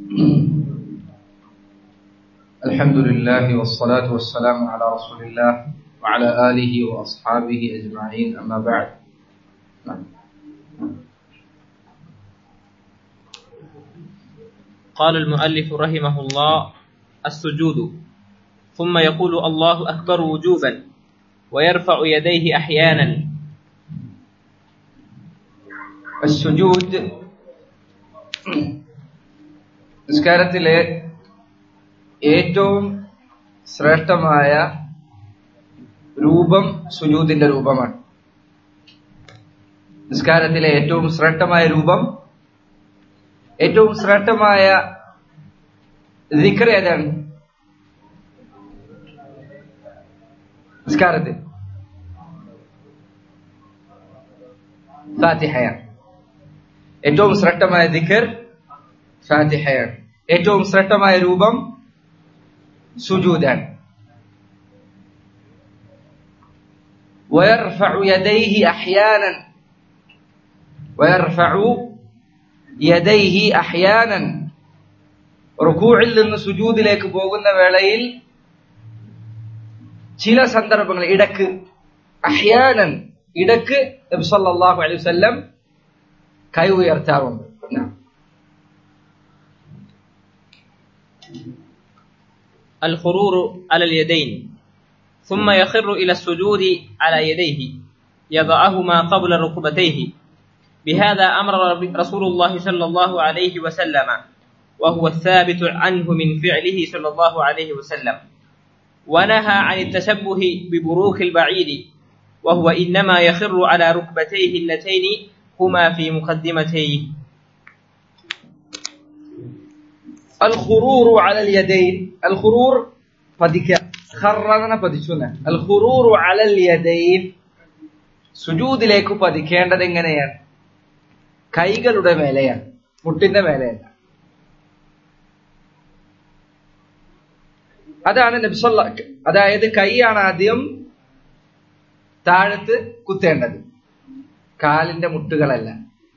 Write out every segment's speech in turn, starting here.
الحمد لله والصلاة والسلام على رسول الله وعلى آله وأصحابه أجمعين أما بعد. قال المؤلف رحمه الله: السجود، ثم يقول الله أكبر وجوبا ويرفع يديه أحيانا. السجود നിസ്കാരത്തിലെ ഏറ്റവും ശ്രേഷ്ഠമായ രൂപം സുജൂദിന്റെ രൂപമാണ്. നിസ്കാരത്തിലെ ഏറ്റവും ശ്രേഷ്ഠമായ രൂപം, ഏറ്റവും ശ്രേഷ്ഠമായ ദിക്ർ ഏതാണ്? നിസ്കാരത്തിൽ ഫാത്തിഹയാണ്. ഏറ്റവും ശ്രേഷ്ഠമായ ദിക്ർ ഫാത്തിഹയാണ്. ഏറ്റവും ശ്രേഷ്ഠമായ രൂപം സുജൂദാണ്. ويرفع يديه أحيانا ويرفع يديه أحيانا റുകൂഇൽ നിന്ന് സുജൂദിലേക്ക് പോകുന്ന വേളയിൽ ചില സന്ദർഭങ്ങളിൽ ഇടക്ക് അഹ്യാനൻ ഇടക്ക് നബി സല്ലല്ലാഹു അലൈഹി വസല്ലം കൈ ഉയർത്താറുണ്ട്. الخرور على اليدين، ثم يخر إلى السجود على يديه يضعهما قبل ركبتيه. بهذا أمر رسول الله صلى الله عليه وسلم، وهو الثابت عنه من فعله صلى الله عليه وسلم. ونهى عن التشبه ببروك البعير، وهو إنما يخر على ركبتيه اللتين هما في مقدمتيه. الخرور على اليدين، الخرور പതിക്ക, ഖററന പതിച്ചുന്ന. الخرور على اليدين, സുജൂദിലേക്ക് പതിക്കേണ്ടത് എങ്ങനെയാണ്? കൈകളുടെ മേലെയാണ്, മുട്ടിന്റെ മേലെയല്ല. അതാണ് നബി സല്ലല്ലാഹു, അതായത് കൈയാണ് ആദ്യം താഴത്ത് കുത്തേണ്ടത്, കാലിന്റെ മുട്ടുകളല്ല.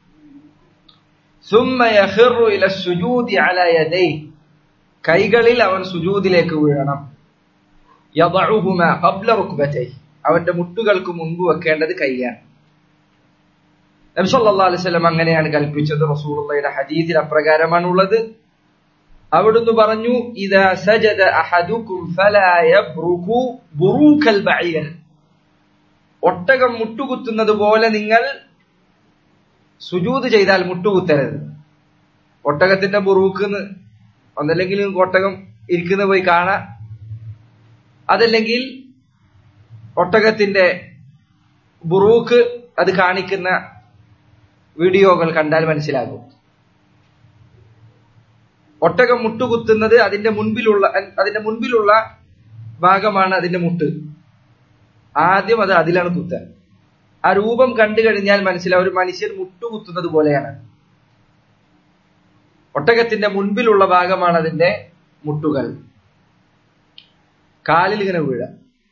ثم يخر الى السجود على يديه, കൈകളിൽ അവൻ സുജൂദിലേക്ക് വീഴണം. يضعهما قبل ركبتيه, അവന്റെ മുട്ടുകൾക്ക് മുൻപ് വെക്കേണ്ടത് കൈയാണ്. നബി സല്ലല്ലാഹു അലൈഹി വസല്ലം അങ്ങനെയാണ് കൽപ്പിച്ചത്. റസൂലുള്ളാഹിയുടെ ഹദീസിൽ അപ്രകാരമാണുള്ളത്. അവിടുന്ന് പറഞ്ഞു: ഇദാ സജദ അഹദുകും ഫലാ യബ്റുകു ബുറൂകൽ ബഈർ, ഒട്ടകം മുട്ടുകുത്തുന്നത് പോലെ നിങ്ങൾ സുജൂദ് ചെയ്താൽ മുട്ടുകുത്തരുത്. ഒട്ടകത്തിന്റെ ബുറൂക്ക് ഒന്നല്ലെങ്കിൽ ഒട്ടകം ഇരിക്കുന്ന പോയി കാണാം, അതല്ലെങ്കിൽ ഒട്ടകത്തിന്റെ ബുറൂക്ക് അത് കാണിക്കുന്ന വീഡിയോകൾ കണ്ടാൽ മനസ്സിലാകും. ഒട്ടകം മുട്ടുകുത്തുന്നത് അതിന്റെ മുൻപിലുള്ള ഭാഗമാണ് അതിന്റെ മുട്ട്. ആദ്യം അത് അതിലാണ് കുത്താൻ. ആ രൂപം കണ്ടു കഴിഞ്ഞാൽ മനസ്സിലാവും ഒരു മനുഷ്യൻ മുട്ടുകുത്തുന്നത് പോലെയാണ്. ഒട്ടകത്തിന്റെ മുൻപിലുള്ള ഭാഗമാണ് അതിന്റെ മുട്ടുകൾ. കാലിൽ ഇങ്ങനെ വീഴ.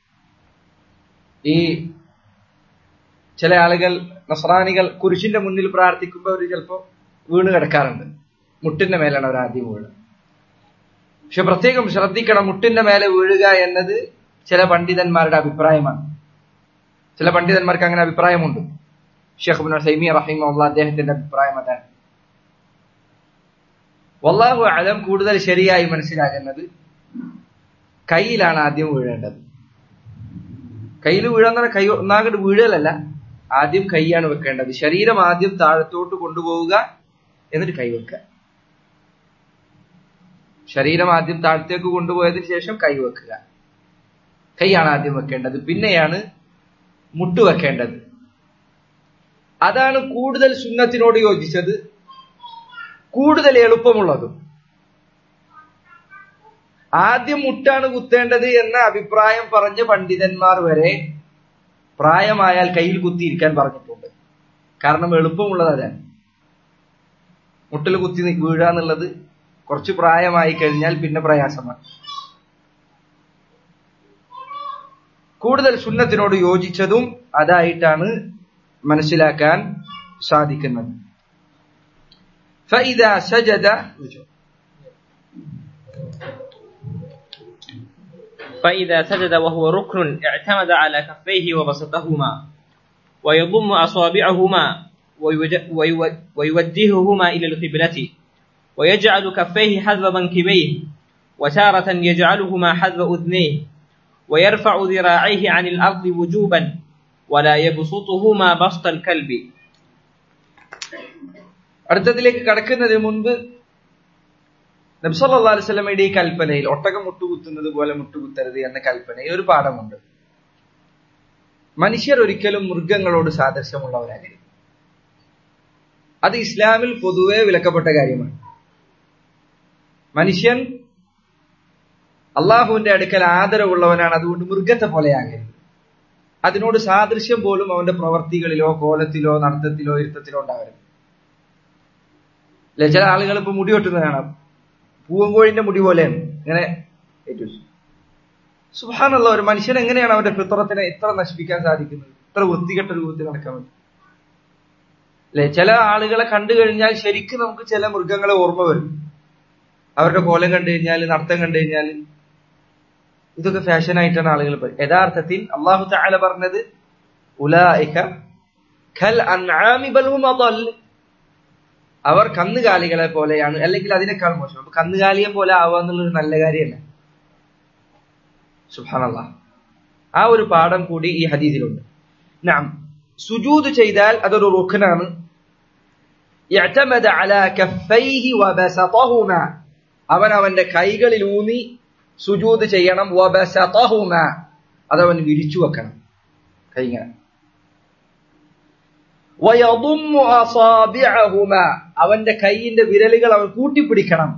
ഈ ചില ആളുകൾ, നസ്രാനികൾ, കുരിശിന്റെ മുന്നിൽ പ്രാർത്ഥിക്കുമ്പോൾ അവർ ചിലപ്പോൾ വീണ് കിടക്കാറുണ്ട്. മുട്ടിന്റെ മേലാണ് അവർ ആദ്യം വീഴുക. പക്ഷെ പ്രത്യേകം ശ്രദ്ധിക്കണം, മുട്ടിന്റെ മേലെ വീഴുക എന്നത് ചില പണ്ഡിതന്മാരുടെ അഭിപ്രായമാണ്. ചില പണ്ഡിതന്മാർക്ക് അങ്ങനെ അഭിപ്രായമുണ്ട്. ഷെയ്ഖ് ഇബ്നു തൈമിയ്യ റഹിമഹുല്ലാഹ്, അദ്ദേഹത്തിന്റെ അഭിപ്രായം അതാണ്. വല്ലാഹു അലം, കൂടുതൽ ശരിയായി മനസ്സിലാകുന്നത് കൈയിലാണ് ആദ്യം വീഴേണ്ടത്. കയ്യിൽ വീഴാന്ന് പറഞ്ഞാൽ കൈ ഒന്നാകട്ട് വീഴലല്ല, ആദ്യം കൈയാണ് വെക്കേണ്ടത്. ശരീരം ആദ്യം താഴത്തോട്ട് കൊണ്ടുപോവുക, എന്നിട്ട് കൈ വെക്കുക. ശരീരം ആദ്യം താഴത്തേക്ക് കൊണ്ടുപോയതിനു ശേഷം കൈ വെക്കുക. കൈയാണ് ആദ്യം വെക്കേണ്ടത്, പിന്നെയാണ് മുട്ടു വെക്കേണ്ടത്. അതാണ് കൂടുതൽ സുന്നത്തിനോട് യോജിച്ചത്, കൂടുതൽ എളുപ്പമുള്ളതും. ആദ്യം മുട്ടാണ് കുത്തേണ്ടത് എന്ന അഭിപ്രായം പറഞ്ഞ പണ്ഡിതന്മാർ വരെ പ്രായമായാൽ കയ്യിൽ കുത്തിയിരിക്കാൻ പറഞ്ഞിട്ടുണ്ട്. കാരണം എളുപ്പമുള്ളത് അതാണ്. മുട്ടിൽ കുത്തി വീഴുക എന്നുള്ളത് കുറച്ച് പ്രായമായി കഴിഞ്ഞാൽ പിന്നെ പ്രയാസമാണ്. കൂടുതൽ സുന്നത്തിനോട് യോജിച്ചതും അതായിട്ടാണ് മനസ്സിലാക്കാൻ സാധിക്കുന്നത്. فإذا سجد فإذا سجد وهو ركن اعتمد على كفيه وبسطهما ويضم أصابعهما ويوجههما إلى القبلة ويجعل كفيه حذو منكبيه وتارة يجعلهما حذو أذنيه ويرفع ذراعيه عن الأرض وجوبا ولا يبسطهما بسط الكلب. അടുത്തതിലേക്ക് കടക്കുന്നതിന് മുൻപ് നബി സല്ലല്ലാഹു അലൈഹി വസല്ലമയുടെ ഈ കൽപ്പനയിൽ ഒട്ടകം മുട്ടുകുത്തുന്നത് പോലെ മുട്ടുകുത്തരുത് എന്ന കൽപ്പനയിൽ ഒരു പാഠമുണ്ട്. മനുഷ്യർ ഒരിക്കലും മൃഗങ്ങളോട് സാദൃശ്യമുള്ളവരാകരുത്. അത് ഇസ്ലാമിൽ പൊതുവെ വിലക്കപ്പെട്ട കാര്യമാണ്. മനുഷ്യൻ അള്ളാഹുവിന്റെ അടുക്കൽ ആദരവുള്ളവനാണ്. അതുകൊണ്ട് മൃഗത്തെ പോലെയാകരുത്. അതിനോട് സാദൃശ്യം പോലും അവന്റെ പ്രവർത്തികളിലോ കോലത്തിലോ നടത്തത്തിലോ ഇരുത്തത്തിലോ ഉണ്ടാവരുത്. ചില ആളുകൾ ഇപ്പൊ മുടി വെട്ടുന്നത് കാണാം. പൂവൻകോഴിന്റെ മുടി പോലെയാണ് ഇങ്ങനെ. സുബ്ഹാനല്ലാഹ്, ഒരു മനുഷ്യൻ എങ്ങനെയാണ് അവന്റെ ഫിത്രത്തിനെ ഇത്ര നശിപ്പിക്കാൻ സാധിക്കുന്നത്? ഇത്ര വൃത്തികെട്ട രൂപത്തിൽ നടക്കാൻ പറ്റും അല്ലെ? ചില ആളുകളെ കണ്ടു കഴിഞ്ഞാൽ ശരിക്കും നമുക്ക് ചില മൃഗങ്ങളെ ഓർമ്മ വരും. അവരുടെ കോലം കണ്ടു കഴിഞ്ഞാൽ, നടത്തം കണ്ടു കഴിഞ്ഞാൽ ഇതൊക്കെ ഫാഷനായിട്ടാണ് ആളുകൾ പറയും. യഥാർത്ഥത്തിൽ അല്ലാഹു തആല പറഞ്ഞത് ഉലൈക കൽ അൻആമി ബൽ ഹും അദൽ, അവർ കന്നുകാലികളെ പോലെയാണ്, അല്ലെങ്കിൽ അതിനേക്കാൾ മോശം. അപ്പൊ കന്നുകാലിയെ പോലെ ആവുക എന്നുള്ളൊരു നല്ല കാര്യമല്ല. സുബ്ഹാനല്ലാഹ്, ആ ഒരു പാഠം കൂടി ഈ ഹദീസിലുണ്ട്. നഅം, സുജൂദ് ചെയ്താൽ അതൊരു റുക്നാണ്. യഅ്തമദ അലാ കഫൈഹി വബസതഹുമാ, അവൻ അവന്റെ കൈകളിൽ ഊന്നി സുജൂദ് ചെയ്യണം. വബസതഹുമാ, അതവൻ വിരിച്ചു വെക്കണം കൈങ്ങനെ. വയദുമ്മു അസാബിഅഹുമാ, അവന്റെ കൈയിന്റെ വിരലുകൾ അവൻ കൂട്ടിപ്പിടിക്കണം.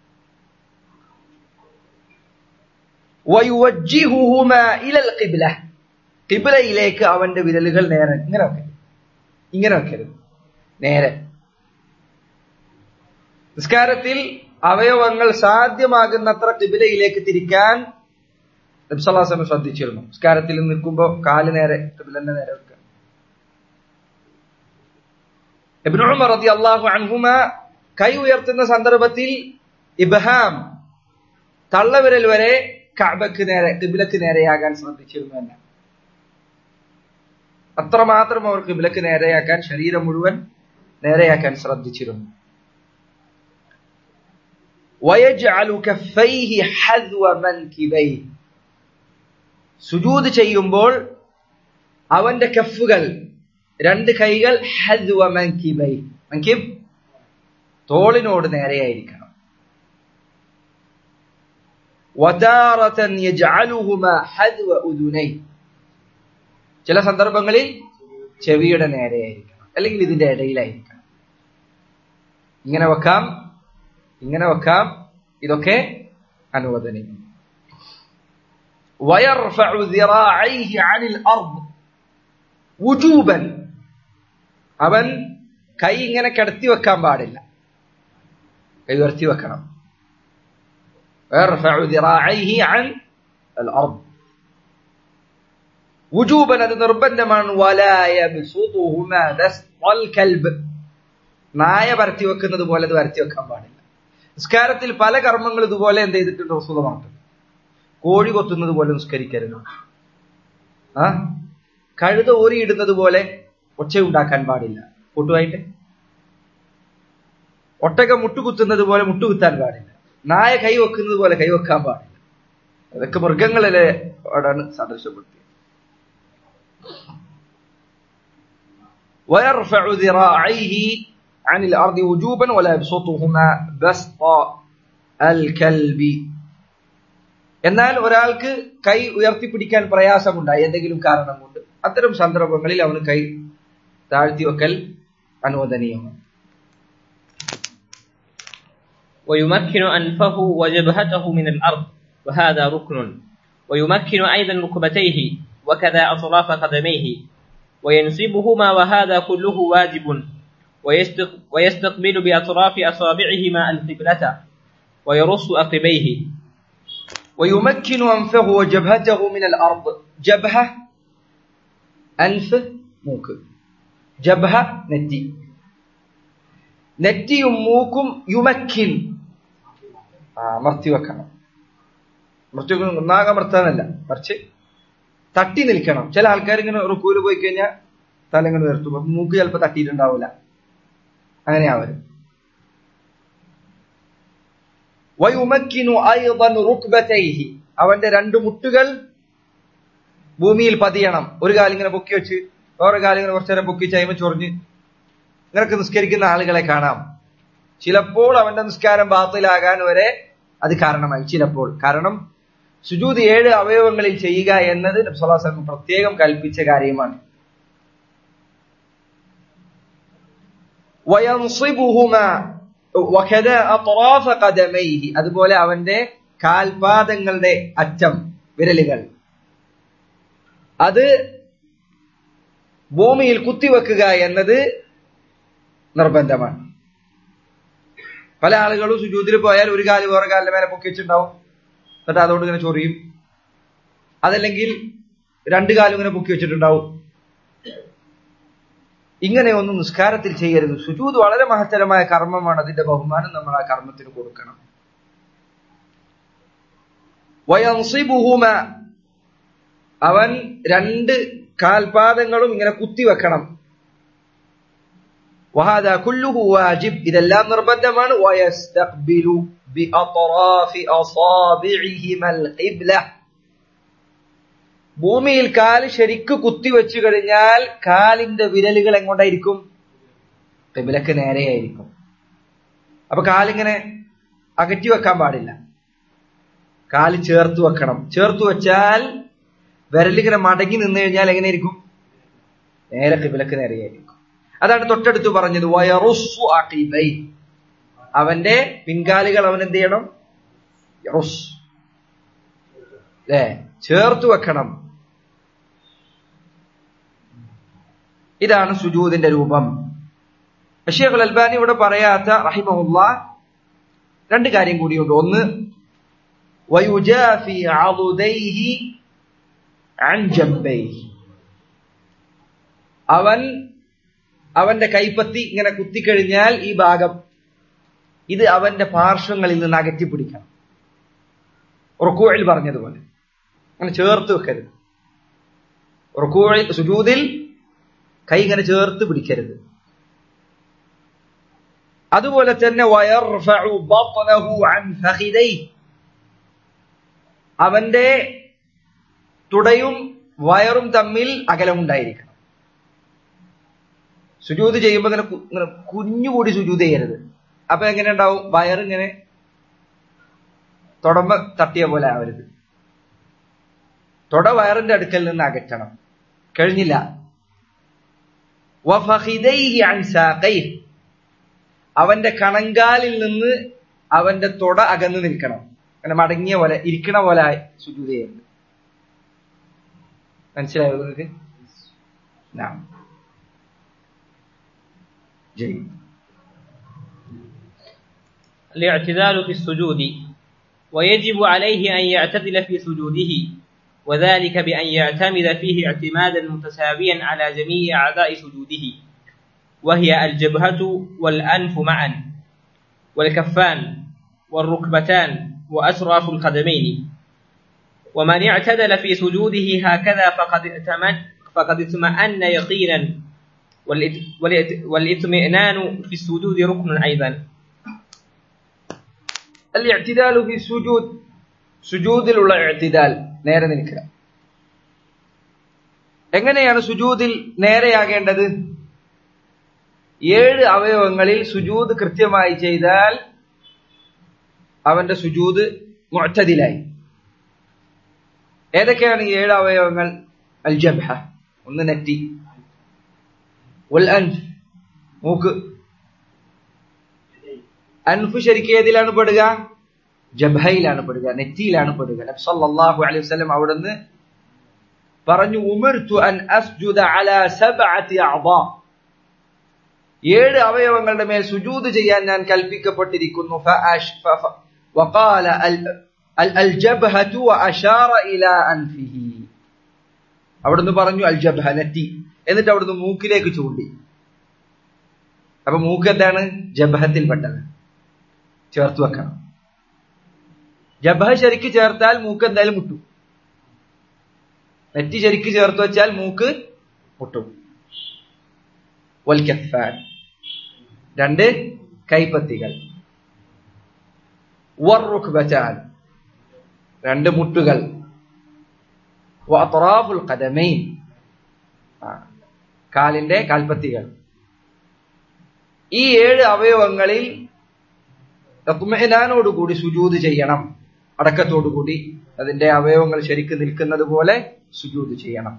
വയുവജ്ജിഹുഹുമാ ഇലൽ ഖിബ്ല, ഖിബ്ലയിലേക്ക് അവന്റെ വിരലുകൾ നേരെ ഇങ്ങനെ വെക്കരുത്, നേരെ. നിസ്കാരത്തിൽ അവയവങ്ങൾ സാധ്യമാകുന്നത്ര ഖിബ്ലയിലേക്ക് തിരിക്കാൻ നബി സല്ലല്ലാഹു അലൈഹി വസല്ലം ശ്രദ്ധിച്ചിരുന്നു. നിസ്കാരത്തിൽ നിൽക്കുമ്പോൾ കാല് നേരെ, ഖിബ്ലന്റെ നേരെ വെക്കുക. ഇബ്നു ഉമർ റളിയല്ലാഹു അൻഹുമ കൈ ഉയർത്തുന്ന സന്ദർഭത്തിൽ ഇബ്ഹാം, തള്ളവിരൽ വരെ കഅബക്ക് നേരെ, ഖിബ്ലക്ക് നേരെയാകാൻ ശ്രദ്ധിച്ചിരുന്നു എന്ന്. അത്രമാത്രം അവർ ഖിബ്ലക്ക് നേരെയാക്കാൻ, ശരീരം മുഴുവൻ നേരെയാക്കാൻ ശ്രദ്ധിച്ചിരുന്നു. വയജ്അലു കഫൈഹി ഹദ്വ മൻകിബൈഹി, സുജൂദ് ചെയ്യുമ്പോൾ അവന്റെ കഫുകൾ, രണ്ട് കൈകൾ, ഹദ്വ മൻകിബൈഹി, മൻകിബ് തോളിനോട് നേരെയായിരിക്കണം. വതാറതൻ യജ്അലുഹുമാ ഹദ്വ ഉദുനൈഹി, ചില സന്ദർഭങ്ങളിൽ ചെവിയുടെ നേരെയായിരിക്കണം, അല്ലെങ്കിൽ ഇതിന്റെ ഇടയിലായിരിക്കണം. ഇങ്ങനെ വെക്കാം, ഇങ്ങനെ വെക്കാം, ഇതൊക്കെ അനുവദനീയം. വയർഫഉ ദിറാഇഹി അനിൽ അർദ് വുജൂബൻ, അവൻ കൈ ഇങ്ങനെ കിടത്തി വെക്കാൻ പാടില്ല, കൈ ഉയർത്തി വെക്കണം. വയർഫഉ ദിറാഇഹി അനിൽ അർദ് വുജൂബൻ, അത് നിർബന്ധമാണ്. വലാ യബ്സുതുഹുമാ ബസ്തൽ കൽബ്, നായ പരത്തി വെക്കുന്നത് പോലെ അത് പരത്തി വെക്കാൻ പാടില്ല. നിസ്കാരത്തിൽ പല കർമ്മങ്ങൾ ഇതുപോലെ എന്ത് ചെയ്തിട്ടുണ്ട് റസൂലുള്ളാഹി? കോഴി കൊത്തുന്നത് പോലെ നിസ്കരിക്കരുത്. കഴുത ഓരിയിടുന്നത് പോലെ ഒച്ചയുണ്ടാക്കാൻ പാടില്ല പൊട്ടുവായിട്ട്. ഒട്ടകം മുട്ടുകുത്തുന്നത് പോലെ മുട്ടുകുത്താൻ പാടില്ല. നായ കൈ വെക്കുന്നത് പോലെ കൈ വെക്കാൻ പാടില്ല. അതൊക്കെ മൃഗങ്ങളിലെ ആണ് സദൃശപ്പെടുത്തിയത്. ويرفع ذراعيه عن الأرض وجوبا ولا يبسطهما بسط الكلب. എന്നാൽ ഒരാൾക്ക് കൈ ഉയർത്തിപ്പിടിക്കാൻ പ്രയാസമുണ്ടായി എന്തെങ്കിലും കാരണം കൊണ്ട്, അത്തരം സന്ദർഭങ്ങളിൽ അവന് കൈ താഴ്ത്തി വെക്കൽ അനുവദനീയമാണ്. ويمكن أنفه وجبهته من الأرض وهذا ركن. ويمكن أيضا ركبتيه وكذا أطراف قدميه وينصبهما وهذا كله واجب. ويستقبل بأطراف أصابعهما القبلة ويرص عقبيه. ويمكن أنفه وجبهته من الأرض. جبهة أنف موك, جبهة نتي, نتي موكم يمكن مرتي وكنا ഒന്നാകമർത്താനല്ല, മറിച്ച് തട്ടി നിൽക്കണം. ചില ആൾക്കാർ ഇങ്ങനെ റുക്കൂല് പോയി കഴിഞ്ഞാൽ തല ഇങ്ങനെ ഉയർത്തും, അപ്പൊ മൂക്ക് ചിലപ്പോൾ തട്ടിയിട്ടുണ്ടാവില്ല. അങ്ങനെയാവരും. വയുമക്കിനു അയ്ളൻ റുക്ബതൈഹി, അവന്റെ രണ്ട് മുട്ടുകൾ ഭൂമിയിൽ പതിയണം. ഒരു കാലിങ്ങനെ പൊക്കി വെച്ച് വേറെ കാലിങ്ങനെ കുറച്ചു നേരം പൊക്കി ചൈമ ചൊറിഞ്ഞ് ഇങ്ങനൊക്കെ നിസ്കരിക്കുന്ന ആളുകളെ കാണാം. ചിലപ്പോൾ അവന്റെ നിസ്കാരം ബാത്തിലാകാൻ വരെ അത് കാരണമായി. ചിലപ്പോൾ കാരണം സുജൂദ് 7 അവയവങ്ങളിൽ ചെയ്യുക എന്നത് നബി സല്ലല്ലാഹു അലൈഹി വസല്ലം പ്രത്യേകം കൽപ്പിച്ച കാര്യമാണ്. വയൻസിബുഹുമാ വകദാ അത്റാഫ ഖദമൈഹി, അതുപോലെ അവന്റെ കാൽപാദങ്ങളുടെ അറ്റം, വിരലുകൾ, അത് ഭൂമിയിൽ കുത്തിവെക്കുക എന്നത് നിർബന്ധമാണ്. പല ആളുകളും സുജൂദിൽ പോയാൽ ഒരു കാല് വേറെ കാലിന്റെ മേലെ പൊക്കി വെച്ചിട്ടുണ്ടാവും, എന്നിട്ട് അതോട് ഇങ്ങനെ ചൊറിയും. അതല്ലെങ്കിൽ 2 കാലും ഇങ്ങനെ പൊക്കി വെച്ചിട്ടുണ്ടാവും. ഇങ്ങനെയൊന്നും നിസ്കാരത്തിൽ ചെയ്യരുത്. സുജൂദ് വളരെ മഹത്തരമായ കർമ്മമാണ്. അതിന്റെ ബഹുമാനം നമ്മൾ ആ കർമ്മത്തിന് കൊടുക്കണം. വയൻസിബുഹുമ, അവൻ 2 കാൽപാദങ്ങളും ഇങ്ങനെ കുത്തിവെക്കണം. വഹാദാ കുല്ലുഹു വാജിബ്, ഇതെല്ലാം നിർബന്ധമാണ്. വയസ്തഖ്ബിലു ബിഅത്റാഫി അസാബിഇഹിമൽ ഖിബ്ല, ഭൂമിയിൽ കാല് ശരിക്ക് കുത്തിവെച്ചു കഴിഞ്ഞാൽ കാലിന്റെ വിരലുകൾ എങ്ങോട്ടായിരിക്കും? ഖിബ്ലക്ക് നേരെയായിരിക്കും. അപ്പൊ കാലിങ്ങനെ അകറ്റി വെക്കാൻ പാടില്ല, കാല് ചേർത്ത് വെക്കണം. ചേർത്ത് വെച്ചാൽ വിരലിങ്ങനെ മടങ്ങി നിന്ന് കഴിഞ്ഞാൽ എങ്ങനെയായിരിക്കും? നേരെ ഖിബ്ലക്ക് നേരെയായിരിക്കും. അതാണ് തൊട്ടടുത്ത് പറഞ്ഞത് വയറുസ്സു അഖിബൈ, അവന്റെ പിൻകാലുകൾ അവൻ എന്ത് ചെയ്യണം? യറുസ്, ചേർത്ത് വെക്കണം. ഇതാണ് സുജൂദിന്റെ രൂപം. ശൈഖുൽ അൽബാനി ഇവിടെ പറയാത്ത റഹിമഹുല്ലാഹ് 2 കാര്യം കൂടിയുണ്ട്. ഒന്ന്, വയുജാഫി അളുദൈഹി അൻ ജംബൈഹി, അവന്റെ കൈപ്പത്തി ഇങ്ങനെ കുത്തിക്കഴിഞ്ഞാൽ ഈ ഭാഗം ഇത് അവന്റെ പാർശ്വങ്ങളിൽ നിന്ന് അകറ്റിപ്പിടിക്കണം. റുകൂഇൽ പറഞ്ഞതുപോലെ അങ്ങനെ ചേർത്ത് വെക്കരുത്. റുകൂഇൽ, സുജൂദിൽ കൈ ഇങ്ങനെ ചേർത്ത് പിടിക്കരുത്. അതുപോലെ തന്നെ വയർഫഉ ബത്നഹു അൻ ഫഖിദൈഹി, അവന്റെ തുടയും വയറും തമ്മിൽ അകലമുണ്ടായിരിക്കണം. സുജൂദ് ചെയ്യുമ്പോൾ ഇങ്ങനെ കുഞ്ഞുകൂടി സുജൂദ് ചെയ്യരുത്. അപ്പൊ എങ്ങനെ ഉണ്ടാവും? വയറിങ്ങനെ തൊടമ്പ തട്ടിയ പോലെ ആവരുത്. തൊട വയറിന്റെ അടുക്കൽ നിന്ന് അകറ്റണം. കഴിഞ്ഞില്ല. വഫഖിദൈഹി അൻ സാഖൈഹി, അവന്റെ കണങ്കാലിൽ നിന്ന് അവന്റെ തൊട അകന്നു നിൽക്കണം. അങ്ങനെ മടങ്ങിയ പോലെ ഇരിക്കണ പോലെ സുജൂദ് ചെയ്യരുത്. മനസ്സിലായോ നിങ്ങൾക്ക്? الاعتدال في السجود، ويجب عليه أن يعتدل في سجوده، وذلك بأن يعتمد فيه اعتمادا متساويا على جميع أعضاء سجوده، وهي الجبهة والأنف معا، والكفان والركبتان وأطراف القدمين. ومن اعتدل في سجوده هكذا فقد اطمأن يقينا، والاطمئنان في السجود ركن أيضا. الاعتدال في السجود, സുജൂദിലുള്ള ഇഅ്തിദാൽ, നേരെ നിൽക്കുക. എങ്ങനെയാണ് സുജൂദിൽ നേരെയാകേണ്ടത്? 7 അവയവങ്ങളിൽ സുജൂദ് കൃത്യമായി ചെയ്താൽ അവന്റെ സുജൂദ് മുഅ്തദിലായി. ഏതൊക്കെയാണ് 7 അവയവങ്ങൾ? അൽ ജബ്ഹ, ഒന്ന് നെറ്റി, വൽ അൻഫ്, മൂക്ക്. അൻഫ് ശരിക്കും ഏതിലാണ് പെടുക? ജബ്ഹയിലാണ് പെടുക, നെറ്റിയിലാണ് പെടുക. നബി സല്ലല്ലാഹു അലൈഹി വസല്ലം അവിടുന്ന് പറഞ്ഞു, ഉമിർതു അൻ അസ്ജുദ അലാ 7 അഅ്ദാ, 7 അവയവങ്ങളുടെ മേൽ സുജൂദ് ചെയ്യാൻ ഞാൻ കൽപ്പിക്കപ്പെട്ടിരിക്കുന്നു. വഖാല അൽ ജബ്ഹതു വഅശാറ ഇലാ അൻഫിഹി, അവിടുന്ന് പറഞ്ഞു അൽ ജബ്ഹ, നെറ്റി, എന്നിട്ട് അവിടുന്ന് മൂക്കിലേക്ക് ചൂണ്ടി. അപ്പൊ മൂക്ക് എന്താണ്? ജബ്ഹത്തിൽപ്പെട്ടത്, ചേർത്ത് വെക്കണം. ജബഹ ശരിക്ക് ചേർത്താൽ മൂക്ക് എന്തായാലും മുട്ടും. നെറ്റി ശരിക്ക് ചേർത്ത് വെച്ചാൽ മൂക്ക് മുട്ടും. വൽ കഫാൻ, രണ്ട് കൈപ്പത്തികൾ. വറുക്ബതാൻ, രണ്ട് മുട്ടുകൾ. വഅത്റാഫുൽ ഖദമൈൻ, കാലിന്റെ കാൽപ്പത്തികൾ. ഈ 7 അവയവങ്ങളിൽ തത്മഇനാനോടുകൂടി സുജൂദ് ചെയ്യണം. അടക്കത്തോടുകൂടി അതിന്റെ അവയവങ്ങൾ ശരിക്ക് നിൽക്കുന്നത് പോലെ സുജൂദ് ചെയ്യണം.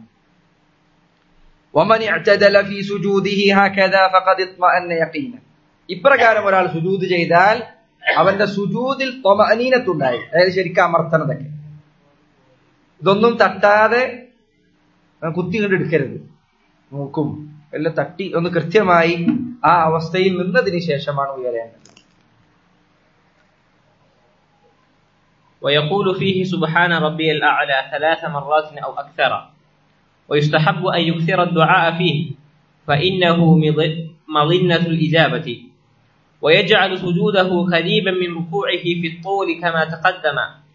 വമൻ ഇഅ്തദല ഫീ സുജൂദിഹി ഹകദാ ഫഖദ് ഇത്മഅന്ന യഖീന. ഇപ്രകാരം ഒരാൾ സുജൂദ് ചെയ്താൽ അവന്റെ സുജൂദിൽ ത്വമഅനീനത്തുണ്ടായി, അതായത് ശരിക്കും അമർത്തണതൊക്കെ. ഇതൊന്നും തട്ടാതെ കുത്തി കണ്ടെടുക്കരുത്. മൂക്കും എല്ലാം തട്ടി ഒന്ന് കൃത്യമായി ആ അവസ്ഥയിൽ നിന്നതിന് ശേഷമാണ് ഉയരേണ്ടത്. ويقول فيه سبحان ربي الأعلى 3 مرات أو أكثر. ويستحب أن يكثر الدعاء فيه فإنه مظنة الإجابة. ويجعل سجوده قريبا من ركوعه في الطول كما تقدم.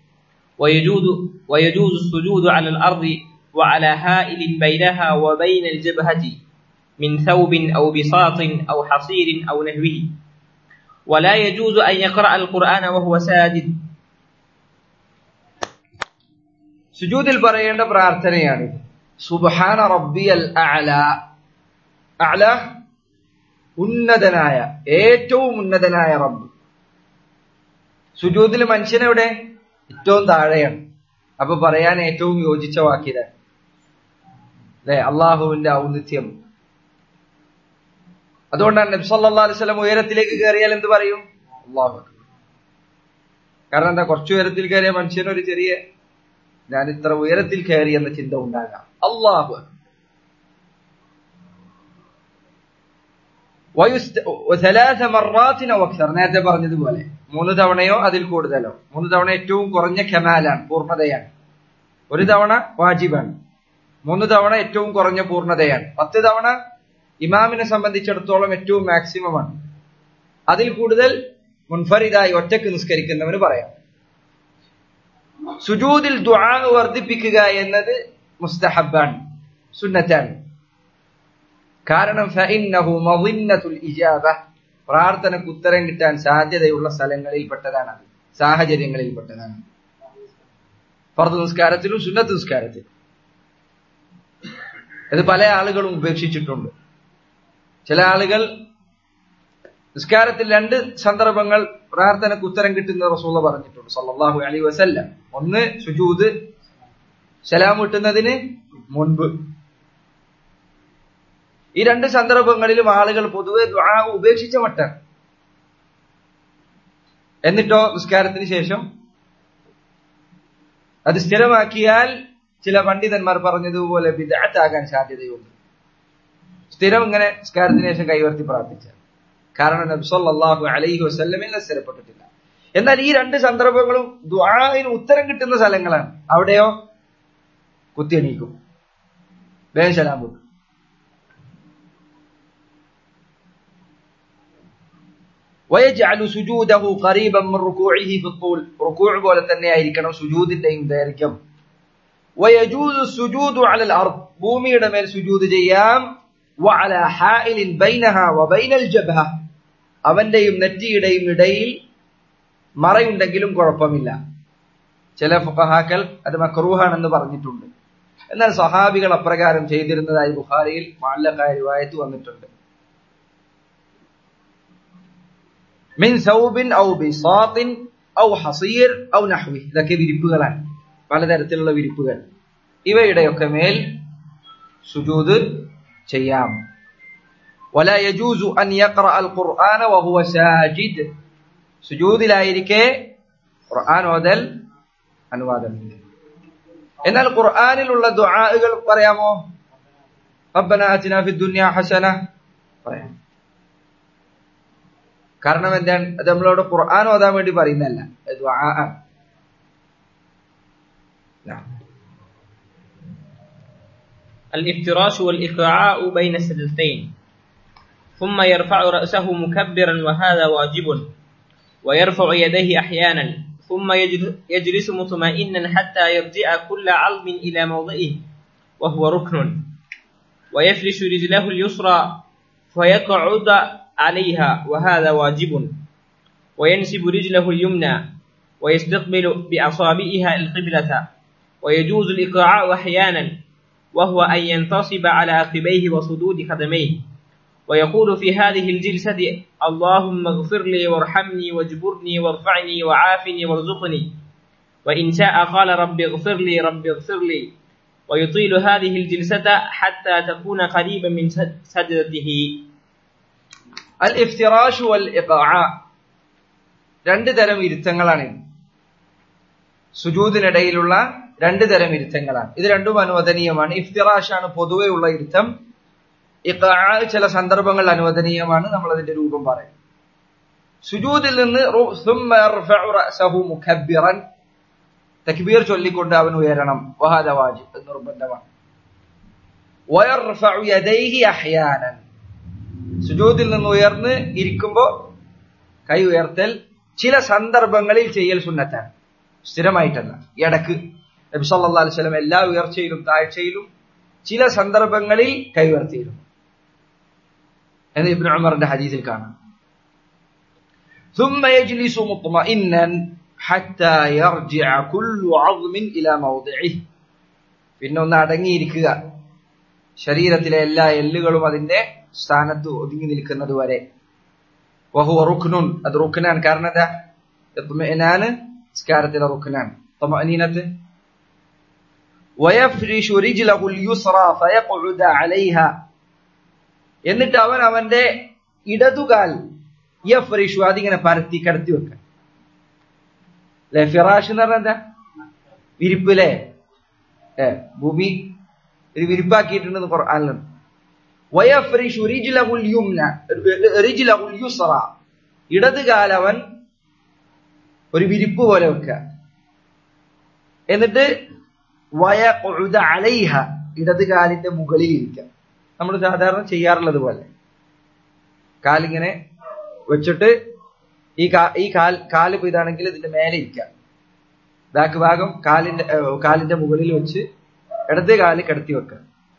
ويجوز السجود على الأرض وعلى هائل بينها وبين الجبهة من ثوب أو بساط أو حصير أو نحوه. ولا يجوز أن يقرأ القرآن وهو ساجد. സുജൂദിൽ പറയേണ്ട പ്രാർത്ഥനയാണ് സുബ്ഹാന റബ്ബിയൽ അഅല. അഅല ഉന്നതനായ, ഏറ്റവും ഉന്നതനായ റബ്ബ്. സുജൂദിൽ മനുഷ്യനെവിടെ? ഏറ്റവും താഴെയാണ്. അപ്പൊ പറയാൻ ഏറ്റവും യോജിച്ച വാക്കിതാണ് അല്ലെ, അള്ളാഹുവിന്റെ ഔന്നിത്യം. അതുകൊണ്ടാണ് നബി സല്ലല്ലാഹു അലൈഹി വസല്ലം ഉയരത്തിലേക്ക് കയറിയാൽ എന്ത് പറയും? അല്ലാഹു അക്ബർ. കാരണം എന്താ, കുറച്ചു ഉയരത്തിൽ കയറിയ മനുഷ്യനൊരു ചെറിയ ഞാൻ ഇത്ര ഉയരത്തിൽ കയറി എന്ന ചിന്ത ഉണ്ടാകാം. അല്ലാഹു അക്ബർ. നേരത്തെ പറഞ്ഞതുപോലെ 3 തവണയോ അതിൽ കൂടുതലോ. 3 തവണ ഏറ്റവും കുറഞ്ഞ കമാലാണ്, പൂർണ്ണതയാണ്. 1 തവണ വാജിബാണ്. 3 തവണ ഏറ്റവും കുറഞ്ഞ പൂർണ്ണതയാണ്. 10 തവണ ഇമാമിനെ സംബന്ധിച്ചിടത്തോളം ഏറ്റവും മാക്സിമമാണ്. അതിൽ കൂടുതൽ മുൻഫരിദായി ഒറ്റക്ക് നിസ്കരിക്കുന്നവന് പറയാം. സുജൂദിൽ ദുആ വർദ്ധിപ്പിക്കുക എന്നത് മുസ്തഹബാണ്, സുന്നത്താണ്. കാരണം ഫഇന്നഹു മദിന്നത്തുൽ ഇജാബ, പ്രാർത്ഥനക്ക് ഉത്തരം കിട്ടാൻ സാധ്യതയുള്ള സ്ഥലങ്ങളിൽപ്പെട്ടതാണ്, സാഹചര്യങ്ങളിൽപ്പെട്ടതാണ്. ഫർദ് നിസ്കാരത്തിലും സുന്നത്ത് നിസ്കാരത്തിലും ഇത് പല ആളുകളും ഉപേക്ഷിച്ചിട്ടുണ്ട്. ചില ആളുകൾ നിസ്കാരത്തിൽ 2 സന്ദർഭങ്ങൾ പ്രാർത്ഥനക്ക് ഉത്തരം കിട്ടുന്ന റസൂൽ പറഞ്ഞിട്ടുണ്ട് സല്ലല്ലാഹു അലൈഹി വസല്ലം. ഒന്ന് സുജൂദ്, സലാം കിട്ടുന്നതിന് മുൻപ്. ഈ 2 സന്ദർഭങ്ങളിലും ആളുകൾ പൊതുവെ ദുആ ഉപേക്ഷിച്ച മട്ടാണ്. എന്നിട്ടോ നിസ്കാരത്തിന് ശേഷം അത് സ്ഥിരമാക്കിയാൽ ചില പണ്ഡിതന്മാർ പറഞ്ഞതുപോലെ ബിദ്അത്താകാൻ സാധ്യതയുണ്ട്. സ്ഥിരം ഇങ്ങനെ നിസ്കാരത്തിന് ശേഷം കൈവർത്തി പ്രാർത്ഥിച്ചാൽ. കാരണം നബി സല്ലല്ലാഹു അലൈഹി വസല്ലമയിൽ സ്ഥിരപ്പെട്ടിട്ടില്ല. എന്നാൽ ഈ 2 സന്ദർഭങ്ങളും ദുആഇന് ഉത്തരം കിട്ടുന്ന സ്ഥലങ്ങളാണ്. അവിടെയോ കുത്തിയണീക്കും, വേഗം സലാം കൊടുക്കും. ويجعل سجوده قريبا من ركوعه في الطول. ركوع പോലെ തന്നെ ആയിരിക്കണം സുജൂദിന്റെയും ദൈർഘ്യം. ويجوز السجود على الارض, ഭൂമിയുടെ മേൽ സുജൂദ് ചെയ്യാം. وعلى حائل بينها وبين الجبهة, അവന്റെയും നെറ്റിയുടെയും ഇടയിൽ മറയുണ്ടെങ്കിലും കുഴപ്പമില്ല. ചില ഫുഖഹാക്കൾ അത് മക്റൂഹാണെന്ന് പറഞ്ഞിട്ടുണ്ട്. എന്നാൽ സഹാബികൾ അപ്രകാരം ചെയ്തിരുന്നതായി ബുഖാരിയിൽ മുഅല്ലഖായ റിവായത്ത് വന്നിട്ടുണ്ട്. മിൻ സൗബിൻ ഔ ബിസാത്തിൻ ഔ ഹസീർ ഔ നഹ്വി, ഇതൊക്കെ വിരിപ്പുകളാണ്, പലതരത്തിലുള്ള വിരിപ്പുകൾ. ഇവയുടെയൊക്കെ മേൽ സുജൂദ് ചെയ്യാം. വലാ യജൂസു അൻ യഖറഅൽ ഖുർആന വഹുവ സാജിദ്, സുജൂദിലായിരിക്കെ ഖുർആൻ ഓതൽ അനുവാദമില്ല. എന്നാൽ ഖുർആനിലുള്ള ദുആകൾ പറയാമോ? റബ്ബനാ ആതിനാ ഫിദ് ദുനിയാ ഹസന പറയാം. കാരണം എന്താണ്, അത് നമ്മളോട് ഖുർആൻ ഓതാൻ വേണ്ടി പറയുന്നതല്ല, അത് ദുആ ആണ്. الافتراش والإقعاء بين السجدتين ثم يرفع رأسه مكبرا وهذا واجب ويرفع يديه أحيانا ثم يجلس مطمئنا حتى يرجع كل عظم إلى موضعه وهو ركن، ويفرش رجله اليسرى فيقعد عليها وهذا واجب، وينسب رجله اليمنى ويستقبل بأصابعها القبلة، ويجوز الإقعاء أحيانا وهو أن ينتصب على عقبيه وصدود قدميه، ويقول في هذه الجلسة: اللهم اغفر لي وارحمني واجبرني وارفعني وعافني وارزقني، وإن شاء قال رب اغفر لي رب اغفر لي، ويطيل هذه الجلسة حتى تكون قريبا من سجدته. الإفتراش والإقعاء രണ്ട് തരം ഇരുത്തങ്ങളാണ്. സുജൂദിനിടയിലുള്ള രണ്ട് തരം ഇരുത്തങ്ങളാണ്. ഇത് രണ്ടും അനുവദനീയമാണ്. ഇഫ്തിറാഷാണ് പൊതുവെ ഉള്ള ഇരുത്തം. ഇഖ്ആ ചില സന്ദർഭങ്ങളിൽ അനുവദനീയമാണ്. നമ്മൾ അതിന്റെ രൂപം പറയും. സുജൂദിൽ നിന്ന് ثم يرفع رأسه مكبرا, തക്ബീർ ചൊല്ലിക്കൊണ്ട് അവൻ ഉയരണം. വഹദ വാജിബ്, അത് നിർബന്ധമാണ്. ويرفع يديه احيانا, സുജൂദിൽ നിന്ന് ഉയർന്ന് ഇരിക്കുമ്പോൾ കൈ ഉയർത്തൽ ചില സന്ദർഭങ്ങളിൽ ചെയ്യൽ സുന്നത്താണ്, സ്ഥിരമായിട്ടല്ല. ഇടക്ക് നബി സല്ലല്ലാഹു അലൈഹി വസല്ലം എല്ലാ ഉയർച്ചയിലും താഴ്ചയിലും ചില സന്ദർഭങ്ങളിൽ കൈ ഉയർത്തിയിരുന്നു എന്ന് ഇബ്നു ഉമറിന്റെ ഹദീസിൽ കാണാം. ثم يجلس مطمئنا حتى يرجع كل عظم الى موضعه, പിന്നെ ഒന്ന് അടങ്ങിയിരിക്കുക, ശരീരത്തിലെ എല്ലാ എല്ലുകളും അതിന്റെ സ്ഥാനത്ത് ഒതുങ്ങി നിൽക്കുന്നത് വരെ. വഹുവ റുക്നുൻ, അത് റുക്നാണ്. കാരണം എന്താ? ഇത്മിനാന് നിസ്കാരത്തിലെ റുക്നാണ്, തമഅനീനത്ത്. വയഫ്രിഷു റിജ്ലഹുൽ യുസ്റ ഫയഖഉദ അലൈഹ, എന്നിട്ട് അവൻ അവന്റെ ഇടതുകാൽ യഫ്രിഷു, അതിങ്ങനെ പരത്തി കിടത്തി വെക്കാൻ. അല്ലെ ഫിറാഷ് എന്ന് പറഞ്ഞാൽ എന്താ? വിരിപ്പിലെ ഭൂമി ഒരു വിരിപ്പാക്കിയിട്ടുണ്ടെന്ന് ഖുർആനിലുണ്ട്. വയഫ്രിഷു റിജ്ലഹുൽ യുംന റിജ്ലഹുൽ യുസ്റ, ഇടതുകാൽ അവൻ ഒരു വിരിപ്പ് പോലെ വെക്കുക. എന്നിട്ട് വയഖഉദ അലൈഹ, ഇടതുകാലിന്റെ മുകളിൽ ഇരിക്കുക. നമ്മൾ സാധാരണ ചെയ്യാറുള്ളത് പോലെ കാലിങ്ങനെ വെച്ചിട്ട് ഈ കാല് ഇതാണെങ്കിൽ ഇതിന്റെ മേലെ ഇരിക്കുക. ബാക്ക് ഭാഗം കാലിന്റെ മുകളിൽ വെച്ച് ഇടത് കാല് കിടത്തി വെക്കുക.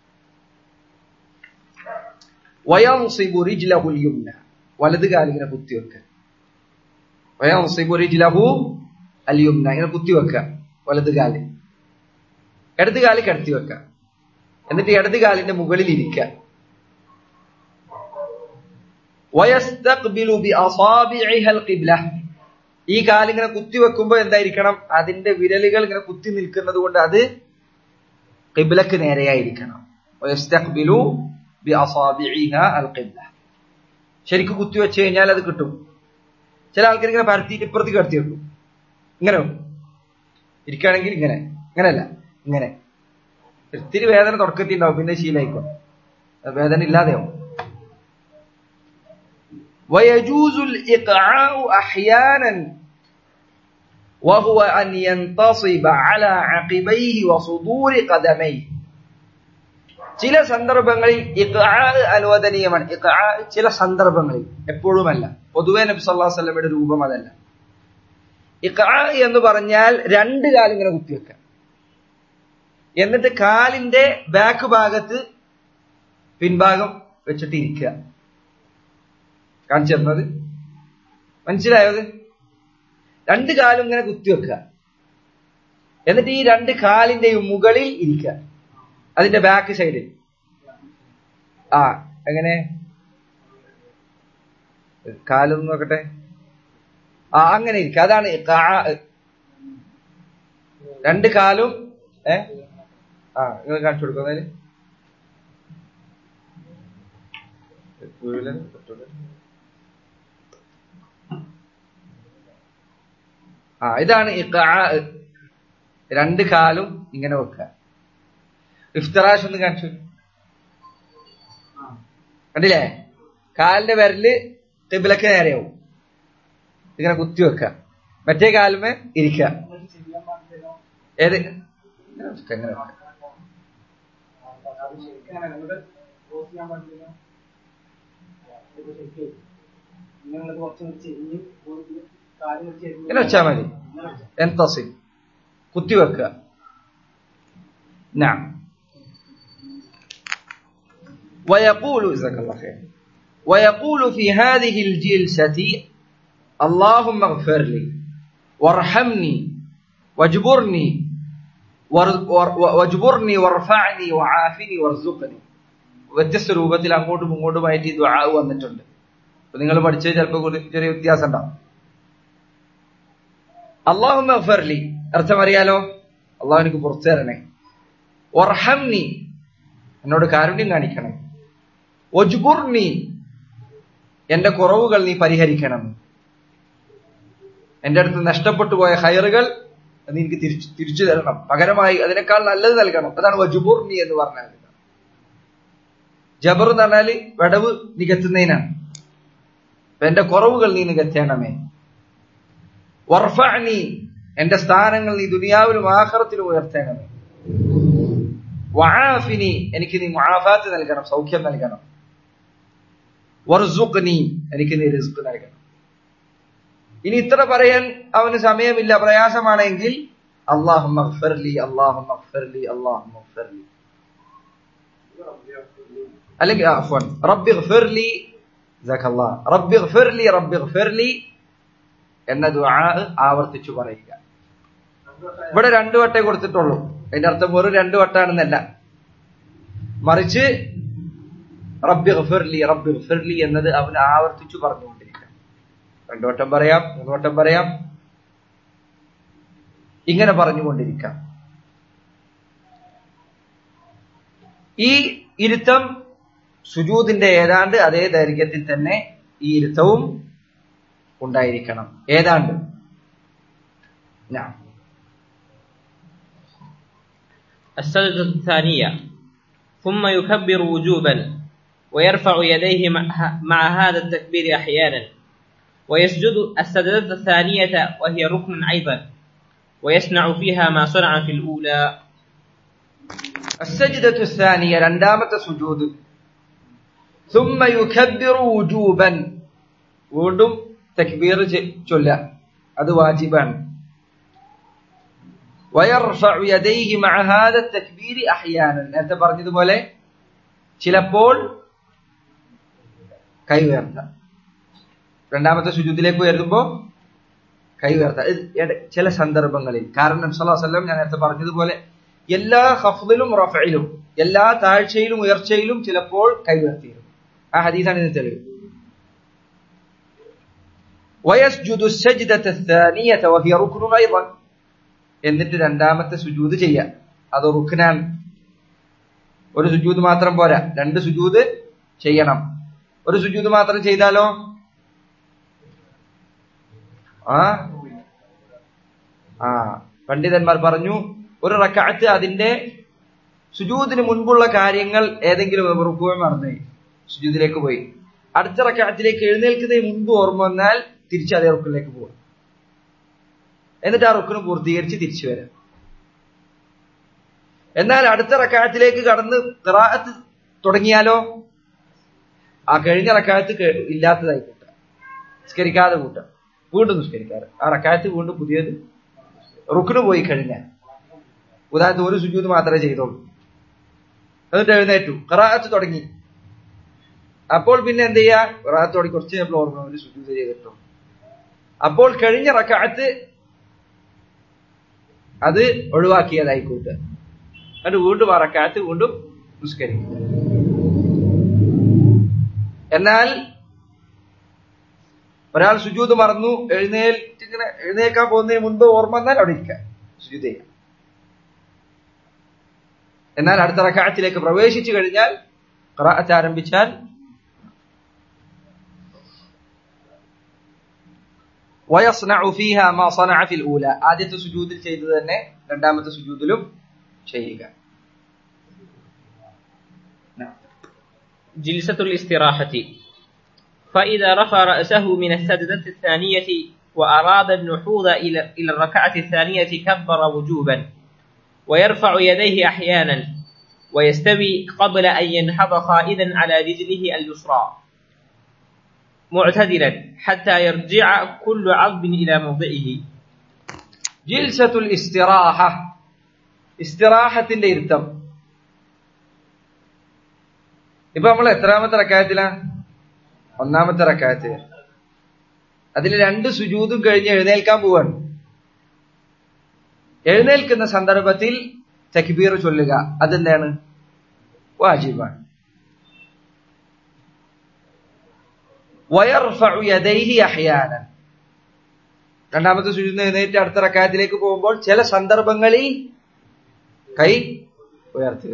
വയൻസിബു റിജ്ലഹുൽ യുംന, വലത് കാലിങ്ങനെ കുത്തി വെക്കുക. വയൻസിബു റിജ്ലഹു അൽ യുംന, ഇങ്ങനെ കുത്തി വെക്കുക വലത് കാല്. ഇടത് കാല് കിടത്തി വെക്കുക. എന്നിട്ട് ഇടത് കാലിന്റെ മുകളിൽ ഇരിക്കുക. വയസ്തഖ്ബിലു ബിഅസാബിഇഹ അൽഖിബ്ല, ഈ കാലിങ്ങനെ കുത്തി വെക്കുമ്പോൾ എന്തായിരിക്കണം? അതിന്റെ വിരലുകൾ ഇങ്ങനെ കുത്തി നിൽക്കുന്നത് കൊണ്ട് അത് ഖിബ്ലക്ക് നേരെയായിരിക്കണം. വയസ്തഖ്ബിലു ബിഅസാബിഇഹ അൽഖിബ്ല, ശരിക്കും കുത്തി വെച്ച് കഴിഞ്ഞാൽ അത് കിട്ടും. ചില ആൾക്കാർ ഇങ്ങനെ പരത്തിയിട്ട് ഇപ്പുറത്ത് കിടത്തി വെക്കും. ഇങ്ങനെ ഇരിക്കുകയാണെങ്കിൽ ഇങ്ങനെ, ഇങ്ങനെയല്ല, ഇങ്ങനെ. ഇത്തിരി വേദന തുടക്കത്തിൽ ഉണ്ടാവും, പിന്നെ ശീലായിക്കോ, വേദന ഇല്ലാതെയാവും. ويجوز الإقعاء أحيانا وهو أن ينتصب على عقبيه وصدور قدميه, ചില സന്ദർഭങ്ങളിൽ ഇഖ്ആ അനുവദനീയമാണ്. ഇഖ്ആ ചില സന്ദർഭങ്ങളിൽ, എപ്പോഴുമല്ല. പൊതുവെ നബി സല്ലല്ലാഹു അലൈഹി വസല്ലമയുടെ രൂപം അതല്ല. ഇഖ്ആ എന്ന് പറഞ്ഞാൽ രണ്ട് കാലും ഇങ്ങനെ കുത്തിവെക്കുക, എന്നിട്ട് കാലിന്റെ ബാക്ക് ഭാഗത്ത് പിൻഭാഗം വെച്ചിട്ട് ഇരിക്കുക. കാണിച്ചു തന്നത് മനസ്സിലായത്? രണ്ട് കാലും ഇങ്ങനെ കുത്തിവെക്കുക, എന്നിട്ട് ഈ രണ്ട് കാലിന്റെയും മുകളിൽ ഇരിക്കുക, അതിന്റെ ബാക്ക് സൈഡിൽ. എങ്ങനെ കാലൊന്ന് നോക്കട്ടെ. അങ്ങനെ ഇരിക്കുക, അതാണ് ഇഖ്ആ. രണ്ട് കാലും നിങ്ങൾ കാണിച്ചു കൊടുക്കുന്നതിന് ഇതാണ് ഇഖ്ആ. രണ്ട് കാലും ഇങ്ങനെ വെക്കുക. ഇഫ്തിറാഷ് ഒന്ന് കാണിച്ചു, കണ്ടില്ലേ? കാലിന്റെ വിരല് ഖിബ്ലക്ക് നേരെയാവും, ഇങ്ങനെ കുത്തി വെക്കുക. മറ്റേ കാലുമേ ഇരിക്കുക. ഏത് എങ്ങനെ ഇങ്ങനെ വെച്ചാൽ മതി. എൻതസിൽ കുത്തിവെക്കുക. نعم. ويقول في هذه الجلسة اللهم اغفر لي وارحمني واجبرني وارفعني وعافني وارزقني. വ്യത്യസ്ത രൂപത്തിൽ അങ്ങോട്ടും ഇങ്ങോട്ടുമായിട്ട് ഈ ദുആ വന്നിട്ടുണ്ട്. അപ്പൊ നിങ്ങൾ പഠിച്ചത് ചിലപ്പോൾ ചെറിയ വ്യത്യാസം ഉണ്ടാവും. അല്ലാഹുമ്മ ഗ്ഫിർ ലി അർത്ഥം അറിയാലോ, അള്ളാഹു എനിക്ക് പുറത്തു തരണേ. വർഹംനി എന്നോട് കാരുണ്യം കാണിക്കണം. വജ്ബുർനി എന്റെ കുറവുകൾ നീ പരിഹരിക്കണം. എന്റെ അടുത്ത് നഷ്ടപ്പെട്ടു പോയ ഖൈറുകൾ നീ എനിക്ക് തിരിച്ചു തരണം, പകരമായി അതിനേക്കാൾ നല്ലത് നൽകണം. അതാണ് വജ്ബുർനി എന്ന് പറഞ്ഞാൽ. ജബർ എന്ന് പറഞ്ഞാല് വിടവ് നികത്തുന്നതിനാണ്. എന്റെ കുറവുകൾ നീ നികത്തേണമേ. വർഫഅനി എന്റെ സ്ഥാനങ്ങൾ നീ ദുനിയാവിലും ആഖിറത്തിലും ഉയർത്തേണമേ. വആഫിനി എനിക്ക് നീ മുആഫാത്ത് നൽകണം, സൗഖ്യം നൽകണം. വർസുഖ്നി എനിക്ക് നീ റിസ്ക് നൽകണം. ഇനി ഇത്ര പറയാൻ അവന് സമയമില്ല, പ്രയാസമാണെങ്കിൽ അല്ലാഹുമ്മ ഗ്ഫിർ ലി അല്ലാഹുമ്മ ഗ്ഫിർ ലി അല്ലാഹുമ്മ ഗ്ഫിർ ലി, അല്ലെങ്കിൽ അഫ്വൻ റബ്ബി ഗ്ഫിർ ലി ജസക്കല്ലാഹ് റബ്ബി ഗ്ഫിർ ലി റബ്ബി ഗ്ഫിർ ലി എന്ന ദുആ ആവർത്തിച്ചു പറയുക. ഇവിടെ 2 വട്ടേ കൊടുത്തിട്ടുള്ളൂ. അതിന്റെ അർത്ഥം വെറും 2 വട്ടാണെന്നല്ല, മറിച്ച് റബ്ബി ഗ്ഫിർ ലി എന്നത് അവൻ ആവർത്തിച്ചു പറഞ്ഞുകൊണ്ടിരിക്കണം. 2 വട്ടം പറയാം, 3 വട്ടം പറയാം, ഇങ്ങനെ പറഞ്ഞുകൊണ്ടിരിക്കാം. ഈ ഇരുത്തം സുജൂദിന്റെ ഏതാണ്ട് അതേ ദൈർഘ്യത്തിൽ തന്നെ ഈ ഇരുത്തവും ഉണ്ടായിരിക്കണം. ഏതാണ്ട് السجدة الثانية ثم يكبر وجوبا ويرفع يديه مع هذا التكبير أحيانا ويسجد السجدة الثانية وهي ركن أيضا ويصنع فيها ما صنع في الأولى. السجدة الثانية രണ്ടാമത്തെ സുജൂദ്. ثم يكبر وجوبا വീണ്ടും തക്ബീർ ചൊല്ല, അത് വാജിബാണ്. ويرفع يديه مع هذا التكبير احيانا നേരത്തെ പറഞ്ഞതുപോലെ ചിലപ്പോൾ കൈ ഉയർത്താം. രണ്ടാമത്തെ സുജൂദിലേക്ക് ഉയരുമ്പോൾ കൈ ഉയർത്താം ചില സന്ദർഭങ്ങളിൽ. കാരണം നബി സല്ലല്ലാഹു അലൈഹി വസല്ലം ഞാൻ നേരത്തെ പറഞ്ഞതുപോലെ എല്ലാ ഖഫ്ദിലും റഫഇലും എല്ലാ താഴ്ചയിലും ഉയർച്ചയിലും ചിലപ്പോൾ കൈ ഉയർത്തിയിരുന്നു. ആ ഹദീസാണ് ഇതിന് തെളിവ്. ويسجد السجدة الثانية وهي ركن أيضا എന്നിട്ട് രണ്ടാമത്തെ സുജൂദ് ചെയ്യാം, അത് റുക്നാണ്. ഒരു സുജൂദ് മാത്രം പോരാ, 2 സുജൂദ് ചെയ്യണം. ഒരു സുജൂദ് മാത്രം ചെയ്താലോ പണ്ഡിതന്മാർ പറഞ്ഞു ഒരു റക്അത്ത് അതിന്റെ സുജൂദിന് മുൻപുള്ള കാര്യങ്ങൾ ഏതെങ്കിലും റുക്കൂഅ് മറന്നു സുജൂദിലേക്ക് പോയി, അടുത്ത റക്അത്തിലേക്ക് എഴുന്നേൽക്കുന്നതിന് മുൻപ് ഓർമ്മ വന്നാൽ തിരിച്ച് അതേ റുക്കിലേക്ക് പോവാം, എന്നിട്ട് ആ റുക്കിന് പൂർത്തീകരിച്ച് തിരിച്ചു വരാം. എന്നാൽ അടുത്ത റക്അത്തിലേക്ക് കടന്ന് ഖിറാഅത്ത് തുടങ്ങിയാലോ ആ കഴിഞ്ഞ റക്അത്ത് ഇല്ലാത്തതായി കൂട്ടാം, നിസ്കരിക്കാതെ കൂട്ടാം, വീണ്ടും നിസ്കരിക്കാറ്, ആ റക്അത്ത് വീണ്ടും പുതിയത് റുക്കിന് പോയി കഴിഞ്ഞാൽ. ഉദാഹരണത്തിന് ഒരു സുജൂദ് മാത്രമേ ചെയ്തോളൂ, എന്നിട്ട് എഴുന്നേറ്റു ഖിറാഅത്ത് തുടങ്ങി, അപ്പോൾ പിന്നെ എന്ത് ചെയ്യാ, ഖിറാഅത്ത് തുടങ്ങി കുറച്ച് നമ്മൾ ഓർമ്മ ഒരു സുജൂദ് ചെയ്തിട്ടോ, അപ്പോൾ കഴിഞ്ഞ റക്അത്ത് അത് ഒഴിവാക്കിയതായി കൂട്ടുക, എന്നിട്ട് വീണ്ടും ആ റക്അത്ത് വീണ്ടും നിസ്കരിക്കും. എന്നാൽ ഒരാൾ സുജൂദ് മറന്നു എഴുന്നേൽക്കാൻ പോകുന്നതിന് മുൻപ് ഓർമ്മ വന്നാൽ അവിടെ ഇരിക്കാം, സുജൂദ് ചെയ്യാം. എന്നാൽ അടുത്ത റക്അത്തിലേക്ക് പ്രവേശിച്ചു കഴിഞ്ഞാൽ ഖിറാഅത്ത് ആരംഭിച്ചാൽ ويصنع فيها ما صنع في الأولى ആദ്യത്തെ സുജൂദിൽ ചെയ്തത് തന്നെ രണ്ടാമത്തെ സുജൂദിലും ചെയ്യുക. جلسة الاستراحة فإذا رفع رأسه من السجدة الثانية وأراد النهوض إلى الركعة الثانية كبر وجوبا ويرفع يديه أحيانا ويستوي قبل أن ينهض قائدا على رجله اليسرى معتدلا حتى يرجع كل عظم إلى موضعه. ജിൽസത്തുൽ ഇസ്തിറാഹ, ഇസ്തിറാഹത്തിന്റെ ഇരുത്തം. ഇപ്പൊ നമ്മൾ എത്രാമത്തെ റക്അത്തിലാ? ഒന്നാമത്തെ റക്അത്തില്. അതിൽ 2 സുജൂദും കഴിഞ്ഞ് എഴുന്നേൽക്കാൻ പോവാണ്. എഴുന്നേൽക്കുന്ന സന്ദർഭത്തിൽ തക്ബീർ ചൊല്ലുക അതെന്താണ്? വാജിബാണ്. വയർഫഉ യദൈഹി അഹ്യാനൻ, രണ്ടാമത്തെ സുജൂദിൽ എഴുന്നേറ്റ് അടുത്ത റക്അത്തിലേക്ക് പോകുമ്പോൾ ചില സന്ദർഭങ്ങളിൽ കൈ ഉയർത്തുക.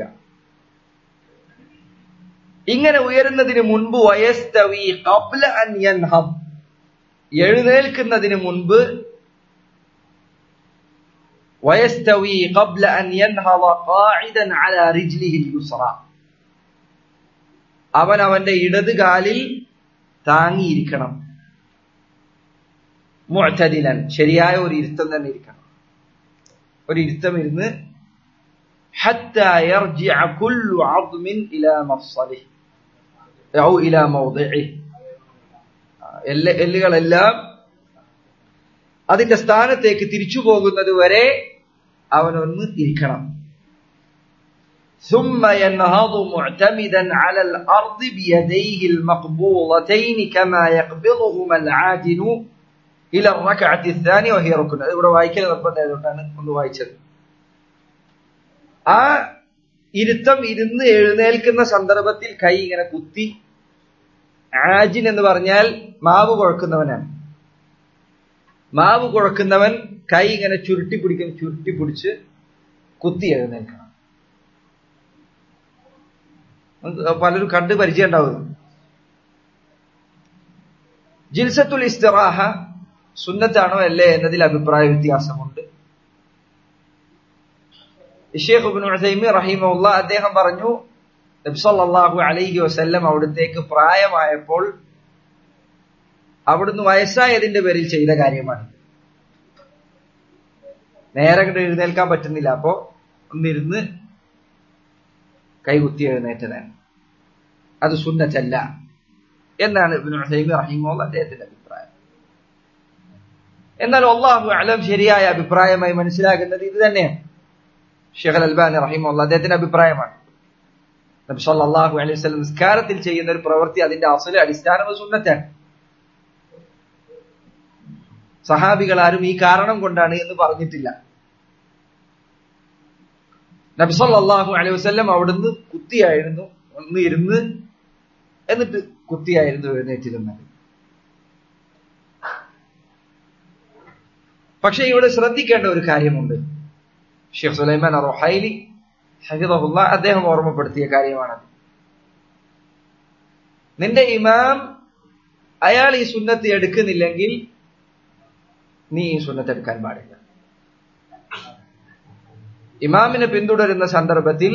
ഇങ്ങനെ ഉയരുന്നതിന് മുൻപ് വയസ്തവി ഖബ്ല അൻ യൻഹദ്, എഴുന്നേൽക്കുന്നതിന് മുൻപ് വയസ്തവി ഖബ്ല അൻ യൻഹദ ഖാഇദൻ അലാ റിജ്ലിഹിൽ യുസ്റ, അവൻ അവന്റെ ഇടത് കാലിൽ താങ്ങിയിരിക്കണം. മുഅ്തദിലൻ, ശരിയായ ഒരു ഇരുത്തം തന്നെ ഇരിക്കണം. ഒരു ഇരുത്തം ഇരുന്ന് ഹത്താ യർജിഅ കുല്ലു അദ്മിൻ ഇലാ മഫ്സലിഹി ഔ ഇലാ മൗദിഇഹി, എല്ലുകളെല്ലാം അതിന്റെ സ്ഥാനത്തേക്ക് തിരിച്ചു പോകുന്നത് വരെ അവനൊന്ന് ഇരിക്കണം. ثم ينهض معتمدا على الأرض بيديه المقبوضتين كما يقبضهما العاجن إلى الركعة الثانية وهي ركن. ഇവിടെ വായിക്കൽ നിർബന്ധമായതുകൊണ്ടാണ് ഒന്ന് വായിച്ചത്. ആ ഇരുത്തം ഇരുന്ന് എഴുന്നേൽക്കുന്ന സന്ദർഭത്തിൽ കൈ ഇങ്ങനെ കുത്തി, ആജിൻ എന്ന് പറഞ്ഞാൽ മാവ് കുഴക്കുന്നവനാണ്. മാവ് കുഴക്കുന്നവൻ കൈ ഇങ്ങനെ ചുരുട്ടി പിടിച്ച് കുത്തി എഴുന്നേൽക്കണം. പലരും കണ്ട് പരിചയം ഉണ്ടാവുന്നു. ജിൽസത്തുൽ ഇസ്തിറാഹ സുന്നത്താണോ അല്ലേ എന്നതിൽ അഭിപ്രായ വ്യത്യാസമുണ്ട്. ശൈഖ് ഇബ്നു ഉസൈമീൻ റഹിമഹുല്ലാഹ് അദ്ദേഹം പറഞ്ഞു, നബി സല്ലല്ലാഹു അലൈഹി വസല്ലം അവിടത്തേക്ക് പ്രായമായപ്പോൾ അവിടുന്ന് വയസ്സായതിന്റെ പേരിൽ ചെയ്ത കാര്യമാണ്. നേരെ കണ്ട് എഴുന്നേൽക്കാൻ പറ്റുന്നില്ല, അപ്പോ ഒന്നിരുന്ന് കൈകുത്തി എഴുന്നേറ്റതാണ്. അത് സുന്നത്തല്ല എന്നാണ് ഇബ്നു ഉസൈമീൻ റഹിമഹുല്ലാഹ് അദ്ദേഹത്തിന്റെ അഭിപ്രായം. എന്നാൽ അല്ലാഹു അഅലം ശരിയായ അഭിപ്രായമായി മനസ്സിലാക്കുന്നത് ഇത് തന്നെയാണ്. ശൈഖ് അൽ-അൽബാനി റഹിമഹുല്ലാഹ് അദ്ദേഹത്തിന്റെ അഭിപ്രായമാണ്. നബി സല്ലല്ലാഹു അലൈഹി വസല്ലം നിസ്കാരത്തിൽ ചെയ്യുന്ന ഒരു പ്രവൃത്തി അതിന്റെ അടിസ്ഥാനം സുന്നത്താണ്. സഹാബികൾ ആരും ഈ കാരണം കൊണ്ടാണ് എന്ന് പറഞ്ഞിട്ടില്ല. നബി സല്ലല്ലാഹു അലൈഹി വസല്ലം അവിടുന്ന് കുത്തിയായിരുന്നു, ഒന്ന് ഇരുന്ന് എന്നിട്ട് കുത്തിയായിരുന്നു എഴുന്നേറ്റിരുന്നത്. പക്ഷെ ഇവിടെ ശ്രദ്ധിക്കേണ്ട ഒരു കാര്യമുണ്ട്. ഷെയ്ഖ് സുലൈമാൻ അർ-റുഹൈലി ഹഫിദഹുല്ലാഹ് അദ്ദേഹം ഓർമ്മപ്പെടുത്തിയ കാര്യമാണത്. നിന്റെ ഇമാം അയാൾ ഈ സുന്നത്ത് എടുക്കുന്നില്ലെങ്കിൽ നീ ഈ സുന്നത്ത് എടുക്കാൻ പാടില്ല. ഇമാമിനെ പിന്തുടരുന്ന സന്ദർഭത്തിൽ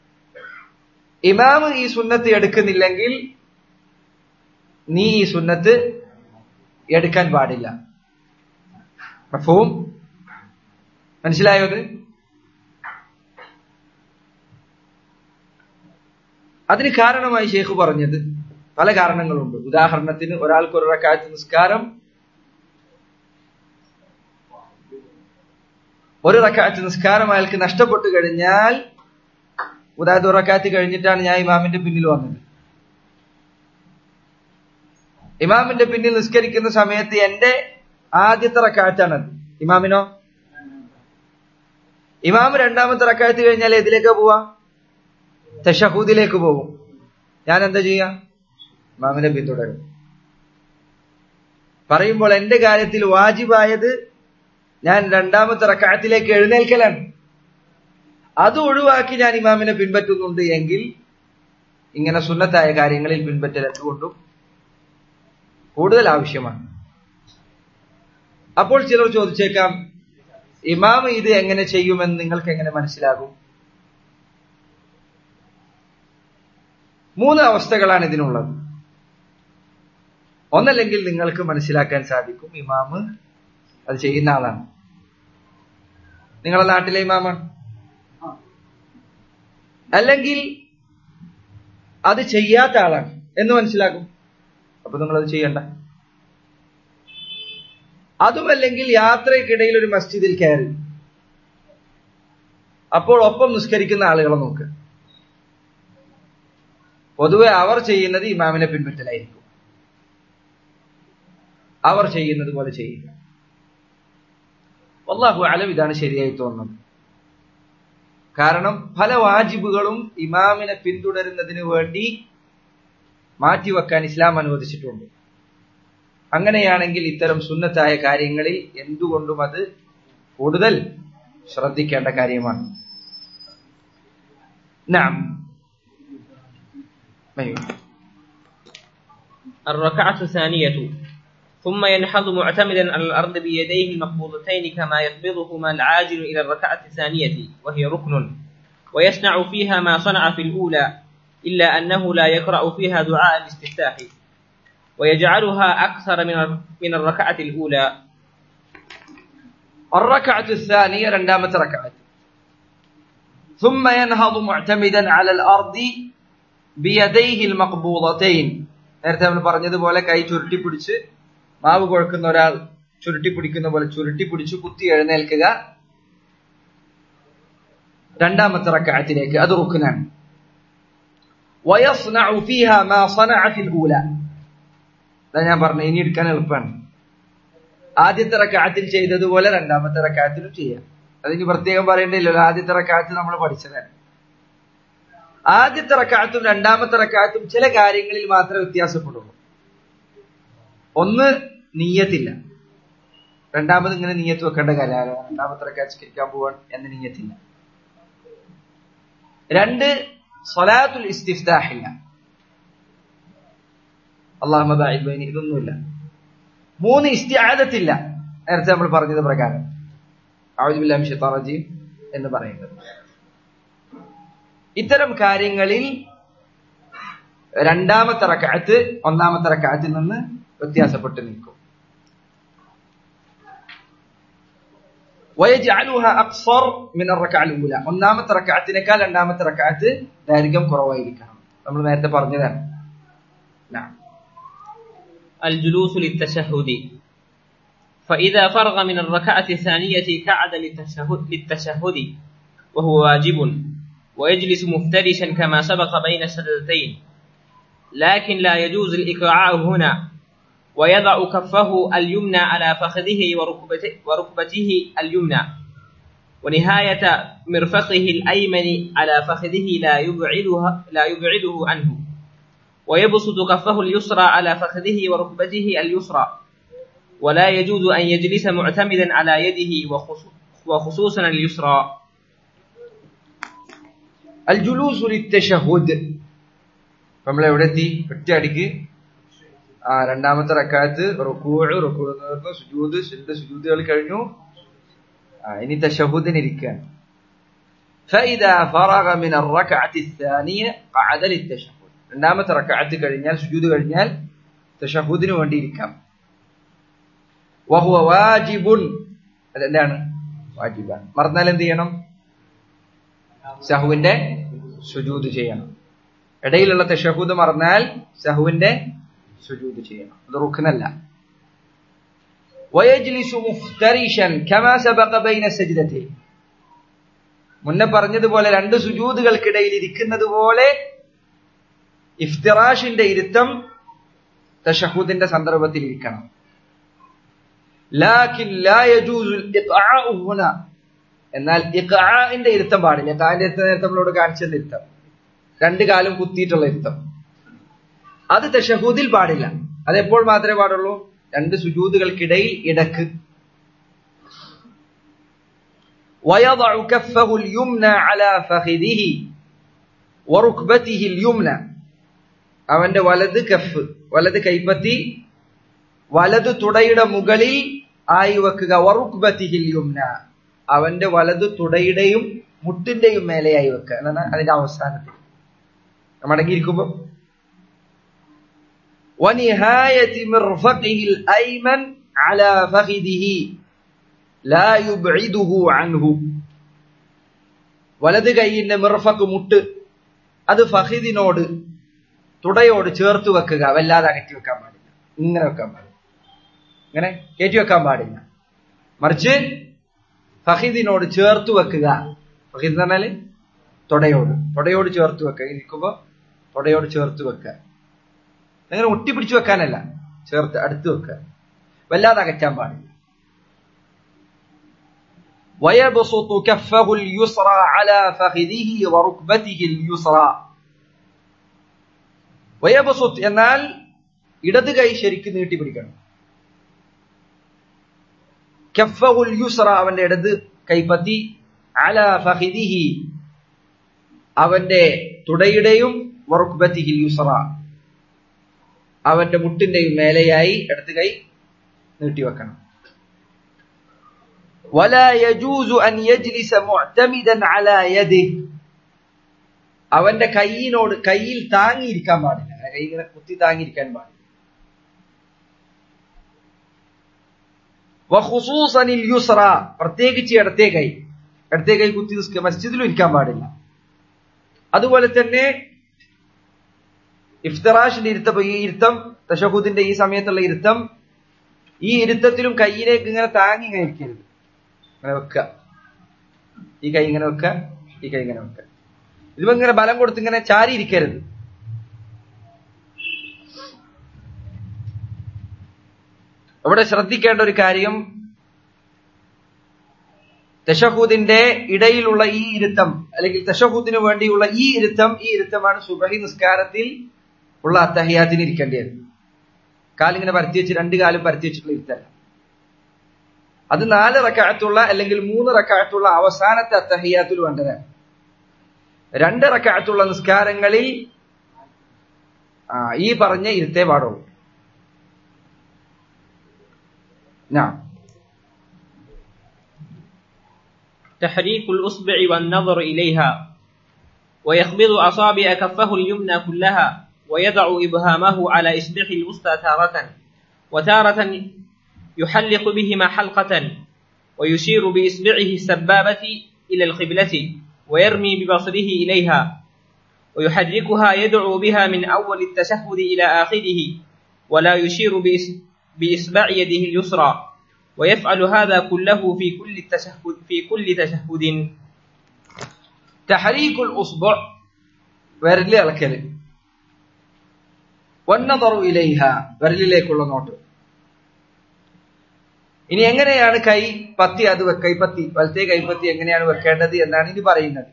ഇമാം ഈ സുന്നത്ത് എടുക്കുന്നില്ലെങ്കിൽ നീ ഈ സുന്നത്ത് എടുക്കാൻ പാടില്ല. മഫ്ഹൂം? മനസ്സിലായോ? അതിന് കാരണമായി ഷെയ്ഖ് പറഞ്ഞത് പല കാരണങ്ങളുണ്ട്. ഉദാഹരണത്തിന്, ഒരാൾക്ക് ഒരു റക്അത്ത് നിസ്കാരം, ഒരു റക്അത്ത് നിസ്കാരം അയാൾക്ക് നഷ്ടപ്പെട്ടു കഴിഞ്ഞാൽ, ഉദാഹരണ ഒരു റക്അത്ത് കഴിഞ്ഞിട്ടാണ് ഞാൻ ഇമാമിന്റെ പിന്നിൽ വന്നത്. ഇമാമിന്റെ പിന്നിൽ നിസ്കരിക്കുന്ന സമയത്ത് എന്റെ ആദ്യത്തെ റക്അത്താണത്. ഇമാമിനോ? ഇമാം രണ്ടാമത്തെ റക്അത്ത് കഴിഞ്ഞാൽ ഏതിലേക്കാ പോവാ? തശഹൂദിലേക്ക് പോകും. ഞാൻ എന്താ ചെയ്യാ? ഇമാമിനെ പിന്തുടരും. പറയുമ്പോൾ എന്റെ കാര്യത്തിൽ വാജിബായത് ഞാൻ രണ്ടാമത്തെ റക്അത്തിലേക്ക് എഴുന്നേൽക്കലാണ്. അത് ഒഴിവാക്കി ഞാൻ ഇമാമിനെ പിൻപറ്റുന്നുണ്ട് എങ്കിൽ ഇങ്ങനെ സുന്നത്തായ കാര്യങ്ങളിൽ പിൻപറ്റൽ എന്തുകൊണ്ടും കൂടുതൽ ആവശ്യമാണ്. അപ്പോൾ ചിലർ ചോദിച്ചേക്കാം, ഇമാം ഇത് എങ്ങനെ ചെയ്യുമെന്ന് നിങ്ങൾക്ക് എങ്ങനെ മനസ്സിലാകും? 3 അവസ്ഥകളാണ് ഇതിനുള്ളത്. ഒന്നല്ലെങ്കിൽ നിങ്ങൾക്ക് മനസ്സിലാക്കാൻ സാധിക്കും ഇമാം അത് ചെയ്യുന്ന ആളാണ്, നിങ്ങളുടെ നാട്ടിലെ ഇമാമാണ്. അല്ലെങ്കിൽ അത് ചെയ്യാത്ത ആളാണ് എന്ന് മനസ്സിലാക്കും. അപ്പൊ നിങ്ങളത് ചെയ്യണ്ട. അതുമല്ലെങ്കിൽ യാത്രയ്ക്കിടയിൽ ഒരു മസ്ജിദിൽ കയറി, അപ്പോൾ ഒപ്പം നിസ്കരിക്കുന്ന ആളുകളെ നോക്ക്. പൊതുവെ അവർ ചെയ്യുന്നത് ഇമാമിനെ പിൻപറ്റലായിരിക്കും. അവർ ചെയ്യുന്നത് പോലെ ചെയ്യുക. വല്ലാഹു അലം, ഇതാണ് ശരിയായി തോന്നുന്നത്. കാരണം പല വാജിബുകളും ഇമാമിനെ പിന്തുടരുന്നതിന് വേണ്ടി മാറ്റിവെക്കാൻ ഇസ്ലാം അനുവദിച്ചിട്ടുണ്ട്. അങ്ങനെയാണെങ്കിൽ ഇത്തരം സുന്നത്തായ കാര്യങ്ങളിൽ എന്തുകൊണ്ടും അത് കൂടുതൽ ശ്രദ്ധിക്കേണ്ട കാര്യമാണ്. നഅം. الركعة الثانية ثم ينحض معتمدا على الأرض بيديه المقبوضتين كما يقبضهما العاجل إلى الركعة الثانية وهي ركن، ويصنع فيها ما صنع في الأولى إلا أنه لا يقرأ فيها دعاء الاستفتاح ويجعلها أكثر من الركعة الأولى. الركعة الثانية رندامة ركعة. ثم ينهض معتمدا على الأرض بيديه المقبوضتين. നേരത്തെ നമ്മൾ പറഞ്ഞതുപോലെ കൈ ചുരുട്ടിപ്പിടിച്ച് മാവ് കുഴക്കുന്ന ഒരാൾ ചുരുട്ടിപ്പിടിക്കുന്ന പോലെ ചുരുട്ടിപ്പിടിച്ച് കുത്തി എഴുന്നേൽക്കുക രണ്ടാമത്തെ റക്അത്തിലേക്ക്. അത് റുക്നാണ്. ويصنع فيها ما صنع في الأولى. അതാ ഞാൻ പറഞ്ഞു, ഇനി എടുക്കാൻ എളുപ്പമാണ്. ആദ്യത്തെ റക്അത്തിൽ ചെയ്തതുപോലെ രണ്ടാമത്തെ റക്അത്തിലും ചെയ്യാം. അതിന് പ്രത്യേകം പറയേണ്ടില്ലല്ലോ, ആദ്യത്തെ റക്അത്ത് നമ്മൾ പഠിച്ചതാണ്. ആദ്യത്തെ റക്അത്തും രണ്ടാമത്തെ റക്അത്തും ചില കാര്യങ്ങളിൽ മാത്രമേ വ്യത്യാസപ്പെടുള്ളൂ. ഒന്ന്, നിയ്യത്തില്ല. രണ്ടാമത് ഇങ്ങനെ നിയ്യത്ത് വെക്കേണ്ട കാര്യമാണ്, രണ്ടാമത്തെ റക്അത്ത് നിസ്കരിക്കാൻ പോവാൻ എന്ന് നിയ്യത്തില്ല. രണ്ട്, സ്വലാത്തുൽ ഇസ്തിഫ്താഹ് ഇല്ല, അല്ലാഹുമ്മ ബഅഇദ് ബൈനി, ഇതൊന്നുമില്ല. മൂന്ന്, ഇസ്തിആദത്തില്ല, നേരത്തെ നമ്മൾ പറഞ്ഞത് പ്രകാരം അഊദു ബില്ലാഹി മിനശ് ശൈത്വാനിർ റജീം എന്ന് പറയുന്നത്. ഇത്തരം കാര്യങ്ങളിൽ രണ്ടാമത്തെ റക്അത്ത് ഒന്നാമത്തെ റക്അത്തിൽ നിന്ന് വ്യത്യാസപ്പെട്ട് നിൽക്കും. വയജ്അലുഹാ അഖ്സർ മിന റക്അ അൽ-ഊല. ഒന്നാമത്തെ റക്അത്തിനേക്കാൾ രണ്ടാമത്തെ റക്അത്ത് ദൈർഘ്യം കുറവായിരിക്കണം. നമ്മൾ നേരത്തെ പറഞ്ഞതാണ്. الجلوس للتشهد، فإذا فرغ من الركعة الثانية قعد للتشهد وهو واجب، ويجلس مفترشا كما سبق بين السجدتين، لكن لا يجوز الإقعاء هنا، ويضع كفه اليمنى على فخذه وركبته اليمنى، ونهاية مرفقه الأيمن على فخذه لا يبعده عنه، ويبسط كفه اليسرى على فخذه وركبته اليسرى، ولا يجوز أن يجلس معتمدا على يده وخصوصا اليسرى. الجلوس للتشهد. നമ്മൾ എവിടെ എത്തി? ഒറ്റയടിക്ക് രണ്ടാമത്തെ റക്അത്ത് റുകൂഉ സുജൂദ് സുജൂദുകൾ കഴിഞ്ഞു. ഇനി തശഹുദിന് ഇരിക്കുകയാണ്. فإذا فرغ من الركعة الثانية قعد للتشهد. രണ്ടാമത്തെ റക്അത്ത് കഴിഞ്ഞാൽ, സുജൂദ് കഴിഞ്ഞാൽ തശഹുദിന് വേണ്ടി ഇരിക്കാം. വഹുവ വാജിബുൻ. അതെന്താണ്? വാജിബാണ്. മറന്നാൽ എന്ത് ചെയ്യണം? സഹുവിന്റെ സുജൂദ് ചെയ്യണം. ഇടയിലുള്ള തശഹുദ് മറന്നാൽ സഹുവിന്റെ സുജൂദ് ചെയ്യണം. അത് റുക്നല്ല. വയജ്ലിസു മുഫ്തരിഷൻ കമാ സബഖ ബൈന സജ്ദതൈൻ. മുന്നേ പറഞ്ഞതുപോലെ രണ്ട് സുജൂദുകൾക്കിടയിൽ ഇരിക്കുന്നത് പോലെ ഇഫ്തിറാഷിന്റെ ഇരുത്തം തശഹുദിന്റെ സന്ദർഭത്തിൽ ഇരിക്കണം. ലാകിൻ ലാ യജൂസുൽ ഇഖ്ആഉ ഹുന. എന്നാൽ ഇഖ്ആഇന്റെ ഇരുത്തം പാടില്ല. ഇഖ്ആഇന്റെ ഇരുത്തം നേരത്തെ നമ്മളോട് കാണിച്ചത് ഇരുത്തം, രണ്ട് കാലും കുത്തിയിട്ടുള്ള ഇരുത്തം, അത് തശഹുദിൽ പാടില്ല. അതെപ്പോൾ മാത്രമേ പാടുള്ളൂ? രണ്ട് സുജൂദുകൾക്കിടയിൽ ഇടക്ക്. ويضع كفه اليمنى على فخذه وركبته اليمنى. അവന്റെ വലത് കഫ്, വലത് കൈപ്പത്തി വലത് തുടയുടെ മുകളിൽ ആയി വെക്കുക. വറുക്ബതിഹിൽ യുംന. അവന്റെ വലത് തുടയുടെയും മുട്ടിന്റെയും മേലെയായി വെക്കുക എന്നാണ് അതിന്റെ അവസാനത്തിൽ മടങ്ങിയിരിക്കുമ്പോ. وَنِهَايَةِ مِرْفَقِهِ الْأَيْمَنِ عَلَى فَخِذِهِ لَا يُبْعِدُهُ عَنْهُ. വലത് കൈയിന്റെ മിർഫഖ്, മുട്ട്, അത് ഫഖിദിനോട് തുടയോട് ചേർത്ത് വെക്കുക, വല്ലാതെ അകറ്റി വെക്കാൻ പാടില്ല. ഇങ്ങനെ വെക്കാൻ പാടില്ല, ഇങ്ങനെ കയറ്റി വെക്കാൻ പാടില്ല. മറിച്ച് ഫഖീദിനോട് ചേർത്ത് വെക്കുക. ഫഖീദ് എന്ന് പറഞ്ഞാല് തൊടയോട് ചേർത്ത് വെക്കുക. ഇരിക്കുമ്പോ തൊടയോട് ചേർത്ത് വെക്കുക. അങ്ങനെ ഒട്ടിപ്പിടിച്ചു വെക്കാനല്ല, ചേർത്ത് അടുത്ത് വെക്കുക. വല്ലാതെ അകറ്റാൻ പാടില്ല. ويبسط كفه اليسرى على فخذه وركبته اليسرى. ويبسط എന്നാൽ ഇടത് കൈ ശരിക്ക് നീട്ടി പിടിക്കണം. കഫഹു اليسرى അവന്റെ ഇടത് കൈപ്പത്തി على فخذه അവന്റെ തുടയുടെയും വറുക്ബതിഹി اليسرى അവന്റെ മുട്ടിന്റെയും മേലെയായി ഇടത് കൈ നീട്ടി വെക്കണം. ولا يجوز أن يجلس معتمدا على يده അവന്റെ കയ്യിൽ താങ്ങിയിരിക്കാൻ പാടില്ല. കൈ ഇങ്ങനെ കുത്തി താങ്ങിയിരിക്കാൻ പാടില്ല. وخصوصا اليسرى പ്രത്യേകിച്ച് ഇടത്തെ കൈ കുത്തി മസ്ജിദിലും ഇരിക്കാൻ പാടില്ല. അതുപോലെ തന്നെ ഇഫ്തിറാഷിന്റെ ഈ ഇരുത്തം തശഹുദിന്റെ ഈ സമയത്തുള്ള ഇരുത്തം, ഈ ഇരുത്തത്തിലും കൈയിലേക്ക് ഇങ്ങനെ താങ്ങി ഇങ്ങനെ ഇരിക്കരുത്. ഇങ്ങനെ വെക്കുക, ഈ കൈ ഇങ്ങനെ വെക്കുക, ഈ കൈ ഇങ്ങനെ വെക്കുക. ഇതിപ്പോ ഇങ്ങനെ ബലം കൊടുത്ത് ഇങ്ങനെ ചാരി ഇരിക്കരുത്. അവിടെ ശ്രദ്ധിക്കേണ്ട ഒരു കാര്യം, തശഹുദിന്റെ ഇടയിലുള്ള ഈ ഇരുത്തം, അല്ലെങ്കിൽ തശഹുദിന് വേണ്ടിയുള്ള ഈ ഇരുത്തമാണ് സുബഹി നിസ്കാരത്തിൽ ഉള്ള അത്തഹിയാത്തിന് ഇരിക്കേണ്ടത്. കാലിങ്ങനെ പരത്തി വെച്ച് 2 കാലും പരത്തി വെച്ചിട്ടുള്ള ഇരുത്തല്ല. അത് 4 റക്അത്തുള്ള അല്ലെങ്കിൽ 3 റക്അത്തുള്ള അവസാനത്തെ അത്തഹിയാത്തിൽ വേണ്ടതാണ്. 2 റക്അത്തുള്ള നിസ്കാരങ്ങളിൽ ഈ പറഞ്ഞ ഇരുത്തേ പാടുള്ളൂ. تحريك الأصبع والنظر إليها ويخبض أصابع كفه اليمنى كلها ويضع إبهامه على إصبعه الوسطى تارة وتارة يحلق بهما حلقة ويشير بإصبعه السبابة إلى القبلة ويرمي ببصره إليها ويحركها يدعو بها من أول التشهد إلى آخره ولا يشير بإصبع يده اليسرى ويفعل هذا كله في كل تشهد. تحريك الأصبع വിരൽ ഇളക്കല്, والنظر إليها വിരലിലേക്കുള്ള നോട്ട്. ഇനി എങ്ങനെയാണ് കൈപ്പത്തി വലത്തെ കൈപ്പത്തി എങ്ങനെയാണ് വെക്കേണ്ടത് എന്നാണ് ഇനി പറയുന്നത്.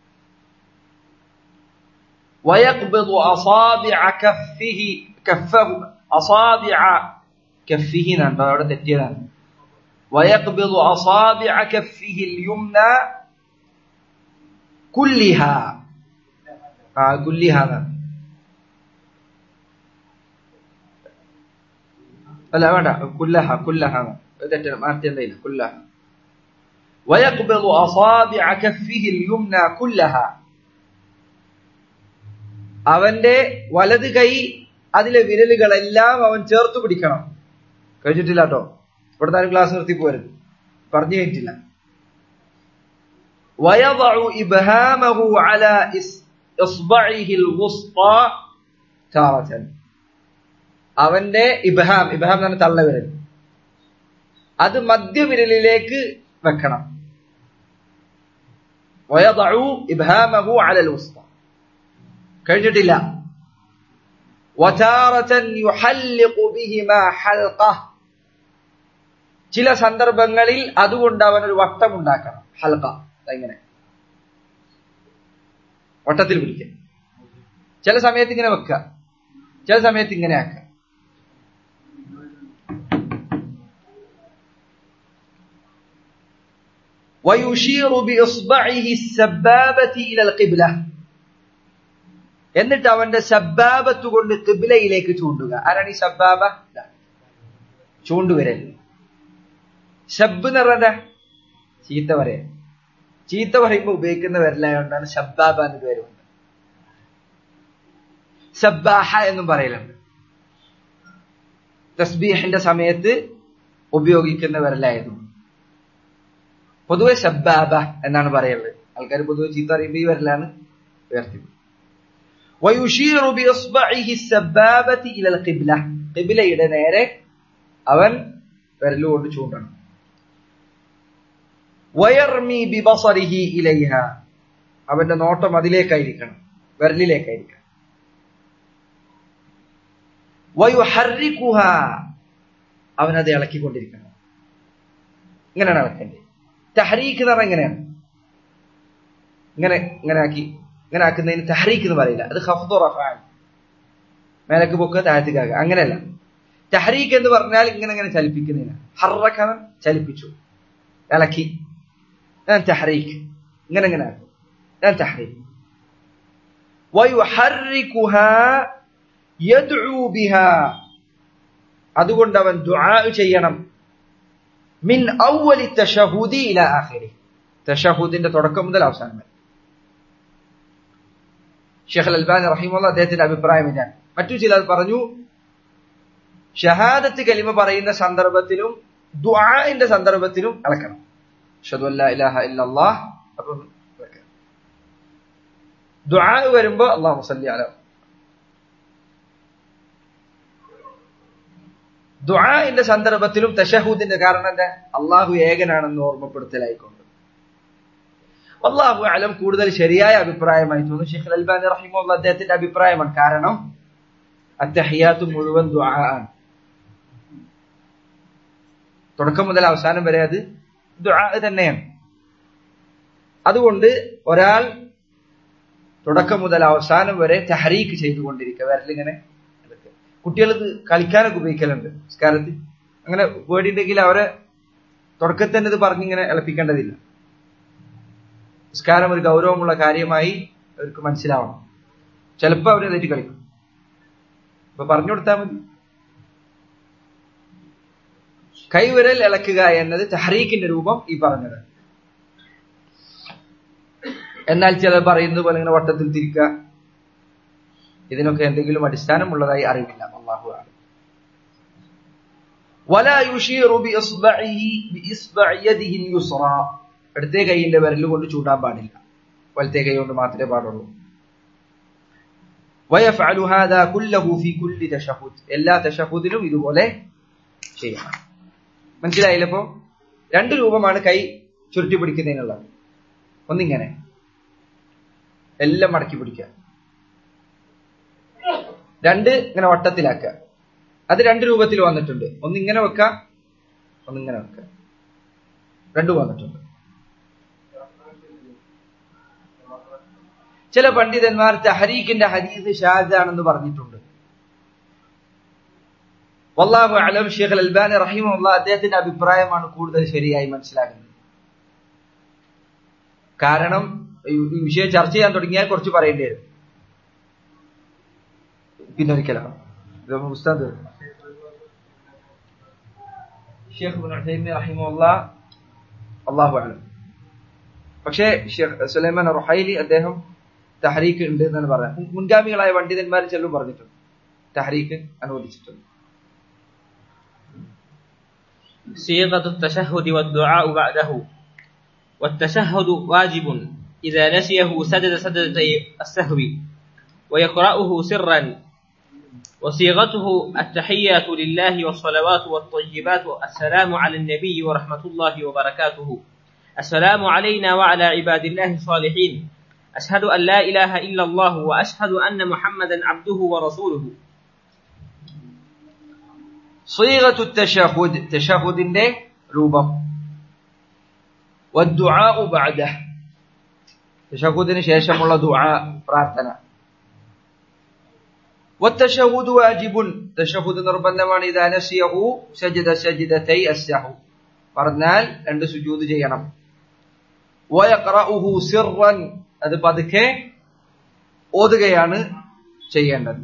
ويقبض أصابع كفه എന്നാണ് അവിടെ തെറ്റിയതാണ്. ويقبض أصابع كفه اليمنى كلها അല്ല വേണ്ട, كلها كلها. ويقبض أصابع كفه اليمنى كلها അവന്റെ വലത് കൈ അതിലെ വിരലുകളെല്ലാം അവൻ ചേർത്ത് പിടിക്കണം. കഴിച്ചിട്ടില്ല കേട്ടോ, ഇവിടുത്തെ ആരും ക്ലാസ് നിർത്തി പോരുത്, പറഞ്ഞു കഴിഞ്ഞിട്ടില്ല. ويضع إبهامه على إصبعه الوسطى تارة അവന്റെ ഇബ്ഹാം എന്നാണ് തള്ളവിരൽ, അത് മധ്യവിരലിലേക്ക് വെക്കണം. ويضع إبهامه على الوسطى കഴിഞ്ഞിട്ടില്ല. وتارة يحلق بهما حلقة ചില സന്ദർഭങ്ങളിൽ അതുകൊണ്ട് അവൻ ഒരു വട്ടം ഉണ്ടാക്കണം. ഹൽക്ക ഇങ്ങനെ വട്ടത്തിൽ പിടിക്കുക. ചില സമയത്ത് ഇങ്ങനെ വെക്കുക, ചില സമയത്ത് ഇങ്ങനെ ആക്കുക. ويشير بإصبعه السبابة إلى القبلة എന്നിട്ട് അവന്റെ സബ്ബാബത്ത് കൊണ്ട് ഖിബ്ലയിലേക്ക് ചൂണ്ടുക. ആരാണ് ഈ സബ്ബാബ? ചൂണ്ടുവിരൽ. ശബ്ബ് എന്ന് പറഞ്ഞാൽ ചീത്ത പറയുമ്പോൾ ഉപയോഗിക്കുന്ന വിരലായോണ്ടാണ് ശബ്ബാബ എന്ന് പേരുണ്ട്. സബ്ബാഹ എന്നും പറയലുണ്ട്. തസ്ബീഹിന്റെ സമയത്ത് ഉപയോഗിക്കുന്ന വിരലായിരുന്നു. പൊതുവെ സബ്ബാബ എന്നാണ് പറയുള്ളത്. ആൾക്കാർ പൊതുവെ ചീത്ത പറയുമ്പോൾ ഈ വിരലാണ് ഉയർത്തി. ويشير بإصبعه السبابة إلى القبلة ഖിബിലയുടെ നേരെ അവൻ വിരലുകൊണ്ട് ചൂണ്ടണം. വയർമി ബിബസരിഹി ഇലൈഹ, അവന്റെ നോട്ടം അതിലേക്കായിരിക്കണം, വിരലിലേക്കായിരിക്കണം. വയുഹർരികുഹ, അവനത് ഇളക്കിക്കൊണ്ടിരിക്കണം. ഇങ്ങനെയാണ് ഇളക്കേണ്ടത്. തഹ്രീക്ക് എന്ന് പറഞ്ഞാൽ എങ്ങനെയാണ്? ഇങ്ങനെ ആക്കുന്നതിന് തഹ്രീക്ക് എന്ന് പറയില്ല. അത് ഖഫ്ദു റഫഅൻ, മേലേക്ക് പൊക്കുക താഴത്തേക്കാക്കുക, അങ്ങനെയല്ല. തഹ്രീക്ക് എന്ന് പറഞ്ഞാൽ ഇങ്ങനെ ചലിപ്പിക്കുന്നതിന്. ഹറക ചലിപ്പിച്ചു, ഇളക്കി, ഞാൻ തഹ്രീക്ക്. ഇങ്ങനെ ആക്കും, ഞാൻ തഹ്രീക്ക്. വയുഹർരികുഹ യദ്ഉ ബിഹാ, അതുകൊണ്ട് അവൻ ദുആ ചെയ്യണം. മിൻ അവ്വലി തശഹുദി ഇലാ ആഖിരി, തശഹുദിന്റെ തുടക്കം മുതൽ അവസാനം വരെ. ഷെയ്ഖ് അൽബാനി റഹിമഹുല്ലാഹ് അദ്ദേഹത്തിന്റെ അഭിപ്രായം ഇതാണ്. മറ്റു ചിലർ പറഞ്ഞു ഷഹാദത്ത് കലിമ പറയുന്ന സന്ദർഭത്തിലും ദുആഇന്റെ സന്ദർഭത്തിലും ഇളക്കണം. അഷ്ഹദു അല്ലാ ഇലാഹ ഇല്ലല്ലാഹ്, അപ്പം ദുആ വരുമ്പോ അല്ലാഹുമ്മ സ്വല്ലി അലാ. ദുആഇന്റെ സന്ദർഭത്തിലും തശഹുദിന്റെ, കാരണം എന്താ? അള്ളാഹു ഏകനാണെന്ന് ഓർമ്മപ്പെടുത്തലായിക്കൊണ്ട്. അല്ലാഹു അഅലം, കൂടുതൽ ശരിയായ അഭിപ്രായമായി തോന്നുന്നു ഷെയ്ഖ് അൽബാനി റഹിമഹുല്ലാഹ് അദ്ദേഹത്തിന്റെ അഭിപ്രായമാണ്. കാരണം അത്തഹിയാത്ത് മുഴുവൻ ദുആ ആണ്, തുടക്കം മുതൽ അവസാനം വരെ അത് ദുആ തന്നെയാണ്. അതുകൊണ്ട് ഒരാൾ തുടക്കം മുതൽ അവസാനം വരെ തഹ്രീക്ക് ചെയ്തുകൊണ്ടിരിക്കുക, വിരലിങ്ങനെ. കുട്ടികൾ ഇത് കളിക്കാനൊക്കെ ഉപയോഗിക്കലുണ്ട് നിസ്കാരത്തിൽ. അങ്ങനെ പേടിയുണ്ടെങ്കിൽ അവരെ തുടക്കത്തിൽ തന്നെ ഇത് പറഞ്ഞിങ്ങനെ ഇളപ്പിക്കേണ്ടതില്ല. നിസ്കാരം ഒരു ഗൗരവമുള്ള കാര്യമായി അവർക്ക് മനസ്സിലാവണം. ചിലപ്പോൾ അവരെ തെറ്റി കളിക്കും, അപ്പൊ പറഞ്ഞു കൊടുത്താൽ മതി. കൈവിരൽ ഇളക്കുക എന്നത് തഹ്രീക്കിന്റെ രൂപം ഈ പറഞ്ഞത്. എന്നാൽ ചിലർ പറയുന്നത് പോലെ ഇങ്ങനെ വട്ടത്തിൽ തിരിക്കുക, ഇതിനൊക്കെ എന്തെങ്കിലും അടിസ്ഥാനമുള്ളതായി അറിവില്ല. അല്ലാഹു അഅലം. വലാ യുശീറു ബിഇസ്ബഇ യദിഹി യുസ്റാ, ഇടത്തെ കൈയിന്റെ വിരൽ കൊണ്ട് ചൂണ്ടാൻ പാടില്ല, വലത്തെ കൈ കൊണ്ട് മാത്രമേ പാടുള്ളൂ. വയഫഅലു ഹാദാ കുല്ലഹു ഫീ കുല്ലി തശഹുദ്, എല്ലാ തശഹുദിലും ഇതുപോലെ ചെയ്യണം. മനസ്സിലായില്ല? ഇപ്പോ രണ്ട് രൂപമാണ് കൈ ചുരുട്ടി പിടിക്കുന്നതിനുള്ളത്. ഒന്നിങ്ങനെ എല്ലാം മടക്കി പിടിക്കുക, രണ്ട് ഇങ്ങനെ വട്ടത്തിലാക്കുക. അത് രണ്ട് രൂപത്തിൽ വന്നിട്ടുണ്ട്. ഒന്നിങ്ങനെ വെക്കുക, ഒന്നിങ്ങനെ വെക്കുക, രണ്ടും വന്നിട്ടുണ്ട്. ചില പണ്ഡിതന്മാർ തഹ്രീക്കിന്റെ ഹദീസ് ഷാദാണെന്ന് പറഞ്ഞിട്ടുണ്ട്. വല്ലാഹു അഅലം. ഷെയ്ഖ് അൽബാനി റഹിമഹുല്ലാഹ് അദ്ദേഹത്തിന്റെ അഭിപ്രായമാണ് കൂടുതൽ ശരിയായി മനസ്സിലാക്കുന്നത്. കാരണം ഈ വിഷയം ചർച്ച ചെയ്യാൻ തുടങ്ങിയാൽ കുറച്ച് പറയേണ്ടി വരും. പിന്നൊരിക്കലാണ് ഉസ്താദ് ഷെയ്ഖ് ഇബ്നു ഉസൈമീൻ റഹിമഹുല്ലാഹ്, അല്ലാഹു അഅലം. പക്ഷേ ഷെയ്ഖ് സുലൈമാൻ റുഹൈലി അദ്ദേഹം തഹ്രീക്ക് ഉണ്ട് എന്നാണ് പറയുന്നത്. മുൻഗാമികളായ പണ്ഡിതന്മാർ ചിലരും പറഞ്ഞിട്ടുണ്ട് തഹ്രീക്ക് അനുവദിച്ചിട്ടുണ്ട്. صيغة التشهد والدعاء بعده. والتشهد واجب إذا نسيه سجد سجدتي السهو ويقرأه سرا. وصيغته التحيات لله والصلوات والطيبات. السلام على النبي ورحمة الله وبركاته. السلام علينا وعلى عباد الله الصالحين. أشهد أن لا إله إلا الله وأشهد أن محمدا عبده ورسوله. صيغة التشهد, തശഹുദിന്റെ രൂപം. والدعاء بعده, തശഹുദിന് ശേഷമുള്ള ദുആ, പ്രാർത്ഥന. والتشهد واجب, തശഹുദ് നിർബന്ധമാണ്. إذا نسيه سجد سجدتي السهو, പറഞ്ഞാൽ രണ്ട് സുജൂദ് ചെയ്യണം. ويقرأه سرا, അത് പതുക്കെ ഓതുകയാണ് ചെയ്യേണ്ടത്.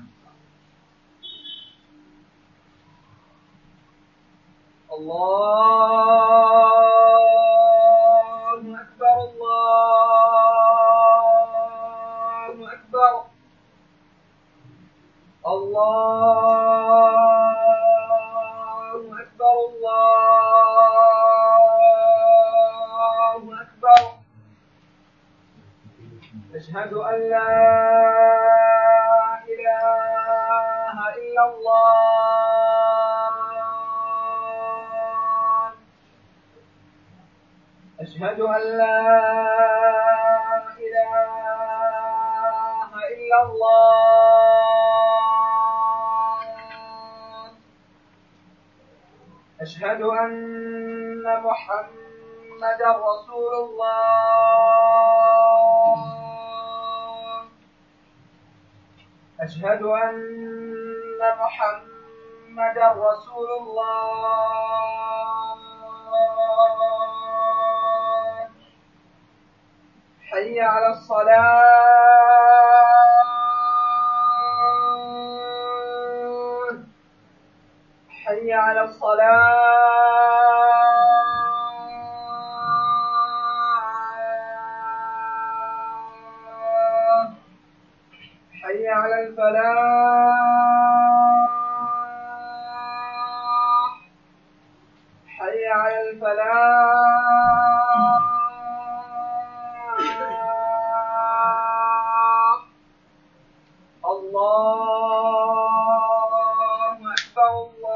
അല്ലാഹു അക്ബർ, അല്ലാഹു അക്ബർ, അല്ലാഹു അക്ബർ, അല്ലാഹു അക്ബർ. അശ്ഹദു അൻ ലാ ഇലാഹ إلا الله أشهد أن لا إله إلا الله أشهد أن محمدا رسول الله أشهد أن محمدا رسول الله حي على الصلاة حي على الصلاة حي على الفلاح حي على الفلاح الله أكبر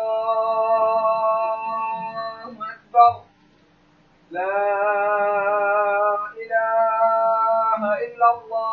الله أكبر لا إله إلا الله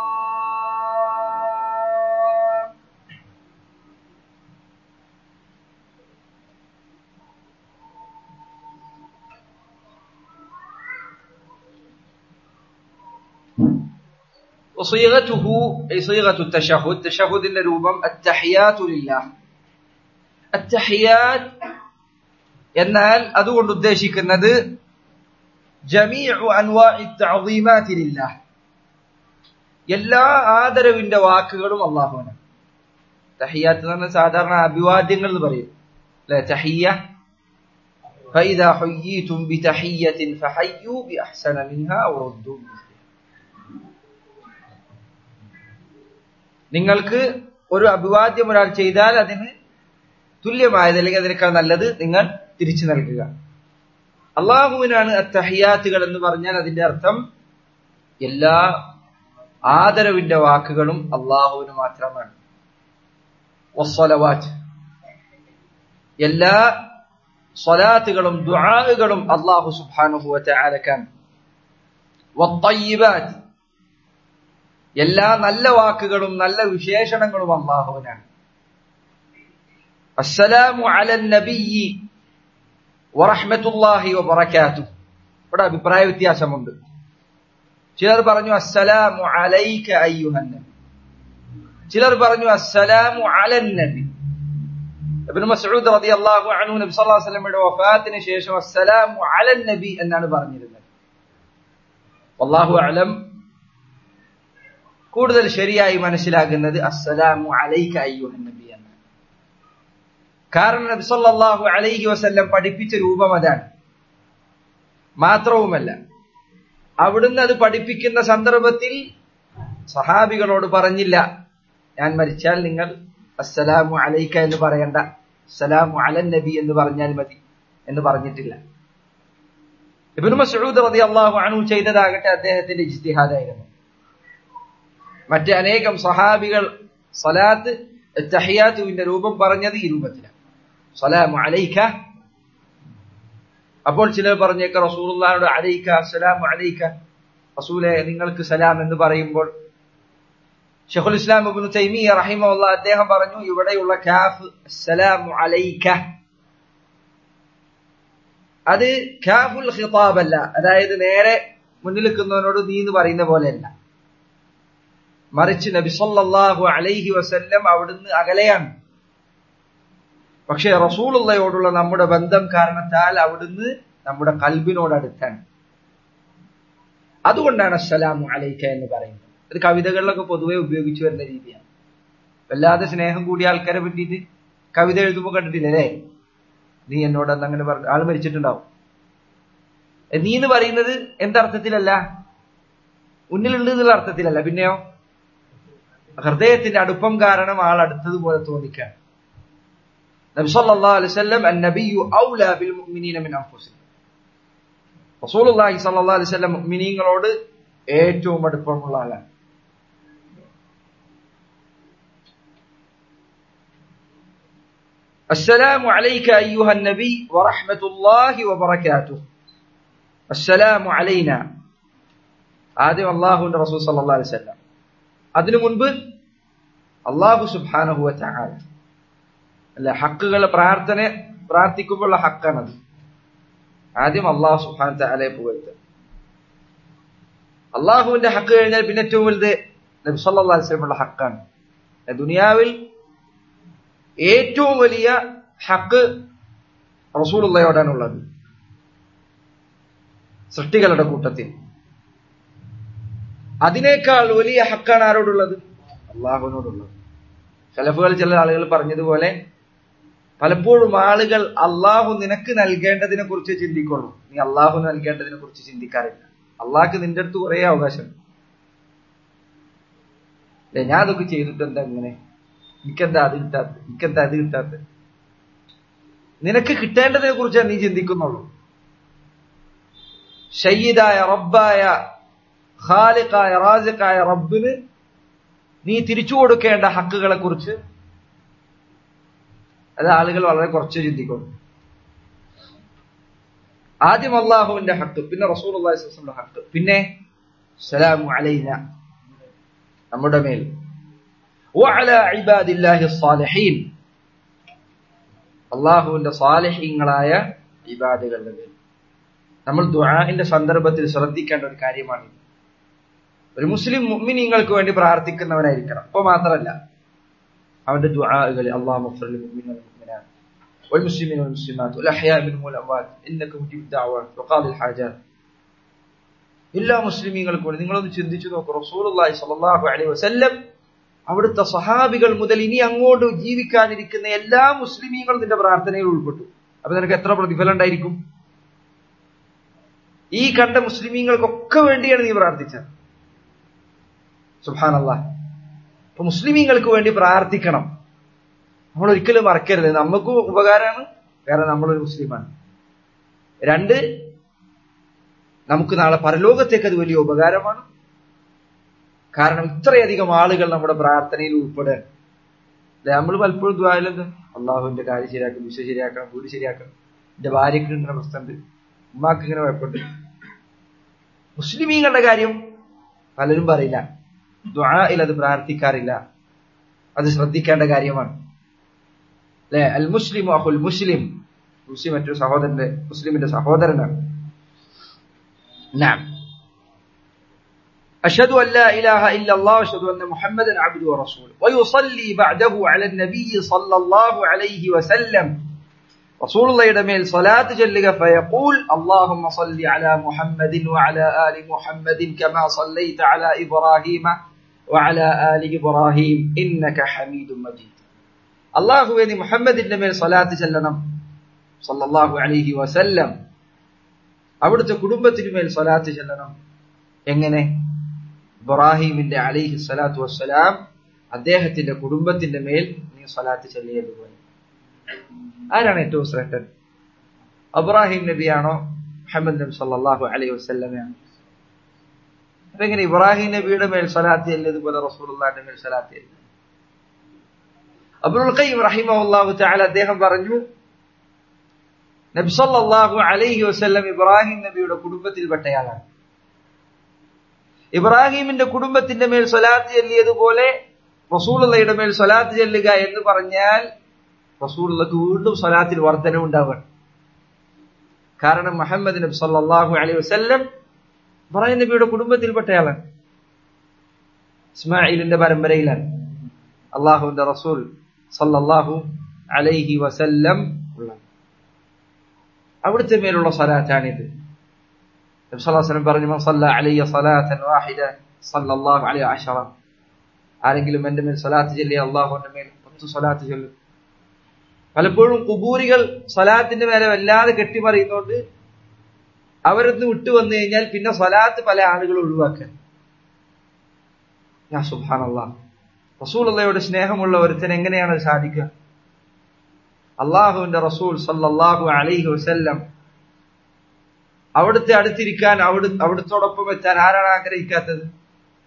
وصيغته أي صيغة التشهد تشهد الروبم التحيات لله التحيات എന്നാൽ അതുകൊണ്ട് ഉദ്ദേശിക്കുന്നത് ജമീഉ അൻവാഇ തഅദീമാതി ലില്ലാഹ് എല്ലാ ആദരവിന്റെ വാക്കുകളും അല്ലാഹുവിനാണ് തഹിയ്യാത്ത് എന്ന് പറഞ്ഞാൽ സാധാരണ അഭിവാദ്യങ്ങൾ എന്ന് പറയും അല്ലേ തഹിയ്യ ഫൈദാ ഹുയ്യിതും ബിതഹിയ്യത്തിൻ ഫഹയ്യു ബിഅഹ്സന മിൻഹാ ഔ റുദ്ദു നിങ്ങൾക്ക് ഒരു അഭിവാദ്യം ഒരാൾ ചെയ്താൽ അതിന് തുല്യമായത് അല്ലെങ്കിൽ അതിനേക്കാൾ നല്ലത് നിങ്ങൾ തിരിച്ചു നൽകുക. അള്ളാഹുവിനാണ് അത്തഹിയാത്തുകൾ എന്ന് പറഞ്ഞാൽ അതിന്റെ അർത്ഥം എല്ലാ ആദരവിന്റെ വാക്കുകളും അള്ളാഹുവിന് മാത്രമാണ്. വസ്സലവാത്ത് എല്ലാ സ്വലാത്തുകളും ദുആകളും അള്ളാഹു സുബ്ഹാനഹു വ തആലക്കാണ്. വത്തയ്യിബാത്ത് എല്ലാ നല്ല വാക്കുകളും നല്ല വിശേഷണങ്ങളും അള്ളാഹുവിനാണ്. അസ്സലാമു അലൻ നബിയ്യി വറഹ്മത്തുള്ളാഹി വബറകാതുഹു. ഇവിടെ അഭിപ്രായ വ്യത്യാസമുണ്ട്. ചിലർ പറഞ്ഞു അസ്സലാമു അലൈക അയ്യുഹൻ നബി, ചിലർ പറഞ്ഞു അസ്സലാമു അലൻ നബി. ഇബ്നു മസ്ഊദ് റളിയല്ലാഹു അൻഹു നബി സല്ലല്ലാഹു അലൈഹി വസല്ലമയുടെ വഫാത്തിന് ശേഷം അസ്സലാമു അലൻ നബി എന്നാണ് പറഞ്ഞിരുന്നത്. വല്ലാഹു അഅലം, കൂടുതൽ ശരിയായി മനസ്സിലാകുന്നത് അസ്സലാമു അലൈക അയ്യുഹൻ നബി എന്നാണ്. കാരണം നബി സല്ലല്ലാഹു അലൈഹി വസല്ലം പഠിപ്പിച്ച രൂപം അതാണ്. മാത്രവുമല്ല അവിടുന്ന് അത് പഠിപ്പിക്കുന്ന സന്ദർഭത്തിൽ സഹാബികളോട് പറഞ്ഞില്ല ഞാൻ മരിച്ചാൽ നിങ്ങൾ അസ്സലാമു അലൈക എന്ന് പറയണ്ട, അസ്സലാമു അലൻ നബി എന്ന് പറഞ്ഞാൽ മതി എന്ന് പറഞ്ഞിട്ടില്ല. ഇബ്നു മസ്ഊദ് റളിയല്ലാഹു അൻഹു ചെയ്തതാകട്ടെ അദ്ദേഹത്തിന്റെ ഇജ്തിഹാദായിരുന്നു. മറ്റ് അനേകം സഹാബികൾ സലാത്ത് തഹിയാത്തുവിന്റെ രൂപം പറഞ്ഞത് ഈ രൂപത്തിലാണ്, സലാമു അലൈക. അപ്പോൾ ചിലർ പറഞ്ഞേക്ക റസൂലുള്ളാഹിയുടെ അലൈക അസ്സലാമു അലൈക, റസൂലേ നിങ്ങൾക്ക് സലാം എന്ന് പറയുമ്പോൾ ശൈഖുൽ ഇസ്ലാം ഇബ്നു തൈമിയ്യ റഹിമഹുല്ലാഹ് അദ്ദേഹം പറഞ്ഞു ഇവിടെയുള്ള കാഫ് അസ്സലാമു അലൈക അത് കാഫുൽ ഖിതാബ് അല്ല, അതായത് നേരെ മുന്നിൽ നിൽക്കുന്നവനോട് നീ എന്ന് പറയുന്ന പോലെയല്ല, മറിച്ച് നബി സല്ലല്ലാഹു അലൈഹി വസല്ലം അവിടുന്ന് അകലെയാണ്. പക്ഷേ റസൂലുള്ളാഹിയോടുള്ള നമ്മുടെ ബന്ധം കാരണത്താൽ അവിടുന്ന് നമ്മുടെ ഖൽബിനോട് അടുത്താണ്. അതുകൊണ്ടാണ് അസ്സലാമു അലൈക എന്ന് പറയുന്നത്. ഇത് കവിതകളിലൊക്കെ പൊതുവെ ഉപയോഗിച്ചു വരുന്ന രീതിയാണ്. വല്ലാതെ സ്നേഹം കൂടിയ ആൾക്കാരെ പറ്റിയിട്ട് കവിത എഴുതുമ്പോൾ കണ്ടിട്ടില്ലേ, നീ എന്നോട് അങ്ങനെ പറഞ്ഞു, ആൾ മരിച്ചിട്ടുണ്ടാവും. നീ എന്ന് പറയുന്നത് എന്തർത്ഥത്തിലല്ല, മുന്നിലുണ്ട് എന്നുള്ള അർത്ഥത്തിലല്ല, പിന്നെയോ ഹൃദയത്തിന്റെ അടുപ്പം കാരണം ആൾ അടുത്തതുപോലെ തോന്നിക്കാൻ. നബി സല്ലല്ലാഹു അലൈഹി വസല്ലം അൻ-നബിയ്യു ഔലാ ബിൽ മുഅ്മിനീന മിൻ അൻഫുസിഹിം, റസൂലുള്ളാഹി സല്ലല്ലാഹു അലൈഹി വസല്ലം മുഅ്മിനീങ്ങളോട് ഏറ്റവും അടുപ്പമുള്ള ആളാണ്. അസ്സലാമു അലൈക അയ്യുഹൻ നബി വറഹ്മത്തുള്ളാഹി വബറകാതുഹു. അസ്സലാമു അലൈന, ആദ്യം അല്ലാഹുവിന്റെ റസൂൽ സല്ലല്ലാഹു അലൈഹി വസല്ലം, അതിനു മുൻപ് അല്ലാഹു സുബ്ഹാനഹു വ തആല. അല്ല, ഹക്കുകൾ പ്രാർത്ഥിക്കുമ്പോഴുള്ള ഹക്കാണത്. ആദ്യം അല്ലാഹു സുബ്ഹാനഹു വ തആലയെ പുകഴ്ത്തുക. അള്ളാഹുവിന്റെ ഹക്ക് കഴിഞ്ഞാൽ പിന്നെ ഏറ്റവും വലുത് നബി സല്ലല്ലാഹു അലൈഹി വസല്ലമയുടെ ഹക്കാണ്. ദുനിയാവിൽ ഏറ്റവും വലിയ ഹക്ക് റസൂലുള്ളാഹിയോടാണുള്ളത് സൃഷ്ടികളുടെ കൂട്ടത്തിൽ. അതിനേക്കാൾ വലിയ ഹക്കാണ് ആരോടുള്ളത്? അള്ളാഹുവിനോടുള്ളത്. സലഫുകൾ ചില ആളുകൾ പറഞ്ഞതുപോലെ പലപ്പോഴും ആളുകൾ അള്ളാഹു നിനക്ക് നൽകേണ്ടതിനെ കുറിച്ച് ചിന്തിക്കുള്ളൂ, നീ അള്ളാഹു നൽകേണ്ടതിനെ കുറിച്ച് ചിന്തിക്കാറില്ല. അള്ളാഹ്ക്ക് നിന്റെ അടുത്ത് കുറെ അവകാശം. ഞാൻ അതൊക്കെ ചെയ്തിട്ട് എന്താ ഇങ്ങനെ, എനിക്കെന്താ അത് കിട്ടാത്ത? നിനക്ക് കിട്ടേണ്ടതിനെ കുറിച്ചാണ് നീ ചിന്തിക്കുന്നുള്ളൂ. സയ്യിദായ റബ്ബായ ഖാലിഖായ റാസിഖായ റബ്ബിന് നീ തിരിച്ചു കൊടുക്കേണ്ട ഹക്കുകളെ കുറിച്ച് അത് ആളുകൾ വളരെ കുറച്ച് ചിന്തിക്കുന്നു. ആദ്യം അള്ളാഹുവിന്റെ ഹക്ക്, പിന്നെ റസൂലുള്ളാഹി സ്വല്ലല്ലാഹു അലൈഹി വസല്ലമയുടെ ഹക്ക്, പിന്നെ സലാമു അലൈന, നമ്മുടെ മേൽ, വഅലാ ഇബാദില്ലാഹി സ്സാലിഹീൻ, അള്ളാഹുവിന്റെ സാലിഹീങ്ങളായ ഇബാദുകളുടെ മേൽ. നമ്മൾ ദുആഇന്റെ സന്ദർഭത്തിൽ ശ്രദ്ധിക്കേണ്ട ഒരു കാര്യമാണ്. ഒരു മുസ്ലിം മുഅ്മിനീങ്ങൾക്ക് വേണ്ടി പ്രാർത്ഥിക്കുന്നവനായിരിക്കണം. അപ്പൊ മാത്രമല്ല അവന്റെ ദുആകൾ അല്ലാഹുമ്മ ഗ്ഫിർ ലിൽ മുഅ്മിനീന വൽ മുഅ്മിനാത്ത് വൽ മുസ്ലിമീന വൽ മുസ്ലിമാത്ത് വൽ അഹ്യാഇ മിൻഹും വൽ അംവാത്ത് ഇന്നക മുജീബുദ് ദഅവാത്ത് വഖാദിൽ ഹാജാത്ത്. എല്ലാ മുസ്ലിമീങ്ങൾക്കും വേണ്ടി നിങ്ങളൊന്ന് ചിന്തിച്ചു നോക്കൂ. റസൂലുള്ളാഹി സ്വല്ലല്ലാഹു അലൈഹി വസല്ലം, അവിടുത്തെ സഹാബികൾ മുതൽ ഇനി അങ്ങോട്ട് ജീവിക്കാനിരിക്കുന്ന എല്ലാ മുസ്ലിമീങ്ങളും നിന്റെ പ്രാർത്ഥനയിൽ ഉൾപ്പെട്ടു. അപ്പൊ നിനക്ക് എത്ര പ്രതിഫലം ഉണ്ടായിരിക്കും? ഈ കണ്ട മുസ്ലിമീങ്ങൾക്കൊക്കെ വേണ്ടിയാണ് നീ പ്രാർത്ഥിച്ചത്. സുബ്ഹാനല്ലാഹ്. അപ്പൊ മുസ്ലിമീങ്ങൾക്ക് വേണ്ടി പ്രാർത്ഥിക്കണം. നമ്മൾ ഒരിക്കലും മറക്കരുത്. നമുക്കും ഉപകാരമാണ്, കാരണം നമ്മളൊരു മുസ്ലിമാണ്. രണ്ട്, നമുക്ക് നാളെ പരലോകത്തേക്ക് അത് വലിയ ഉപകാരമാണ്. കാരണം ഇത്രയധികം ആളുകൾ നമ്മുടെ പ്രാർത്ഥനയിൽ ഉൾപ്പെടാൻ. നമ്മൾ പലപ്പോഴും ദ്വായിലെന്ത്, അള്ളാഹുവിന്റെ കാര്യം ശരിയാക്കണം, വിഷ ശരിയാക്കണം, വീട് ശരിയാക്കണം, എന്റെ ഭാര്യക്ക് ഇങ്ങനെ പ്രശ്നമുണ്ട്, ഉമ്മാക്ക് ഇങ്ങനെ കുഴപ്പമുണ്ട്. മുസ്ലിമീങ്ങളുടെ കാര്യം പലരും പറയില്ല, ദുആയിൽ അത് പ്രാർത്ഥിക്കാറില്ല. അത് ശ്രദ്ധിക്കേണ്ട കാര്യമാണ്. അല്ലെ, അൽ മുസ്ലിം അഖുൽ മുസ്ലിം, മുസ്ലിം മറ്റൊരു മുസ്ലിമിന്റെ സഹോദരനാണ്. നഅം. أشهد أن لا إله إلا الله وأشهد أن محمدا عبده ورسوله ويصلي بعده على النبي صلى الله عليه وسلم. رسول الله يدمل صلاة جلق فيقول اللهم صل على محمد وعلى آل محمد كما صليت على إبراهيم وعلى آل إبراهيم إنك حميد مجيد. الله هو محمد يدمل صلاة جلنا صلى الله عليه وسلم. അവിടുത്തെ കുടുംബത്തിനുമേൽ സ്വലാത്ത് ചെല്ലണം. എങ്ങനെ? ഇബ്രാഹിമിന്റെ അലൈഹി സ്വലാത്തു വസ്സലാം അദ്ദേഹത്തിന്റെ കുടുംബത്തിന്റെ മേൽ നീ സ്വലാത്ത് ചെല്ലിയതുപോലെ. ആരാണ് ഏറ്റവും ശ്രേഷ്ഠൻ? ഇബ്രാഹിം നബിയാണോ മുഹമ്മദ് നബി സല്ലല്ലാഹു അലൈഹി വസല്ലമയാണോ? അപ്പൊ എങ്ങനെ ഇബ്രാഹിം നബിയുടെ മേൽ സ്വലാത്ത് ചെല്ലിയതുപോലെ റസൂലുള്ളാഹിന്റെ മേൽ സ്വലാത്ത് ചെല്ലി? ഇബ്നുൽ ഖയ്യിം റഹിമഹുല്ലാഹു തആല അദ്ദേഹം പറഞ്ഞു, നബി സല്ലല്ലാഹു അലൈഹി വസല്ലം ഇബ്രാഹിം നബിയുടെ കുടുംബത്തിൽപ്പെട്ടയാളാണ്. ഇബ്രാഹിമിന്റെ കുടുംബത്തിന്റെ മേൽ സ്വലാത്ത് ചെല്ലിയതുപോലെ റസൂലുള്ളാഹിയുടെ മേൽ സ്വലാത്ത് ചെല്ലുക എന്ന് പറഞ്ഞാൽ റസൂലുള്ളാഹിക്ക് വീണ്ടും സ്വലാത്തിൽ വർധനവുണ്ടാവണം. കാരണം മുഹമ്മദ് നബി സല്ലല്ലാഹു അലൈഹി വസല്ലം ഇബ്രാഹിം നബിയുടെ കുടുംബത്തിൽപ്പെട്ടയാളാണ്. ഇസ്മാഈലിന്റെ പരമ്പരയിലാണ് അള്ളാഹുവിന്റെ റസൂൽ സല്ലല്ലാഹു അലൈഹി വസല്ലം ഉള്ളത്. അവിടുത്തെ മേലുള്ള സ്വലാത്താണിത്. നബി സല്ലല്ലാഹു അലൈഹി വസല്ലം പറഞ്ഞു, മൻ സല്ല അലയ്യ സ്വലാത്തൻ വാഹിദ സല്ലല്ലാഹു അലൈഹി അശറ. ആരെങ്കിലും എന്റെ മേൽ സ്വലാത്ത് ചൊല്ലിയ അള്ളാഹുവിന്റെ മേൽ 10 സ്വലാത്ത് ചൊല്ലും. പലപ്പോഴും ഖുബൂരികൾ സ്വലാത്തിന്റെ മേലെ വല്ലാതെ കെട്ടിമറിയുന്നോണ്ട് അവരൊന്ന് വിട്ടു വന്നു കഴിഞ്ഞാൽ പിന്നെ സ്വലാത്ത് പല ആളുകളും ഒഴിവാക്കാൻ. യാ സുബ്ഹാനല്ലാഹ്. റസൂലുള്ളാഹിയോട് സ്നേഹമുള്ള ഒരുത്തൻ എങ്ങനെയാണ് സാധിക്കുക? അള്ളാഹുവിന്റെ റസൂൽ സല്ലല്ലാഹു അലൈഹി വസല്ലം അവിടുത്തെ അടുത്തിരിക്കാൻ, അവിടുത്തോടൊപ്പം എത്താൻ ആരാണ് ആഗ്രഹിക്കാത്തത്?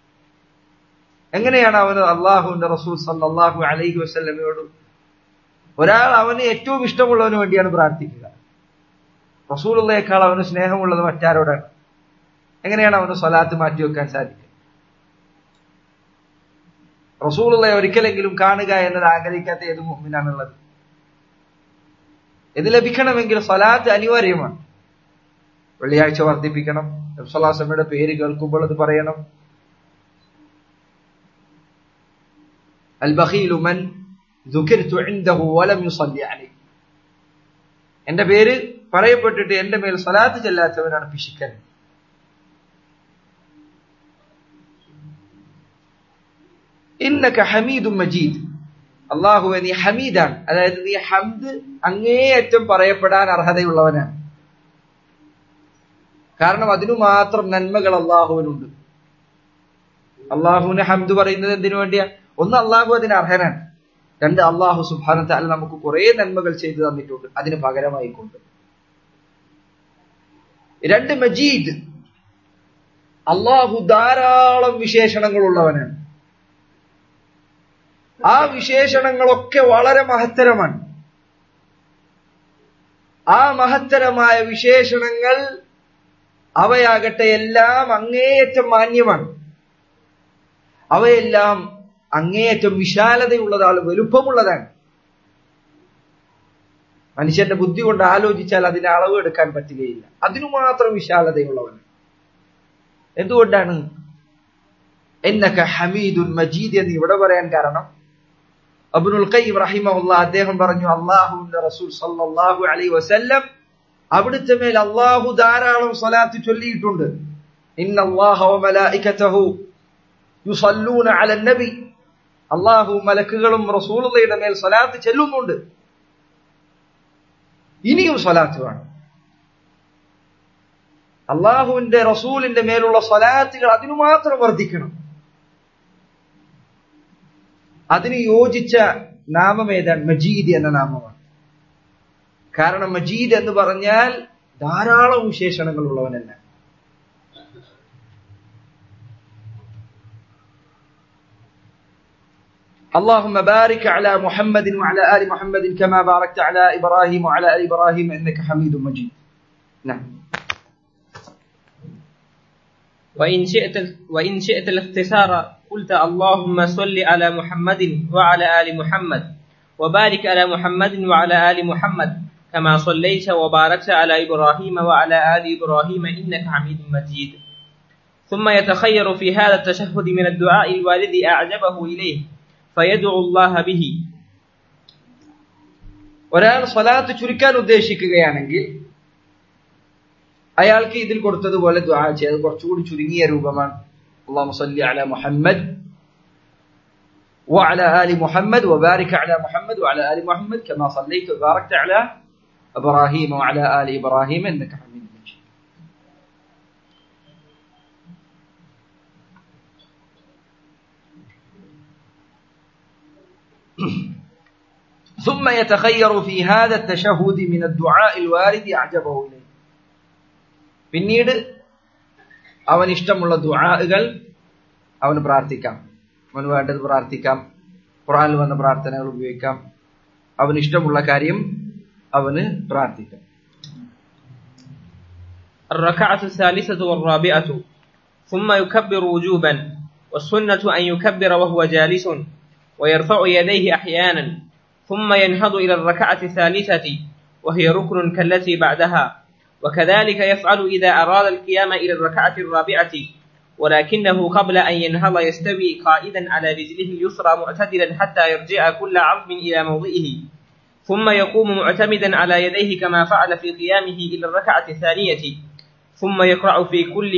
എങ്ങനെയാണ് അവന് അള്ളാഹുവിന്റെ റസൂൽ സല്ലല്ലാഹു അലൈഹി വസല്ലമയോട് ഒരാൾ അവന് ഏറ്റവും ഇഷ്ടമുള്ളവന് വേണ്ടിയാണ് പ്രാർത്ഥിക്കുക. റസൂലുള്ളയേക്കാൾ അവന് സ്നേഹമുള്ളത് മറ്റാരോടാണ്? എങ്ങനെയാണ് അവന് സ്വലാത്ത് മാറ്റിവെക്കാൻ സാധിക്കുക? റസൂലുള്ളയെ ഒരിക്കലെങ്കിലും കാണുക എന്നത് ആഗ്രഹിക്കാത്ത ഏത് മുഅ്മിനാണുള്ളത്? ഇത് ലഭിക്കണമെങ്കിൽ സ്വലാത്ത് അനിവാര്യമാണ്. വെള്ളിയാഴ്ച വർദ്ധിപ്പിക്കണം. നബി സല്ലല്ലാഹു അലൈഹി വസല്ലമയുടെ പേര് കേൾക്കുമ്പോൾ അത് പറയണം. അൽ ബഖീലു മൻ ദുകിർതു ഇൻദഹു വലം യുസല്ലി അലൈഹി. എന്റെ പേര് പറയപ്പെട്ടിട്ട് എന്റെ മേൽ സ്വലാത്ത് ചെല്ലാത്തവനാണ് പിശുക്കൻ. ഇന്നക ഹമീദും മജീദ്. അല്ലാഹുവേ നീ ഹമീദാണ്, അതായത് നീ ഹംദ് അങ്ങേയറ്റം പറയപ്പെടാൻ അർഹതയുള്ളവനാണ്. കാരണം അതിനു മാത്രം നന്മകൾ അള്ളാഹുവിനുണ്ട്. അള്ളാഹുവിന് ഹംദ് പറയുന്നത് എന്തിനു വേണ്ടിയാ? ഒന്ന്, അള്ളാഹു അതിന് അർഹനാണ്. രണ്ട്, അള്ളാഹു സുബ്ഹാനഹു വ തആല നമുക്ക് കുറെ നന്മകൾ ചെയ്തു തന്നിട്ടുണ്ട് അതിന് പകരമായിക്കൊണ്ട്. രണ്ട്, മജീദ്, അള്ളാഹു ധാരാളം വിശേഷണങ്ങൾ ഉള്ളവനാണ്. ആ വിശേഷണങ്ങളൊക്കെ വളരെ മഹത്തരമാണ്. ആ മഹത്തരമായ വിശേഷണങ്ങൾ അവയാകട്ടെ എല്ലാം അങ്ങേയറ്റം മാന്യമാണ്. അവയെല്ലാം അങ്ങേയറ്റം വിശാലതയുള്ളതാണ്, വലുപ്പമുള്ളതാണ്. മനുഷ്യന്റെ ബുദ്ധി കൊണ്ട് ആലോചിച്ചാൽ അതിന് അളവ് എടുക്കാൻ പറ്റുകയില്ല. അതിനു മാത്രം വിശാലതയുള്ളവനാണ്. എന്തുകൊണ്ടാണ് ഇന്നക ഹമീദുൻ മജീദ് എന്ന് ഇവിടെ പറയാൻ കാരണം? ഇബ്നുൽ ഖയ്യിം റഹിമഹുല്ലാഹ് അദ്ദേഹം പറഞ്ഞു, അല്ലാഹുവിന്റെ റസൂൽ സല്ലല്ലാഹു അലൈഹി വസല്ലം അവിടുത്തെ മേൽ അല്ലാഹു ധാരാളം സ്വലാത്ത് ചൊല്ലിയിട്ടുണ്ട്. ഇന്നല്ലാഹ വ മലായികതഹു യുസല്ലൂന അലൻ നബി. അല്ലാഹു മലക്കുകളും റസൂലുള്ളാഹിയുടെ മേൽ സ്വലാത്ത് ചൊല്ലുന്നുണ്ട്. ഇനിയും സ്വലാത്ത് വേണം. അല്ലാഹുവിന്റെ റസൂലിന്റെ മേലുള്ള സ്വലാത്തുകൾ അതിനു മാത്രം വർദ്ധിക്കണം. അതിന് യോജിച്ച നാമം ഏതാണ്? മജീദ് എന്ന നാമമാണ്. കാരണം മജീദ് എന്ന് പറഞ്ഞാൽ ധാരാളം വിശേഷണങ്ങൾ ഉള്ളവനല്ല. اللهم بارك على محمد وعلى آل محمد كما باركت على إبراهيم وعلى آل إبراهيم إنك حميد مجيد. نعم. وإن شئت الاختصار قلت اللهم صل على محمد وعلى آل محمد وبارك على محمد وعلى آل محمد كما صليت وباركت على إبراهيم وعلى آل إبراهيم إنك حميد مجيد. ثم يتخير في هذا التشهد من الدعاء الوالذي أعجبه إليه فيدعو الله به. ഒരാൾ സ്വലാത്ത് ചുരുക്കാൻ ഉദ്ദേശിക്കുകയാണെങ്കിൽ അയാൾക്ക് ഇതിൽ കൊടുത്തതുപോലെ ദുആ ചെയ്ത് കുറച്ചുകൂടി ചുരുങ്ങിയ രൂപമാണ് اللهم صل على محمد وعلى آل محمد وبارك على محمد وعلى آل محمد كما صليت وباركت على إبراهيم وعلى آل إبراهيم إنك حميد مجيد. ثم يتخير في هذا التشهد من الدعاء الوارد أعجبه إليه. പിന്നീട് അവന് ഇഷ്ടമുള്ള ദുആകൾ അവന് പ്രാർത്ഥിക്കാം. അവന് വേണ്ടത് പ്രാർത്ഥിക്കാം. ഖുർആനിൽ വന്ന പ്രാർത്ഥനകൾ ഉപയോഗിക്കാം. അവന് ഇഷ്ടമുള്ള കാര്യം അവന് പ്രാർത്ഥിക്കാം. الركعة الثالثة والرابعة ثم يكبر وجوبا والسنة أن يكبر وهو جالس ويرفع يديه أحيانا ثم ينهض إلى الركعة الثالثة وهي ركن كالتي بعدها وكذلك يفعل إذا أراد القيام إلى الركعة الرابعة ولكنه قبل أن ينهض يستوي قائدا على رجله اليسرى معتدلا حتى يرجع كل عظم إلى موضعه ثم يقوم معتمدا على يديه كما فعل في قيامه إلى الركعة الثانية ثم يقرأ في كل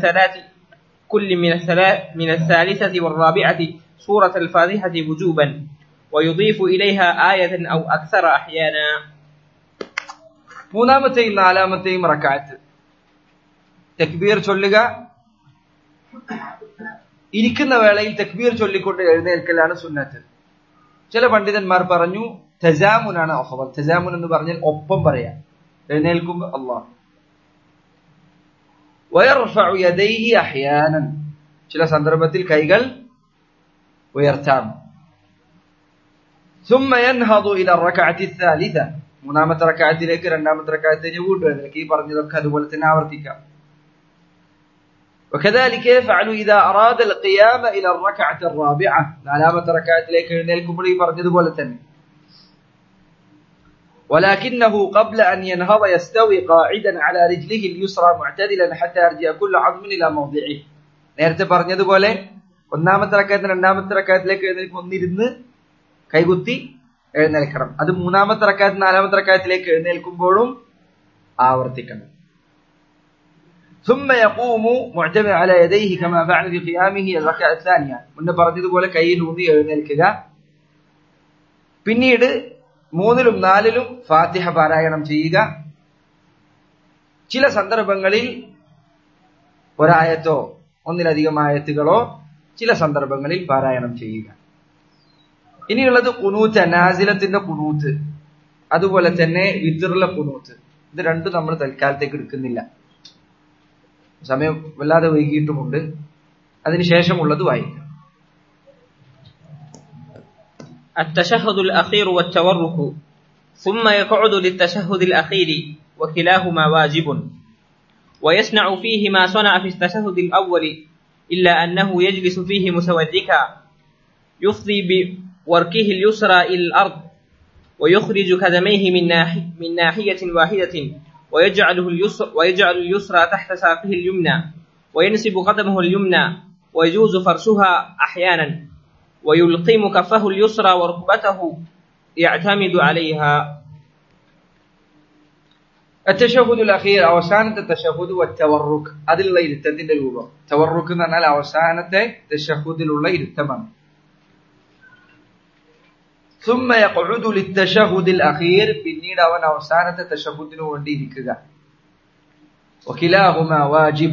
من الثالثة والرابعة سورة الفاتحة وجوبا ويضيف إليها آية أو أكثر أحيانا. മൂന്നാമത്തെയും നാലാമത്തെയും റക്അത്ത് തക്ബീർ ചൊല്ലുക. ഇരിക്കുന്ന വേളയിൽ തക്ബീർ ചൊല്ലിക്കൊണ്ട് എഴുന്നേൽക്കലാണ് സുന്നത്ത്. ചില പണ്ഡിതന്മാർ പറഞ്ഞു തസാമുനാണ് അഫ്ളൽ. തസാമുൻ എന്ന് പറഞ്ഞാൽ ഒപ്പം പറയാം. എഴുന്നേൽക്കുമ്പോൾ അല്ലാഹ്. വയർഫഉ യദൈഹി അഹ്യാനൻ, ചില സന്ദർഭത്തിൽ കൈകൾ ഉയർത്താം. ثم ينهض إلى الركعة الثالثة മൂന്നാമത്തെ റക്അത്തിലേക്ക് രണ്ടാമത്തെ റക്അത്തിലേക്ക് വീണ്ടും ഈ പറഞ്ഞതൊക്കെ അതുപോലെ തന്നെ ആവർത്തിക്കാം. وكذلك يفعل إذا أراد القيام إلى الركعة الرابعة നാലാമത്തെ റക്അത്തിലേക്ക് എഴുന്നേൽക്കുമ്പോൾ ഈ പറഞ്ഞതുപോലെ തന്നെ. ولكنه قبل أن ينهض يستوي قاعدا على رجله اليسرى معتدلا حتى يرجع كل عظم إلى موضعه. നേരത്തെ പറഞ്ഞതുപോലെ ഒന്നാമത്തെ റക്അത്തിന് രണ്ടാമത്തെ റക്അത്തിലേക്ക് എഴുന്നേൽക്കുമ്പോൾ ഒന്നിരുന്ന് കൈകുത്തി എഴുന്നേൽക്കണം. അത് മൂന്നാമത്തെ റക്അത്ത് നാലാമത്തെ റക്അത്തിലേക്ക് എഴുന്നേൽക്കുമ്പോഴും ആവർത്തിക്കണം. ثم يقوم معتمدا على يديه كما فعل في قيامه الركعة الثانية. മുന്നേ പറഞ്ഞതുപോലെ കൈയിൽ ഊന്നി എഴുന്നേൽക്കുക. പിന്നീട് മൂന്നിലും നാലിലും ഫാത്തിഹ പാരായണം ചെയ്യുക. ചില സന്ദർഭങ്ങളിൽ ഒരായത്തോ ഒന്നിലധികം ആയത്തുകളോ ചില സന്ദർഭങ്ങളിൽ പാരായണം ചെയ്യുക. ഇനിയുള്ളത് ഖുനൂത്ത്, നാസിലത്തിന്റെ ഖുനൂത്ത്, അതുപോലെ തന്നെ വിത്റിലെ ഖുനൂത്ത്. ഇത് രണ്ടും നമ്മൾ തൽക്കാലത്തേക്ക് എടുക്കുന്നില്ല, സമയം വല്ലാതെ വൈകിയിട്ടുമുണ്ട്. അതിനുശേഷമുള്ളത് വായിക്കാം. التشهد الأخير والتورك ثم يقعد للتشهد الأخير وكلاهما واجب ويصنع فيه ما صنع في التشهد الأول إلا أنه يجلس فيه متوركا يفضي بوركه اليسرى إلى الأرض ويخرج قدميه من ناحية واحدة ويجعل اليسرى تحت ساقه اليمنى وينسب قدمه اليمنى ويجوز فرشها أحيانا ويلقم كفه اليسرى وركبته يعتمد عليها. التشهد الأخير അവസാന التشهد والتورك അതിലുള്ള ഇരുത്തത്തിന്റെ രൂപം. തവർറുക്ക് എന്ന് പറഞ്ഞാൽ അവസാനത്തെ തശഹുദിലുള്ള ഇരുത്തമാണ്. ثم يقعد للتشهد الأخير പിന്നീട് അവൻ അവസാനത്തെ തശഹുദിനു വേണ്ടി ഇരിക്കുക. وكلاهما واجب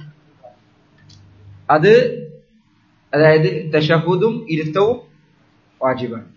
അത് അതായത് തശഹുദും ഇരുത്തവും വാജിബാണ്.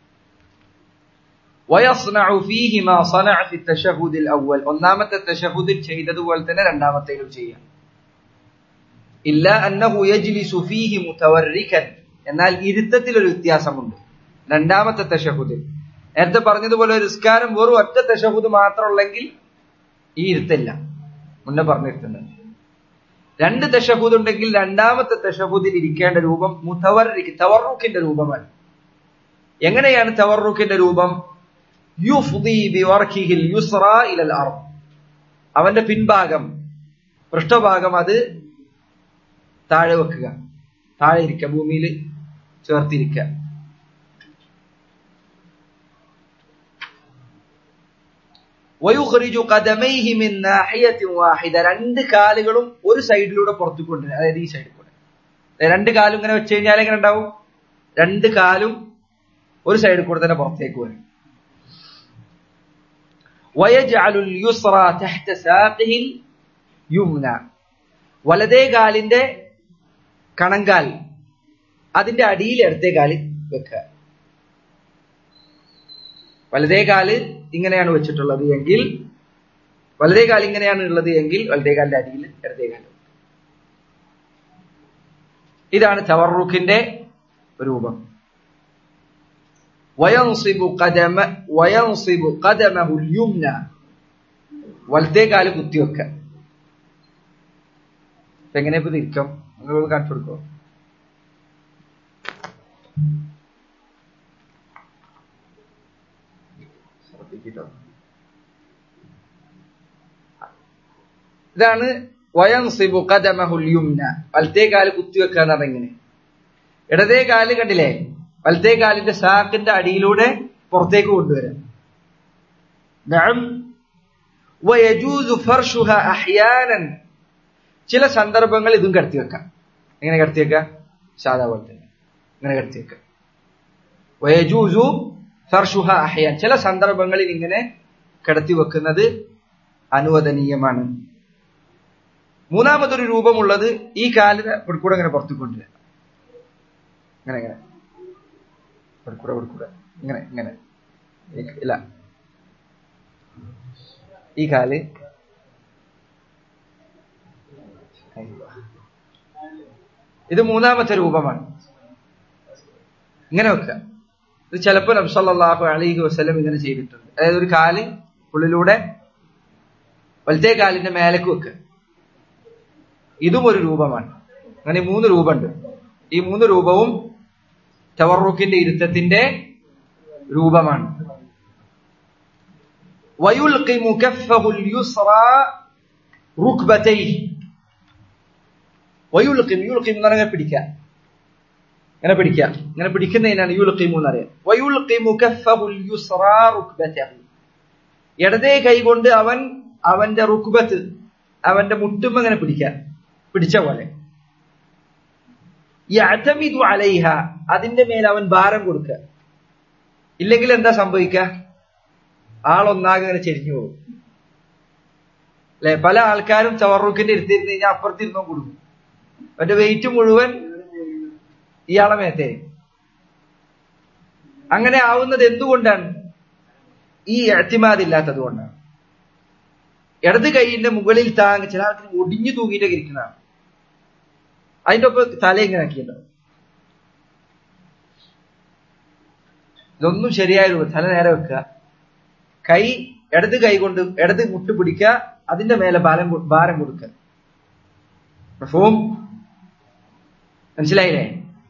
ويصنع فيه ما صنع في التشهد الأول ഒന്നാമത്തെ തശഹുദിൽ ചെയ്തതുപോലെ തന്നെ രണ്ടാമത്തേലും ചെയ്യാം. إلا أنه يجلس فيه متوركا എന്നാൽ ഇരുത്തത്തിൽ ഒരു വ്യത്യാസമുണ്ട്. രണ്ടാമത്തെ തശഹുദിൽ നേരത്തെ പറഞ്ഞതുപോലെ ഒരു നിസ്കാരം വെറും ഒറ്റ തശഹുദ് മാത്രമുള്ളെങ്കിൽ ഈ ഇരുത്തില്ല, മുന്നേ പറഞ്ഞിട്ടുണ്ട്. രണ്ട് തശഹുദ് ഉണ്ടെങ്കിൽ രണ്ടാമത്തെ തശഹുദിൽ ഇരിക്കേണ്ട രൂപം മുതവർരിക് തവർറുക്കിന്റെ രൂപമാണ്. എങ്ങനെയാണ് തവർറുക്കിന്റെ രൂപം? യുഫ്ദി ബിവർക്കിഹിൽ യുസ്റാ ഇലൽ അർദ്, അവന്റെ പിൻഭാഗം പൃഷ്ഠഭാഗം അത് താഴെ വെക്കുക, താഴെ ഇരിക്കുക, ഭൂമിയിൽ ചേർത്തിരിക്കുക. വയുഖ്രിജു ഖദമൈഹി മിൻ നാഹിയത്തിൻ വാഹിദ, രണ്ട് കാലുകളും ഒരു സൈഡിലൂടെ പുറത്തു കൊണ്ടുവരും. അതായത് ഈ സൈഡിൽ കൂടെ രണ്ട് കാലും ഇങ്ങനെ വെച്ച് കഴിഞ്ഞാൽ എങ്ങനെ ഉണ്ടാവും? രണ്ട് കാലും ഒരു സൈഡിൽ കൂടെ തന്നെ പുറത്തേക്ക് വരും. വയജ്അലുൽ യുസ്റാ തഹ്ത സാഖിഹിൽ യുംന, വലതേ കാലിന്റെ കണങ്കാൽ അതിന്റെ അടിയിൽ ഇടത്തേ കാല് വെക്കുക. വലതേ കാല് ഇങ്ങനെയാണ് വെച്ചിട്ടുള്ളത് എങ്കിൽ, വലതേ കാല് ഇങ്ങനെയാണ് ഉള്ളത് എങ്കിൽ വലതേ കാലിന്റെ അടിയിൽ ഇടതേ കാല്. ഇതാണ് തവർറുക്കിന്റെ രൂപം. വയൻസിബു ഖദമഹുൽ യുംന, വലതേ കാല് കുത്തിവെക്കുക. എങ്ങനെ ഇപ്പൊ തിരിക്കാം? നിങ്ങൾ കാണിച്ചു കൊടുക്കോ? ഇതാണ് വയൻസിബു ഖദമഹുൽ യുംന, വലത്തേ കാല് കുത്തിവെക്കുക എന്ന് പറഞ്ഞാൽ ഇങ്ങനെ. ഇടതേ കാല് കണ്ടില്ലേ, വലത്തേ കാലിന്റെ സാക്കിന്റെ അടിയിലൂടെ പുറത്തേക്ക് കൊണ്ടുവരാം. നഅം വയജൂസു ഫർഷുഹാ അഹ്യാനൻ, ചില സന്ദർഭങ്ങൾ ഇതും കടത്തി വെക്കാം. എങ്ങനെ കടത്തി വെക്കാം? സാധാ പോലെ തന്നെ ഇങ്ങനെ കടത്തി വെക്കാം. വയജൂസു ഫർഷുഹാ അഹ്യാൻ, ചില സന്ദർഭങ്ങളിൽ ഇങ്ങനെ കടത്തി വെക്കുന്നത് അനുവദനീയമാണ്. മൂന്നാമതൊരു രൂപമുള്ളത് ഈ കാലിന് കൂടെ ഇങ്ങനെ പുറത്തു കൊണ്ടുവരാം. ഇങ്ങനെ ഇങ്ങനെ കൂടെ ഇങ്ങനെ ഇങ്ങനെ ഇല്ല, ഈ കാല് ഇത് മൂന്നാമത്തെ രൂപമാണ്. ഇങ്ങനെ വെക്കുക. ഇത് ചിലപ്പോൾ നബി സല്ലല്ലാഹു അലൈഹി വസല്ലം ഇങ്ങനെ ചെയ്തിട്ടുണ്ട്. അതായത് ഒരു കാല് ഉള്ളിലൂടെ വലത്തെ കാലിന്റെ മേലേക്ക് വെക്കുക. ഇതും ഒരു രൂപമാണ്. അങ്ങനെ 3 രൂപമുണ്ട്. ഈ 3 രൂപവും തവറുക്കിന്റെ ഇരുത്തത്തിന്റെ രൂപമാണ്. ويلقم كفه اليسرى ركبتيه ويلقم എന്ന് പറഞ്ഞാൽ പിടിക്കുക. ഇങ്ങനെ പിടിക്കുക. ഇങ്ങനെ പിടിക്കുന്നതിനാണ് യുൽഖിമു എന്ന് പറയുക. ويلقم كفه اليسرى ركبته. ഇടതേ കൈ കൊണ്ട് അവൻ അവന്റെ റുക്ബത്ത്, അവന്റെ മുട്ടും അങ്ങനെ പിടിച്ച പോലെ. യഅ്തമിദു അലൈഹ, അതിന്റെ മേൽ അവൻ ഭാരം കൊടുക്കുക. ഇല്ലെങ്കിൽ എന്താ സംഭവിക്കുക? ആളൊന്നാകെ അങ്ങനെ ചെരിഞ്ഞു പോകും. അല്ലെ, പല ആൾക്കാരും തവറുക്കിന്റെ ഇരുത്തിരുന്ന് കഴിഞ്ഞാൽ അപ്പുറത്തിരുന്നോ കൊടുക്കും. അവന്റെ വെയിറ്റ് മുഴുവൻ ഇയാളെ മേത്തെ. അങ്ങനെ ആവുന്നത് എന്തുകൊണ്ടാണ്? ഈ ഇഅ്തിമാദില്ലാത്തത് കൊണ്ടാണ്. ഇടത് കൈയിന്റെ മുകളിൽ താങ്ങി ചില ആൾക്കാർ ഒടിഞ്ഞു തൂങ്ങിയിട്ടൊക്കെ ഇരിക്കുന്നതാണ്. അതിന്റെ ഒപ്പം തല ഇങ്ങനെ ആക്കിയിട്ടുണ്ടാവും. ഇതൊന്നും ശരിയായ രൂപം. തല നേരെ വെക്കുക, കൈ ഇടത് കൈ കൊണ്ട് ഇടത് മുട്ട് പിടിക്കുക, അതിന്റെ മേലെ ഭാരം കൊടുക്കുക. മഫ്ഹൂം? മനസ്സിലായില്ലേ?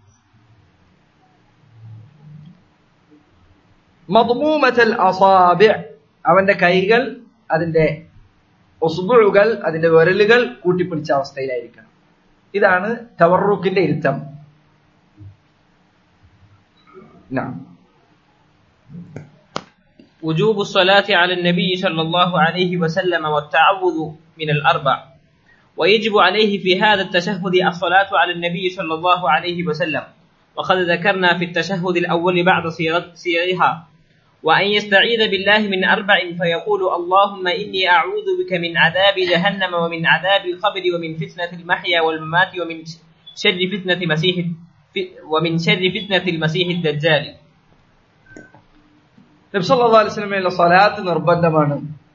മദ്മൂമത്തുൽ അസാബിഅ്, അവന്റെ കൈകൾ, അതിന്റെ ഉസ്ബുഉകൾ, അതിന്റെ വിരലുകൾ കൂട്ടിപ്പിടിച്ച അവസ്ഥയിലായിരിക്കണം. ഇതാണ് തവറുക്കിന്റെ ഇരുത്തം. وجوب الصلاة على النبي صلى الله عليه وسلم والتعوذ من الأربع. ويجب عليه في هذا التشهد الصلاة على النبي صلى الله عليه وسلم، وقد ذكرنا في التشهد الأول بعض صيغها. وأن يستعيذ بالله من 4 فيقول: اللهم إني أعوذ بك من عذاب جهنم ومن عذاب القبر ومن فتنة المحيا والممات ومن شر فتنة المسيح الدجال. നബി സല്ലല്ലാഹു അലൈഹി വസല്ലമയുടെ സ്വലാത്ത് നിർബന്ധമാണ്.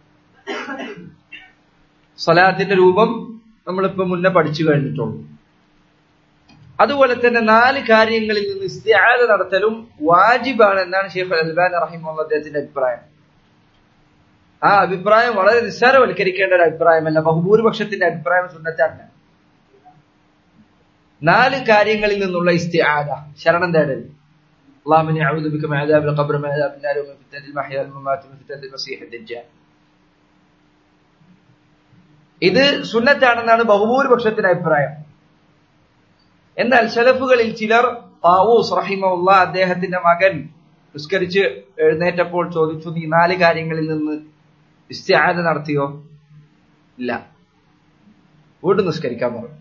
സ്വലാത്തിന്റെ രൂപം നമ്മളിപ്പോ മുന്നേ പഠിച്ചു കഴിഞ്ഞിട്ടുള്ളൂ. അതുപോലെ തന്നെ 4 കാര്യങ്ങളിൽ നിന്ന് ഇസ്തിആദ നടത്തലും വാജിബാണ് എന്നാണ് ഷെയ്ഖ് അൽബാനി റഹിമഹുല്ലാഹ് അദ്ദേഹത്തിന്റെ അഭിപ്രായം. ആ അഭിപ്രായം വളരെ നിസ്സാരവൽക്കരിക്കേണ്ട ഒരു അഭിപ്രായമല്ല. ബഹുഭൂരിപക്ഷത്തിന്റെ അഭിപ്രായം സുന്നത്താണ്. 4 കാര്യങ്ങളിൽ നിന്നുള്ള ഇസ്തിആദ, ശരണം തേടൽ. اللهم إني أعوذ بك من عذاب القبر ومن عذاب النار ومن فتنة المحيا والممات ومن فتنة المسيح الدجال. ഇത് സുന്നത്താണെന്നാണ് ബഹുഭൂരിപക്ഷത്തിന്റെ അഭിപ്രായം. എന്നാൽ സലഫുകളിൽ ചിലർ, താവൂസ് റഹിമഹുല്ലാഹ് അദ്ദേഹത്തിന്റെ മകൻ നിസ്കരിച്ച് എഴുന്നേറ്റപ്പോൾ ചോദിച്ചു, നീ 4 കാര്യങ്ങളിൽ നിന്ന് ഇസ്തിആദ നടത്തിയോ? ഇല്ല. വീണ്ടും നിസ്കരിക്കാൻ പറഞ്ഞു.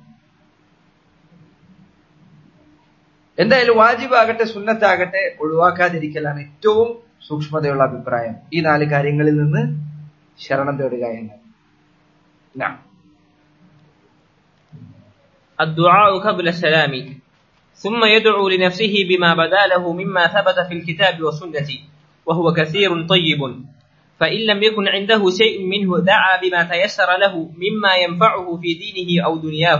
എന്തായാലും വാജിബാകട്ടെ സുന്നത്താകട്ടെ ഒഴിവാക്കാതിരിക്കലാണ് ഏറ്റവും സൂക്ഷ്മതയുള്ള അഭിപ്രായം. ഈ 4 കാര്യങ്ങളിൽ നിന്ന് ശരണം തേടുക എന്ന്. الدعاء قبل السلام، ثم يدعو لنفسه بما بدا له مما ثبت في الكتاب والسنة، وهو كثير طيب. فإن لم يكن عنده شيء منه دعا بما تيسر له مما ينفعه في دينه أو دنياه.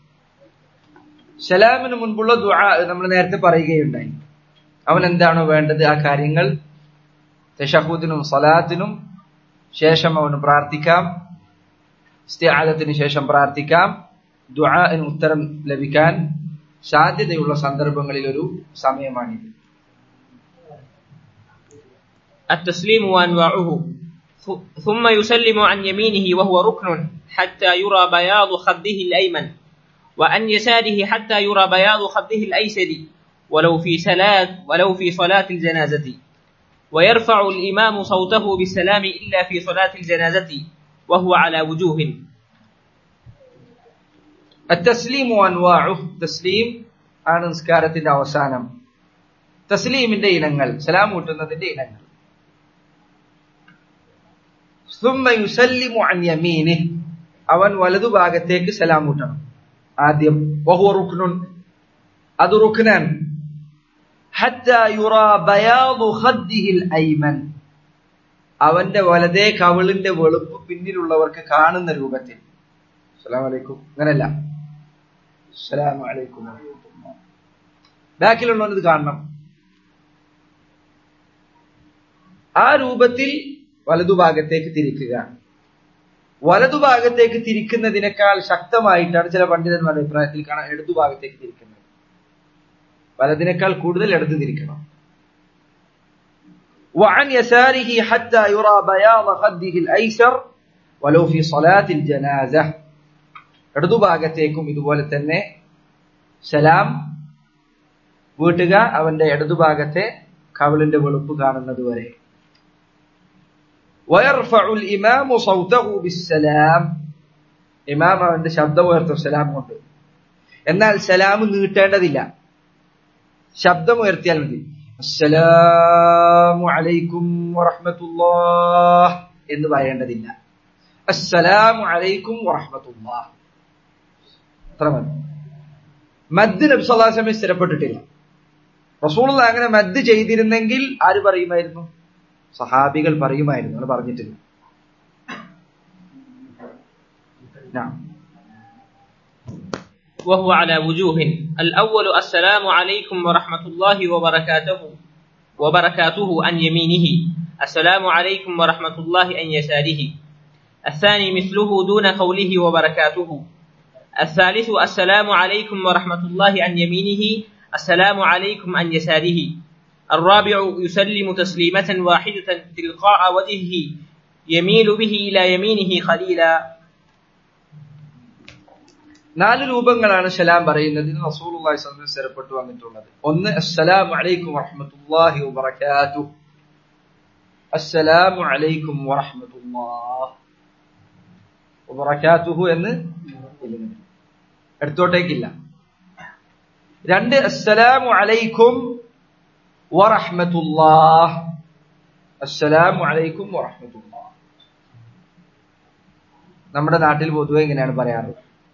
സലാമിന് മുൻപുള്ള ദുആ നമ്മൾ നേരത്തെ പറയുകയുണ്ടായി. അവൻ എന്താണോ വേണ്ടത് ആ കാര്യങ്ങൾ തശഹുദിനും സലാത്തിനും ശേഷം അവന് പ്രാർത്ഥിക്കാം, ഇസ്തിആദത്തിന് ശേഷം പ്രാർത്ഥിക്കാം. ദുആഇന് ഉത്തരം ലഭിക്കാൻ സാധ്യതയുള്ള സന്ദർഭങ്ങളിൽ ഒരു സമയമാണിത്. التسليم وأنواعه. ثم يسلم عن يمينه وهو ركن حتى يرى بياض خده الأيمن، وعن يساره حتى يرى بياض خده الأيسر، ولو في صلاة الجنازة. ويرفع الإمام صوته بالسلام إلا في صلاة الجنازة وهو على وجوه. التسليم وأنواعه. തസ്ലീം ആണ് നിസ്കാരത്തിന്റെ അവസാനം. തസ്ലീമിന്റെ ഇനങ്ങൾ, സലാം ഊട്ടുന്നതിന്റെ ഇനങ്ങൾ. ثم يسلم عن يمينه, അവൻ വലതുഭാഗത്തേക്ക് സലാം ഊട്ടണം ആദ്യം. وهو ركن, അത് റുക്നാൻ. حتى يرى بياض خده الأيمن, അവന്റെ വലതേ കവിളിന്റെ വെളുപ്പ് പിന്നിലുള്ളവർക്ക് കാണുന്ന രൂപത്തിൽ. അസ്സലാമു അലൈക്കും അങ്ങനല്ല, അസ്സലാമു അലൈക്കും, ബാക്കിലുള്ളവൻ ഇത് കാണണം. ആ രൂപത്തിൽ വലതുഭാഗത്തേക്ക് തിരിക്കുക. വലതുഭാഗത്തേക്ക് തിരിക്കുന്നതിനേക്കാൾ ശക്തമായിട്ടാണ് ചില പണ്ഡിതന്മാരുടെ അഭിപ്രായത്തിൽ കാണാൻ ഇടതുഭാഗത്തേക്ക് തിരിക്കുന്നത്. വലതിനേക്കാൾ കൂടുതൽ ഇടത് തിരിക്കണം. وعن يساره حتى يرى بياض خده الأيسر ولو في صلاة الجنازة. ഇടതുഭാഗത്തേക്കും ഇതുപോലെ തന്നെ സലാം വീട്ടുക, അവന്റെ ഇടതുഭാഗത്തെ കവിളിന്റെ വെളുപ്പ് കാണുന്നത് വരെ. ويرفع الإمام صوته بالسلام. ഇമാം അവന്റെ ശബ്ദം ഉയർത്തും സലാം കൊണ്ട്. എന്നാൽ സലാം നീട്ടേണ്ടതില്ല, ശബ്ദം ഉയർത്തിയാൽ മതി. അസ്സലാമു അലൈക്കും വറഹ്മത്തുള്ളാഹ് എന്ന് പറയേണ്ടതില്ല. അസ്സലാമു അലൈക്കും വറഹ്മത്തുള്ളാഹ് അത്ര മതി. മദ് നബി സല്ലല്ലാഹു അലൈഹി വസല്ലം സ്ഥിരപ്പെട്ടിട്ടില്ല. റസൂലുള്ളാഹി അങ്ങനെ മദ് ചെയ്തിരുന്നെങ്കിൽ ആര് പറയുമായിരുന്നു? സഹാബികൾ പറയുമായിരുന്നു. അത് പറഞ്ഞിട്ടില്ല. وهو على وجوه. الأول السلام عليكم ورحمة الله وبركاته عن يمينه، السلام عليكم ورحمة الله عن يساره. الثاني مثله دون قوله وبركاته. الثالث السلام عليكم ورحمة الله عن يمينه، السلام عليكم عن يساره. الرابع يسلم تسليمة واحدة تلقاء وجهه يميل به إلى يمينه قليلا. 4 രൂപങ്ങളാണ് സലാം പറയുന്നതിന് റസൂലുള്ളാഹി സ്വല്ലല്ലാഹു അലൈഹി വസല്ലം സ്ഥിരപ്പെട്ടു വന്നിട്ടുള്ളത്. ഒന്ന് അസ്സലാമു അലൈക്കും വറഹ്മത്തുള്ളാഹി വബറകാതുഹു. അസ്സലാമു അലൈക്കും വറഹ്മത്തുള്ളാഹി വബറകാതുഹു എന്ന് എടുത്തോട്ടേക്കില്ല. 2 അസ്സലാമു അലൈക്കും വറഹ്മത്തുള്ളാഹി. അസ്സലാമു അലൈക്കും വറഹ്മത്തുള്ളാഹി നമ്മുടെ നാട്ടിൽ പൊതുവെ ഇങ്ങനെയാണ് പറയാറ്.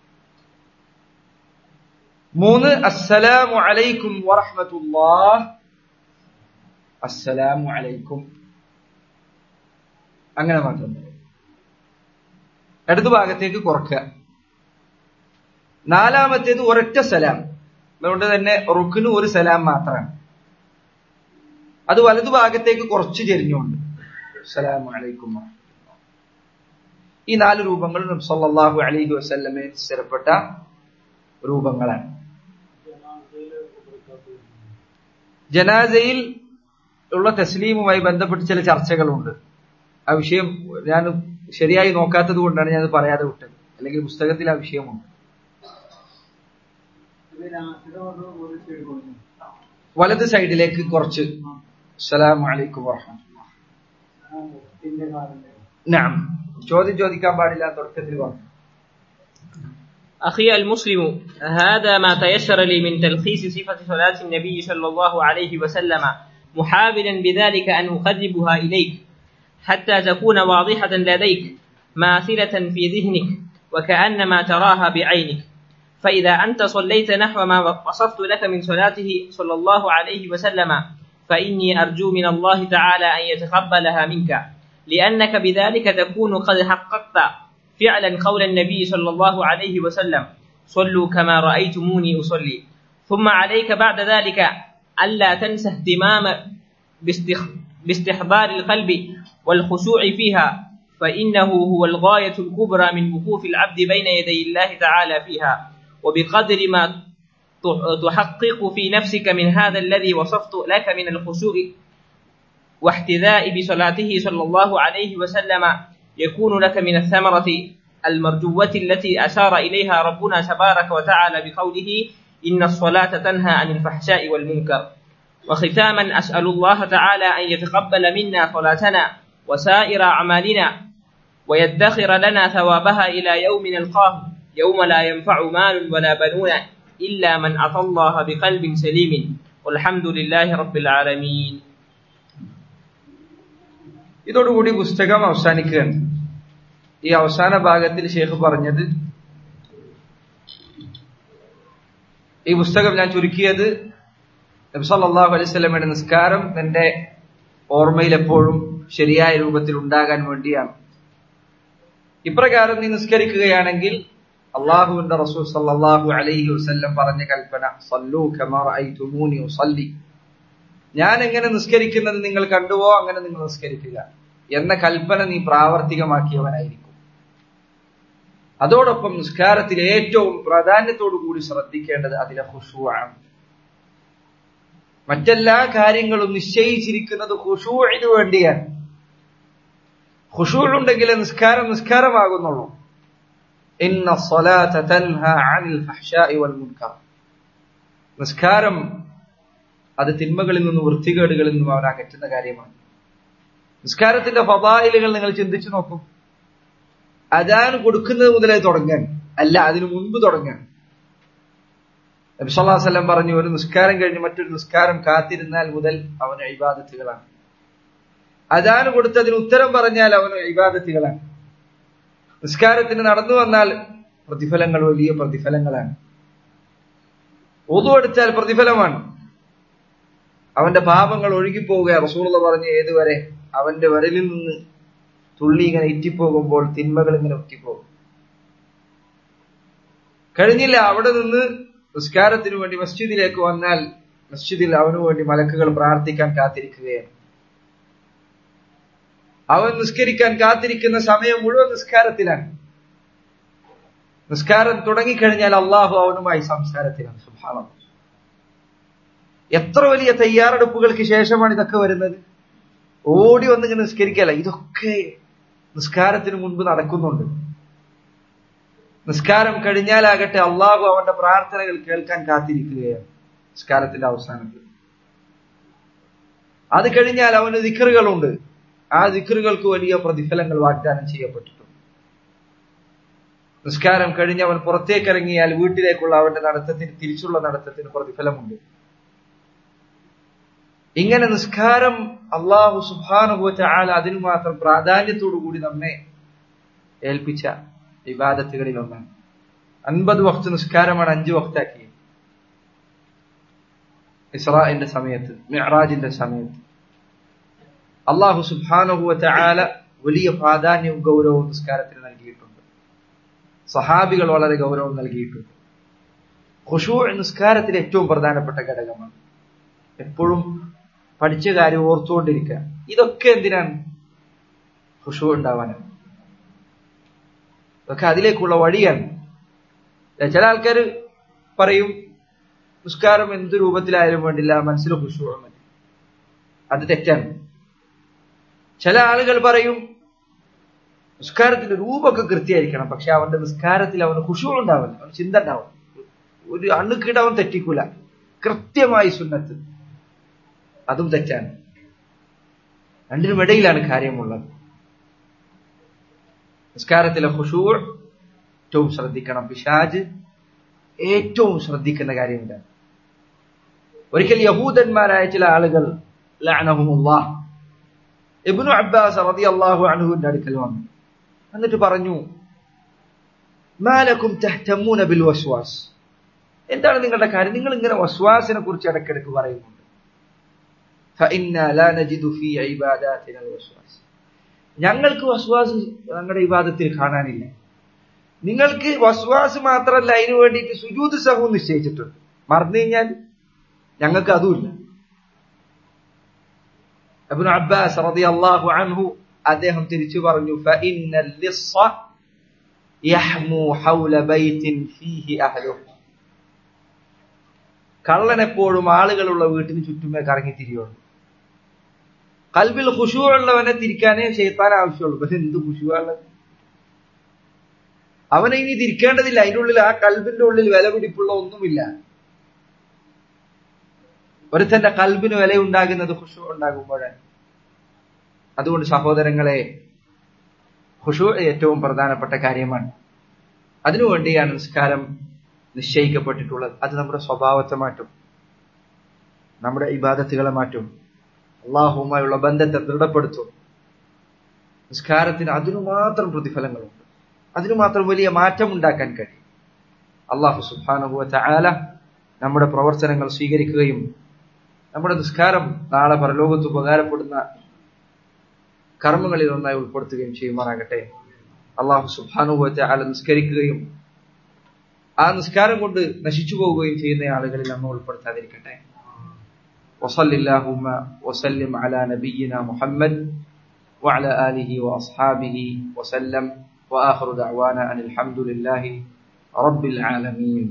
3 അസ്സലാമു അലൈക്കും വറഹ്മത്തുള്ളാഹി. അസ്സലാമു അലൈക്കും അങ്ങനെ മാത്രം. ഇടതു ഭാഗത്തേക്ക് കുറക്കുക. 4-മത്തേത് ഒരൊറ്റ സലാം. അതുകൊണ്ട് തന്നെ റുക്ന് ഒരു സലാം മാത്രമാണ്. അത് വലതുഭാഗത്തേക്ക് കുറച്ച് ചെരിഞ്ഞുകൊണ്ട് അസ്സലാമു അലൈക്കും. ഈ 4 രൂപങ്ങൾ നബി സല്ലല്ലാഹു അലൈഹി വസല്ലമയിൽ സ്ഥിരപ്പെട്ട രൂപങ്ങളാണ്. ജനാസയിൽ ഉള്ള തസ്ലീമുമായി ബന്ധപ്പെട്ട് ചില ചർച്ചകളുണ്ട്. ആ വിഷയം ഞാൻ ശരിയായി നോക്കാത്തത് കൊണ്ടാണ് ഞാനത് പറയാതെ വിട്ടത്. അല്ലെങ്കിൽ പുസ്തകത്തിൽ ആ വിഷയമുണ്ട്. വലത് സൈഡിലേക്ക് കുറച്ച് അസ്സലാമു അലൈക്കും വറഹ്മത്തുള്ളാഹി. നഅം, ചോദിക്കാൻ പാടില്ല തുടക്കത്തിൽ പറഞ്ഞു. أخي المسلم، هذا ما تيسر لي من تلخيص صفة صلاة النبي صلى الله عليه وسلم، محاولا بذلك أن أقربها إليك حتى تكون واضحة لديك ماثلة في ذهنك وكأنما تراها بعينك. فإذا أنت صليت نحو ما وصفت لك من صلاته صلى الله عليه وسلم فإني أرجو من الله تعالى أن يتقبلها منك، لأنك بذلك تكون قد حققت فعلا قول النبي صلى الله عليه وسلم: صلوا كما رأيتموني أصلي. ثم عليك بعد ذلك ألا تنسى اهتمام باستحضار القلب والخشوع فيها، فإنه هو الغاية الكبرى من وقوف العبد بين يدي الله تعالى فيها. وبقدر ما تحقق في نفسك من هذا الذي وصفت لك من الخشوع واحتذاء بصلاته صلى الله عليه وسلم يكون لك من الثمرة المرجوة التي أشار إليها ربنا تبارك وتعالى بقوله: إن الصلاة تنهى عن الفحشاء والمنكر. وختاما أسأل الله تعالى أن يتقبل منا صلاتنا وسائر أعمالنا ويدخر لنا ثوابها إلى يوم نلقاه، يوم لا ينفع مال ولا بنون إلا من أتى الله بقلب سليم، والحمد لله رب العالمين. ഇതോടുകൂടി പുസ്തകം അവസാനിക്കുകയാണ്. ഈ അവസാന ഭാഗത്തിൽ ഷെയ്ഖ് പറഞ്ഞത്, ഈ പുസ്തകം ഞാൻ ചുരുക്കിയത് നബി സല്ലല്ലാഹു അലൈഹി വസല്ലമയുടെ നിസ്കാരം എന്റെ ഓർമ്മയിൽ എപ്പോഴും ശരിയായ രൂപത്തിൽ ഉണ്ടാകാൻ വേണ്ടിയാണ്. ഇപ്രകാരം നീ നിസ്കരിക്കുകയാണെങ്കിൽ അള്ളാഹുവിന്റെ റസൂൽ സല്ലല്ലാഹു അലൈഹി വസല്ലം പറഞ്ഞ കൽപ്പന, സല്ലൂ കമാ റഅയ്തുമൂനി ഉസല്ലി, ഞാൻ എങ്ങനെ നിസ്കരിക്കുന്നത് നിങ്ങൾ കണ്ടുവോ അങ്ങനെ നിങ്ങൾ നിസ്കരിക്കുക എന്ന കൽപ്പന നീ പ്രാവർത്തികമാക്കിയവനായിരിക്കും. അതോടൊപ്പം നിസ്കാരത്തിൽ ഏറ്റവും പ്രാധാന്യത്തോടു കൂടി ശ്രദ്ധിക്കേണ്ടത് അതിലെ ഖുശൂഅാണ്. മറ്റെല്ലാ കാര്യങ്ങളും നിശ്ചയിച്ചിരിക്കുന്നത് ഖുശൂഇന് വേണ്ടിയാണ്. ഖുശൂഉ ഉണ്ടെങ്കിലേ നിസ്കാരം നിസ്കാരമാകുന്നുള്ളൂ. ഇന്ന സ്വലാത തൻഹാ അനിൽ ഫഹ്ശാഇ വൽ മുൻകർ. നിസ്കാരം അത് തിന്മകളിൽ നിന്നും വൃത്തികേടുകളിൽ നിന്നും അവൻ അകറ്റുന്ന കാര്യമാണ്. നിസ്കാരത്തിന്റെ ഫളായിലുകൾ നിങ്ങൾ ചിന്തിച്ചു നോക്കും. അദാൻ കൊടുക്കുന്നത് മുതലേ തുടങ്ങാൻ അല്ല, അതിനു മുൻപ് തുടങ്ങാൻ. നബി സല്ലല്ലാഹു അലൈഹി വസല്ലം പറഞ്ഞു, ഒരു നിസ്കാരം കഴിഞ്ഞ് മറ്റൊരു നിസ്കാരം കാത്തിരുന്നാൽ മുതൽ അവന് ഇബാദത്തുകളാണ്. അദാൻ കൊടുത്തതിന് ഉത്തരം പറഞ്ഞാൽ അവന് ഇബാദത്തുകളാണ്. നിസ്കാരത്തിന് നടന്നു വന്നാൽ പ്രതിഫലങ്ങൾ വലിയ പ്രതിഫലങ്ങളാണ്. വുളു എടുത്താൽ പ്രതിഫലമാണ്. അവന്റെ പാപങ്ങൾ ഒഴുകിപ്പോവുക. റസൂലുള്ളാഹി പറഞ്ഞു, ഏതുവരെ? അവന്റെ വിരലിൽ നിന്ന് തുള്ളി ഇങ്ങനെ ഇറ്റിപ്പോകുമ്പോൾ തിന്മകൾ ഇങ്ങനെ ഒറ്റിപ്പോകും. കഴിഞ്ഞില്ല, അവിടെ നിന്ന് നിസ്കാരത്തിനു വേണ്ടി മസ്ജിദിലേക്ക് വന്നാൽ മസ്ജിദിൽ അവനു വേണ്ടി മലക്കുകൾ പ്രാർത്ഥിക്കാൻ കാത്തിരിക്കുകയാണ്. അവൻ നിസ്കരിക്കാൻ കാത്തിരിക്കുന്ന സമയം മുഴുവൻ നിസ്കാരത്തിലാണ്. നിസ്കാരം തുടങ്ങിക്കഴിഞ്ഞാൽ അള്ളാഹു അവനുമായി സംസാരത്തിലാണ്. സുബ്ഹാനല്ലാഹ്, എത്ര വലിയ തയ്യാറെടുപ്പുകൾക്ക് ശേഷമാണ് ഇതൊക്കെ വരുന്നത്. ഓടി വന്നിങ്ങനെ നിസ്കരിക്കല്ല, ഇതൊക്കെ നിസ്കാരത്തിന് മുൻപ് നടക്കുന്നുണ്ട്. നിസ്കാരം കഴിഞ്ഞാലാകട്ടെ അള്ളാഹു അവന്റെ പ്രാർത്ഥനകൾ കേൾക്കാൻ കാത്തിരിക്കുകയാണ് നിസ്കാരത്തിന്റെ അവസാനത്തിൽ. അത് കഴിഞ്ഞാൽ അവന് ദിക്റുകളുണ്ട്. ആ ദിക്റുകൾക്ക് വലിയ പ്രതിഫലങ്ങൾ വാഗ്ദാനം ചെയ്യപ്പെട്ടിട്ടുണ്ട്. നിസ്കാരം കഴിഞ്ഞ് അവൻ പുറത്തേക്കിറങ്ങിയാൽ വീട്ടിലേക്കുള്ള അവന്റെ നടത്തത്തിന്, തിരിച്ചുള്ള നടത്തത്തിന് പ്രതിഫലമുണ്ട്. ഇങ്ങനെ നിസ്കാരം അല്ലാഹു സുബ്ഹാനഹു വ തആല അതിനു മാത്രം പ്രാധാന്യത്തോടു കൂടി നമ്മെ ഏൽപ്പിച്ച ഇബാദത്തുകളിൽ ഒന്നാണ്. 50 വഖ്ത് നിസ്കാരമാണ് 5 വഖ്താക്കി. ഇസ്രാഇന്റെ സമയത്ത്, മിഅ്റാജിന്റെ സമയത്ത് അല്ലാഹു സുബ്ഹാനഹു വ തആല വലിയ പ്രാധാന്യവും ഗൗരവവും നിസ്കാരത്തിന് നൽകിയിട്ടുണ്ട്. സഹാബികൾ വളരെ ഗൗരവം നൽകിയിട്ടുണ്ട്. ഖുശൂഅ് നിസ്കാരത്തിലെ ഏറ്റവും പ്രധാനപ്പെട്ട ഘടകമാണ്. എപ്പോഴും പഠിച്ച കാര്യം ഓർത്തുകൊണ്ടിരിക്കുക. ഇതൊക്കെ എന്തിനാണ്? ഖുശൂഅ് ഉണ്ടാവാനാണ്. ഇതൊക്കെ അതിലേക്കുള്ള വഴിയാണ്. ചില ആൾക്കാർ പറയും നിസ്കാരം എന്ത് രൂപത്തിലായാലും വേണ്ടില്ല, മനസ്സിൽ ഖുശൂഅ് മതി. അത് തെറ്റാണ്. ചില ആളുകൾ പറയും നിസ്കാരത്തിന്റെ രൂപമൊക്കെ കൃത്യമായിരിക്കണം, പക്ഷെ അവന്റെ നിസ്കാരത്തിൽ അവന് ഖുശൂഅ് ഉണ്ടാവില്ല, അവന് ചിന്ത ഉണ്ടാവും. ഒരു അണുക്കിട അവൻ തെറ്റിക്കൂല, കൃത്യമായി സുന്നത്ത്. അതും തെറ്റാണ്. രണ്ടിനും ഇടയിലാണ് കാര്യമുള്ളത്. നിസ്കാരത്തിലെ ഖുശൂഅ് ഏറ്റവും ശ്രദ്ധിക്കണം. പിശാച് ഏറ്റവും ശ്രദ്ധിക്കുന്ന കാര്യം ഇതാണ്. ഒരിക്കൽ യഹൂദന്മാരായ ചില ആളുകൾ ലഅനഹുമുല്ലാഹ് ഇബ്നു അബ്ബാസ് റളിയല്ലാഹു അൻഹുവിന്റെ അടുക്കൽ വന്നു. എന്നിട്ട് പറഞ്ഞു, മാലക്കും തഹ്തമൂന ബിൽ വസ്വാസ്. എന്താണ് നിങ്ങളുടെ കാര്യം? നിങ്ങൾ ഇങ്ങനെ വസ്വാസിനെ കുറിച്ച് ഇടയ്ക്കിടയ്ക്ക് പറയുന്നുണ്ട്. ഫഇന്നാ ലാ നജിദു ഫീ ഇബാദാതിനാ വസ്വാസ്. ഞങ്ങൾക്ക് വസ്വാസ് ഞങ്ങളുടെ ഇബാദത്തിൽ കാണാനില്ല. നിങ്ങൾക്ക് വസ്വാസ് മാത്രമല്ല, അതിനു വേണ്ടിയിട്ട് സുജൂദ് സഹൂ നിശ്ചയിച്ചിട്ടുണ്ട്. മറന്നു കഴിഞ്ഞാൽ ഞങ്ങൾക്ക് അതുമില്ല. ഇബ്നു അബ്ബാസ് റളിയല്ലാഹു അൻഹു അദ്ദേഹം തിരിച്ചു പറഞ്ഞു, ഫഇന്നൽ ലിസ്സ യഹ്മു ഹൗല ബൈത്തിൻ ഫീഹി അഹ്ലുഹു. കള്ളൻ എപ്പോഴും ആളുകളുള്ള വീട്ടിന് ചുറ്റുമേ കറങ്ങി തിരിയുള്ളൂ. ഖൽബിൽ ഖുശൂഅ് ഉള്ളവനെ തിരിക്കാനേ ശൈത്താൻ ആവശ്യമുള്ളൂ. പക്ഷെ എന്ത് ഖുശൂഅുള്ളത്? അവനെ ഇനി തിരിക്കേണ്ടതില്ല. അതിന്റെ ഉള്ളിൽ, ആ ഖൽബിന്റെ ഉള്ളിൽ വില പിടിപ്പുള്ള ഒന്നുമില്ല. ഒരുത്തന്റെ ഖൽബിന് വില ഉണ്ടാകുന്നത് ഖുശൂഅ് ഉണ്ടാകുമ്പോഴാണ്. അതുകൊണ്ട് സഹോദരങ്ങളെ, ഖുശൂഅ് ഏറ്റവും പ്രധാനപ്പെട്ട കാര്യമാണ്. അതിനുവേണ്ടിയാണ് നിസ്കാരം നിശ്ചയിക്കപ്പെട്ടിട്ടുള്ളത്. അത് നമ്മുടെ സ്വഭാവത്തെ മാറ്റും, നമ്മുടെ ഇബാദത്തുകളെ മാറ്റും, അല്ലാഹുവുമായുള്ള ബന്ധത്തെ ദൃഢപ്പെടുത്തും. നിസ്കാരത്തിന് അതിനു മാത്രം പ്രതിഫലങ്ങളുണ്ട്, അതിനു മാത്രം വലിയ മാറ്റം ഉണ്ടാക്കാൻ കഴിയും. അല്ലാഹു സുബ്ഹാനഹു വ തആല നമ്മുടെ പ്രവർത്തനങ്ങൾ സ്വീകരിക്കുകയും നമ്മുടെ നിസ്കാരം നാളെ പരലോകത്ത് ഉപകാരപ്പെടുന്ന കർമ്മങ്ങളിൽ ഒന്നായി ഉൾപ്പെടുത്തുകയും ചെയ്യുമാറാകട്ടെ. അല്ലാഹു സുബ്ഹാനഹു വ തആല നിസ്കരിക്കുകയും ആ നിസ്കാരം കൊണ്ട് നശിച്ചു പോവുകയും ചെയ്യുന്ന ആളുകളിൽ നമ്മെ ഉൾപ്പെടുത്താതിരിക്കട്ടെ. وصل اللهم وسلم على نبينا محمد وعلى آله وأصحابه وسلم وآخر دعوانا أن الحمد لله رب العالمين.